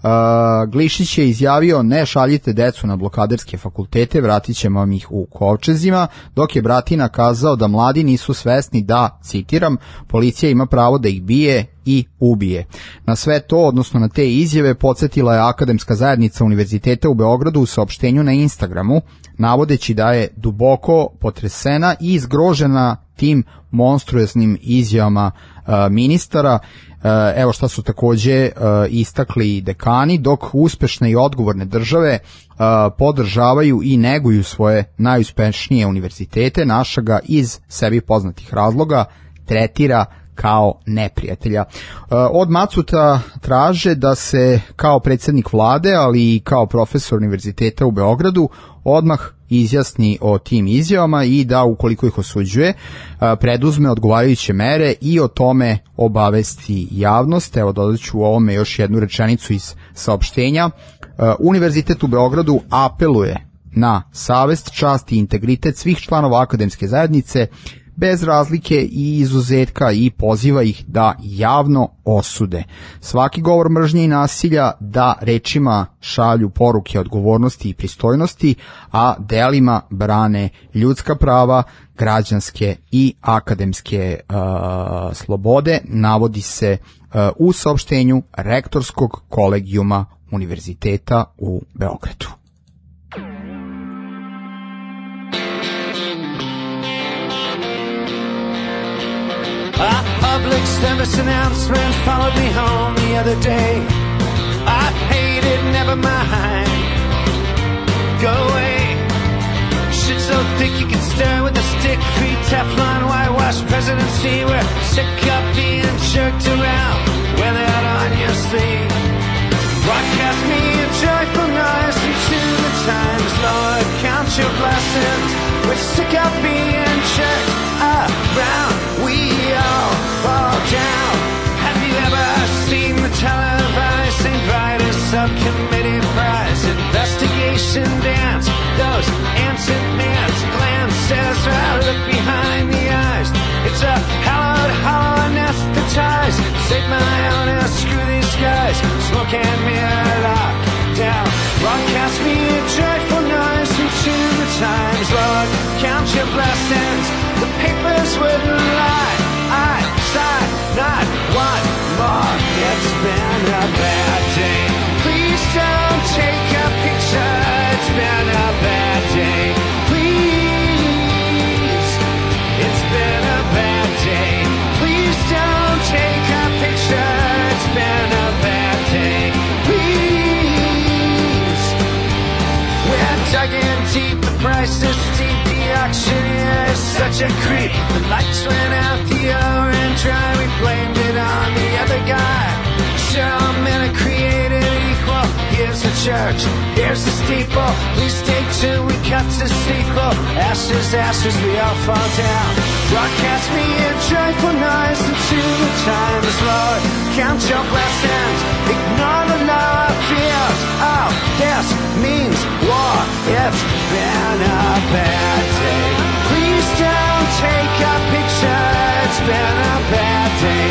[SPEAKER 6] Glišić je izjavio: ne šaljite decu na blokaderske fakultete, vratit ćemo vam ih u kovčezima, dok je Bratina kazao da mladi nisu svesni da, citiram, policija ima pravo da ih bije i ubije. Na sve to, odnosno na te izjave, podsjetila je akademska zajednica Univerziteta u Beogradu u saopštenju na Instagramu, navodeći da je duboko potresena i zgrožena tim monstruoznim izjavama ministara. Evo šta su takođe istakli dekani: dok uspešne i odgovorne države podržavaju i neguju svoje najuspešnije univerzitete, naša ga iz sebi poznatih razloga tretira kao neprijatelja. Od Macuta traže da se kao predsjednik vlade, ali i kao profesor Univerziteta u Beogradu odmah izjasni o tim izjavama i da, ukoliko ih osuđuje, preduzme odgovarajuće mere i o tome obavesti javnost. Evo, dodat ću u ovome još jednu rečenicu iz saopštenja. Univerzitet u Beogradu apeluje na savest, čast i integritet svih članova akademske zajednice bez razlike i izuzetka i poziva ih da javno osude svaki govor mržnje i nasilja, da rečima šalju poruke odgovornosti i pristojnosti, a delima brane ljudska prava, građanske i akademske slobode, navodi se u saopštenju Rektorskog kolegijuma Univerziteta u Beogradu.
[SPEAKER 5] A public service announcement followed me home the other day. I hate it, never mind. Go away. Shit so thick you can stir with a stick. Free Teflon, whitewash presidency. We're sick of being jerked around when they're out on your sleeve. Broadcast me a joyful noise into the times. Lord, count your blessings. We're sick of being jerked around. We all fall down. Have you ever
[SPEAKER 8] ocean dance, those ants and pants, glances right up behind the eyes. It's a hallowed hollow anesthetized. Save my honor, screw these guys. Smoke and mirror lock down. Broadcast me a joyful noise into the times. Lord, count your blessings. The papers wouldn't lie. I sigh not one more. It's been a bad day. Please don't take a picture. It's been a bad day. Please, it's been a bad day. Please don't take a picture. It's been a bad day. Please, we're dug in deep. The price is steep. The auctioneer is such a creep. The lights went out, the orange dry. We blamed it on the other guy. Sure, all men are created equal. Here's the church, here's the steeple. Please stay tuned, we cut to sequel. Ashes, ashes, we all fall down. Broadcast me a joyful noise into the times, Lord. Count your blessings, ignore the law of fears. Oh, this means war. It's been a bad day. Please don't take a picture. It's been a bad day.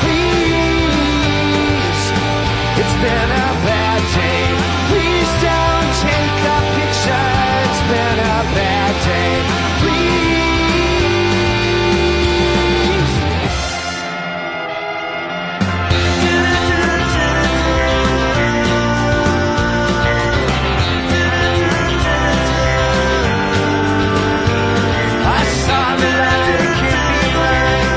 [SPEAKER 8] Please, it's been a bad day. Please don't take a picture. It's been a bad day. Please. I saw the light that can't be blind.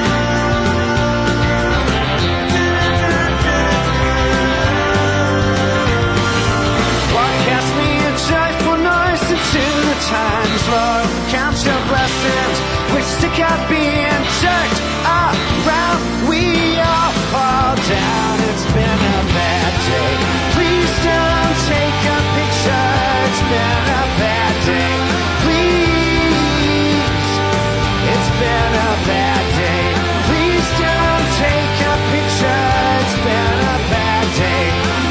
[SPEAKER 8] Broadcast me a joyful noise into the times, Lord. Count your blessings. We're sick of being jerked around. We all fall down. It's been a bad day. Please don't take a picture. It's been a bad day. Please, it's been a bad day. Please don't take a picture. It's been a bad day.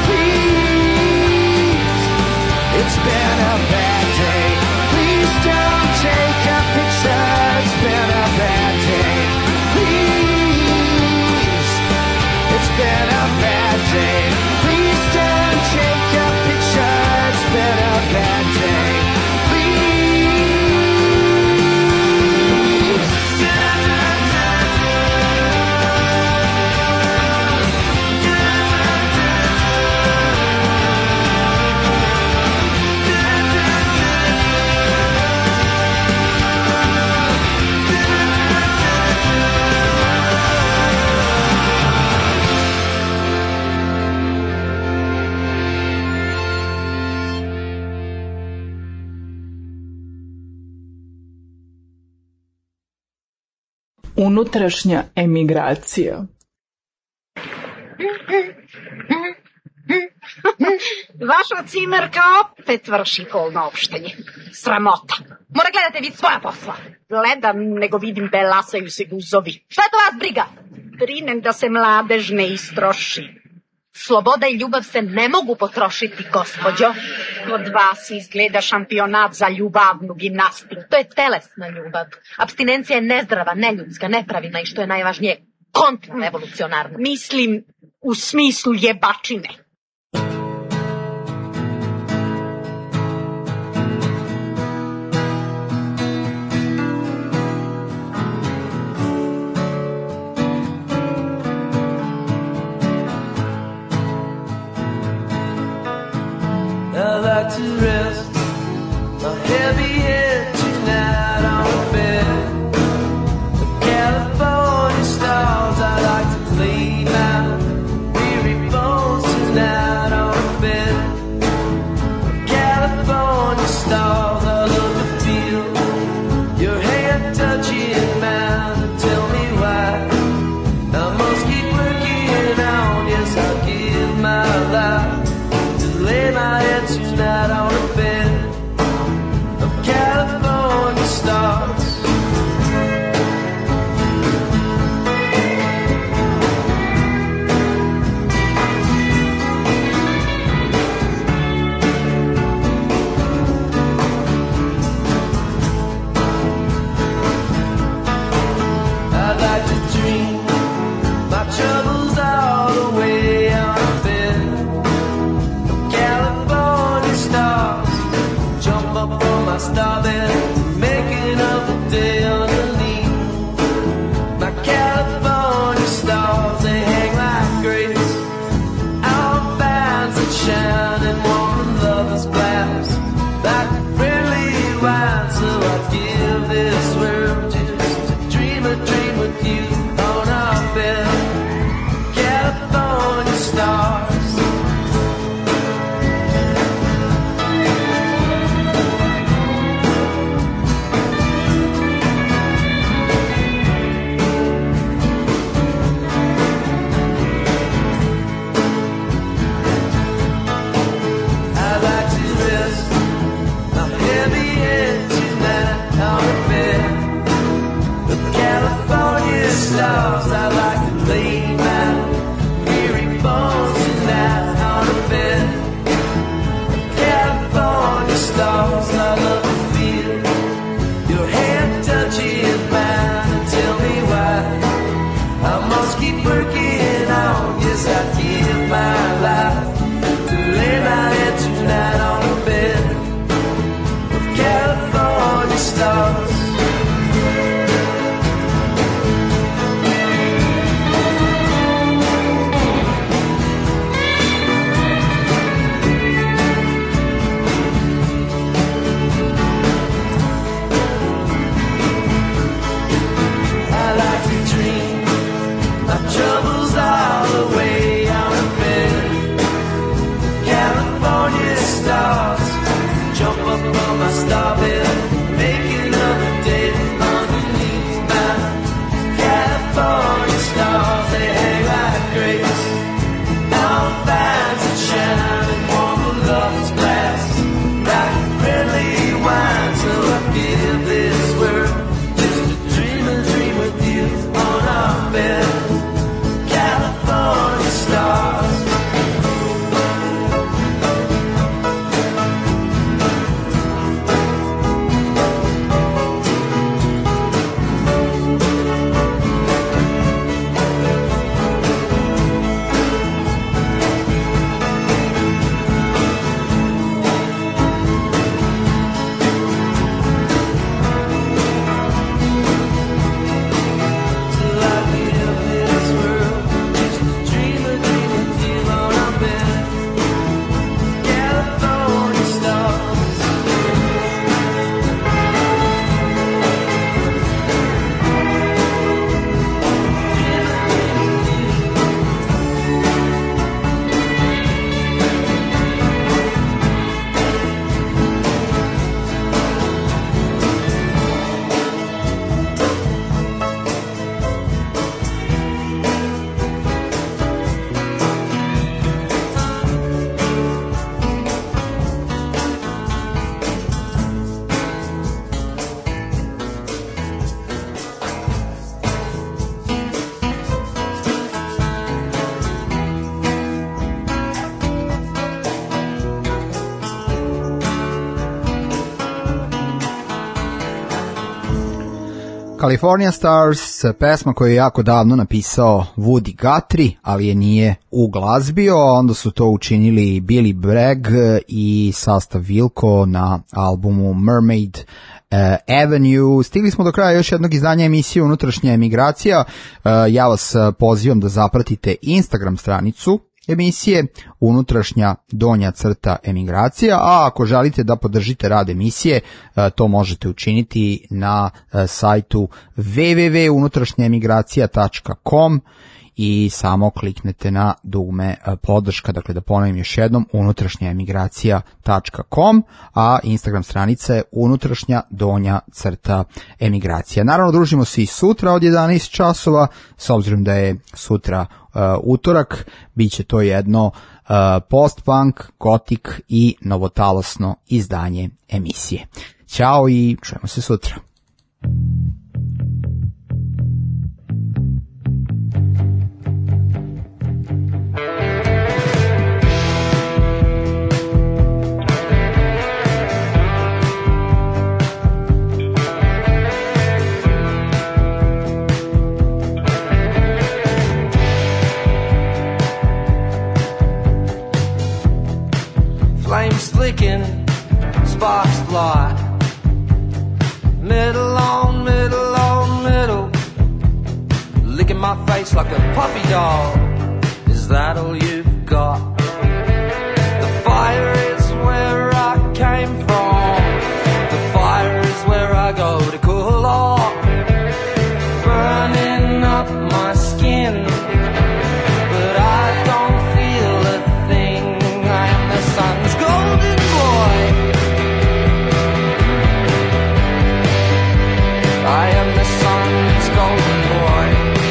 [SPEAKER 8] Please, it's been a bad day. Please don't take a picture. It's been a bad day. Please, it's been a bad day. Please don't take a picture. It's been a bad day.
[SPEAKER 22] Unutrašnja emigracija.
[SPEAKER 23] Vaša cimerka opet vrši polno opštenje. Sramota. Mora gledate vi svoja posla. Gledam, nego vidim belasaju se guzovi. Šta je to vas briga? Brinem da se mladež ne istroši. Sloboda i ljubav se ne mogu potrošiti, gospođo. Kod vas izgleda šampionat za ljubavnu gimnastiku. To je telesna ljubav. Apstinencija je nezdrava, neljudska, nepravilna i što je najvažnije, kontrarevolucionarna. Mislim, u smislu jebačine.
[SPEAKER 9] I like to rest my heavy head tonight on the bed. The California stars, I like to lay my weary bones tonight on the bed. The California stars, I love to feel your hand touching mine. Tell me why I must keep working on. Yes, I'll give my life. Lay my head tonight on the bed.
[SPEAKER 13] starving, making up a day underneath my California stars. They hang like grapes out bands that shine in warm lovers' glass like friendly wine. So I give this world just to dream a dream with you on our bed, California stars. Stars, I like to lay my weary bones tonight on a bed. California stars, I love to feel your hand touching mine and tell me why I must keep working on. Yes, I give my life to lay my head tonight on a bed of California stars. Troubles all the way on a bed, California stars, jump up on my star bed, making up a day underneath my California stars. They hang like grapes on vines that shine and warm the lover's glass like friendly wine. So I give this world just a dream with you on our bed, California stars.
[SPEAKER 6] California Stars, pesma koju je jako davno napisao Woody Guthrie, ali je nije uglazbio, onda su to učinili Billy Bragg i sastav Wilco na albumu Mermaid Avenue. Stigli smo do kraja još jednog izdanja emisije Unutrašnja emigracija. Ja vas pozivam da zapratite Instagram stranicu emisije _emigracija, a ako želite da podržite rad emisije, to možete učiniti na sajtu www.unutrašnjaemigracija.com i samo kliknete na dugme podrška, dakle da ponovim još jednom, unutrašnjaemigracija.com, a Instagram stranica je _emigracija. Naravno, družimo se i sutra od 11 časova, s obzirom da je sutra utorak, bit će to jedno post-punk, gotik i novotalosno izdanje emisije. Ćao i čujemo se sutra.
[SPEAKER 13] Flames flicking, sparks fly,
[SPEAKER 8] middle on middle on middle, licking my face like a puppy dog. Is that all you've got? The fire is where I came from. The fire is where I go to cool off. Burning up my skin, but I don't feel a thing. I am the sun's golden boy. I am the sun's golden boy.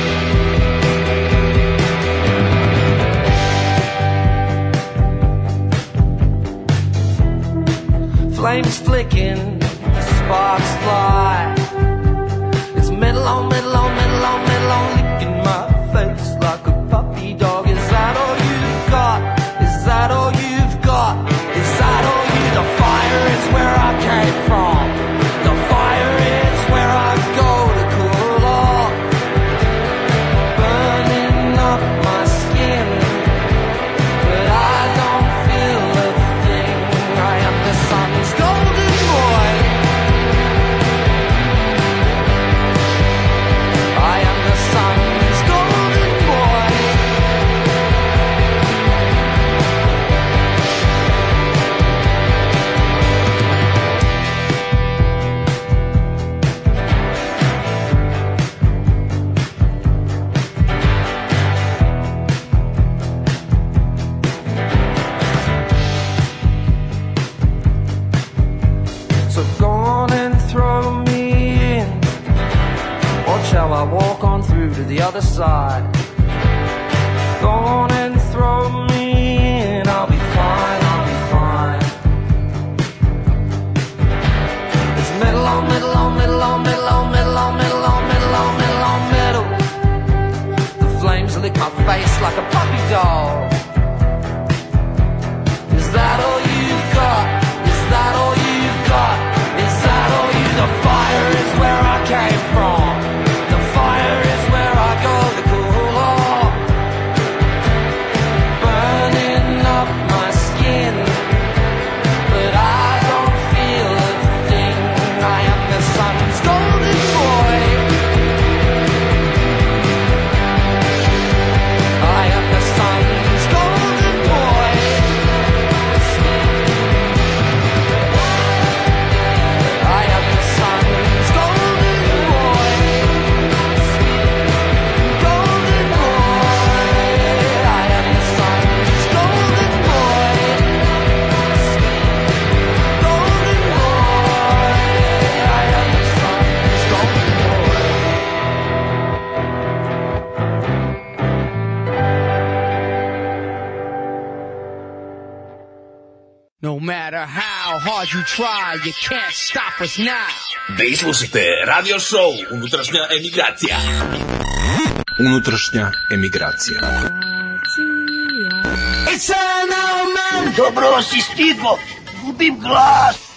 [SPEAKER 8] Flames flicking, sparks fly. It's middle on middle on middle on middle on, licking my face like a puppy dog. Is that all you've got? Is that all you've got? Is that all you? The fire is where I came from. The fire is where I go to cool off. Burning up my skin, but I don't feel a thing. I am the sun's golden boy. I am the sun's golden boy. So go on and throw me in. Or shall I walk on through to the other side? Go on and throw me in. I'll be fine, I'll be fine. It's middle on middle on middle on middle on middle on middle on middle on middle on middle. The flames lick my face like a puppy dog. Is that all you've got? Is that all you've got? Is that all you? The fire is where I came from. The fire is where I go to cool off. Burning up my skin, but I don't feel a thing. I am the sun's golden boy. I am the sun's golden boy. I am the sun's golden boy. Golden boy. I am the sun's golden boy. Golden boy. I am the sun's golden boy.
[SPEAKER 2] No matter how hard you try, you can't stop us now.
[SPEAKER 14] Vi slušate radio show Unutrašnja emigracija.
[SPEAKER 22] Unutrašnja emigracija.
[SPEAKER 4] Dobro si stigo, gubim glas.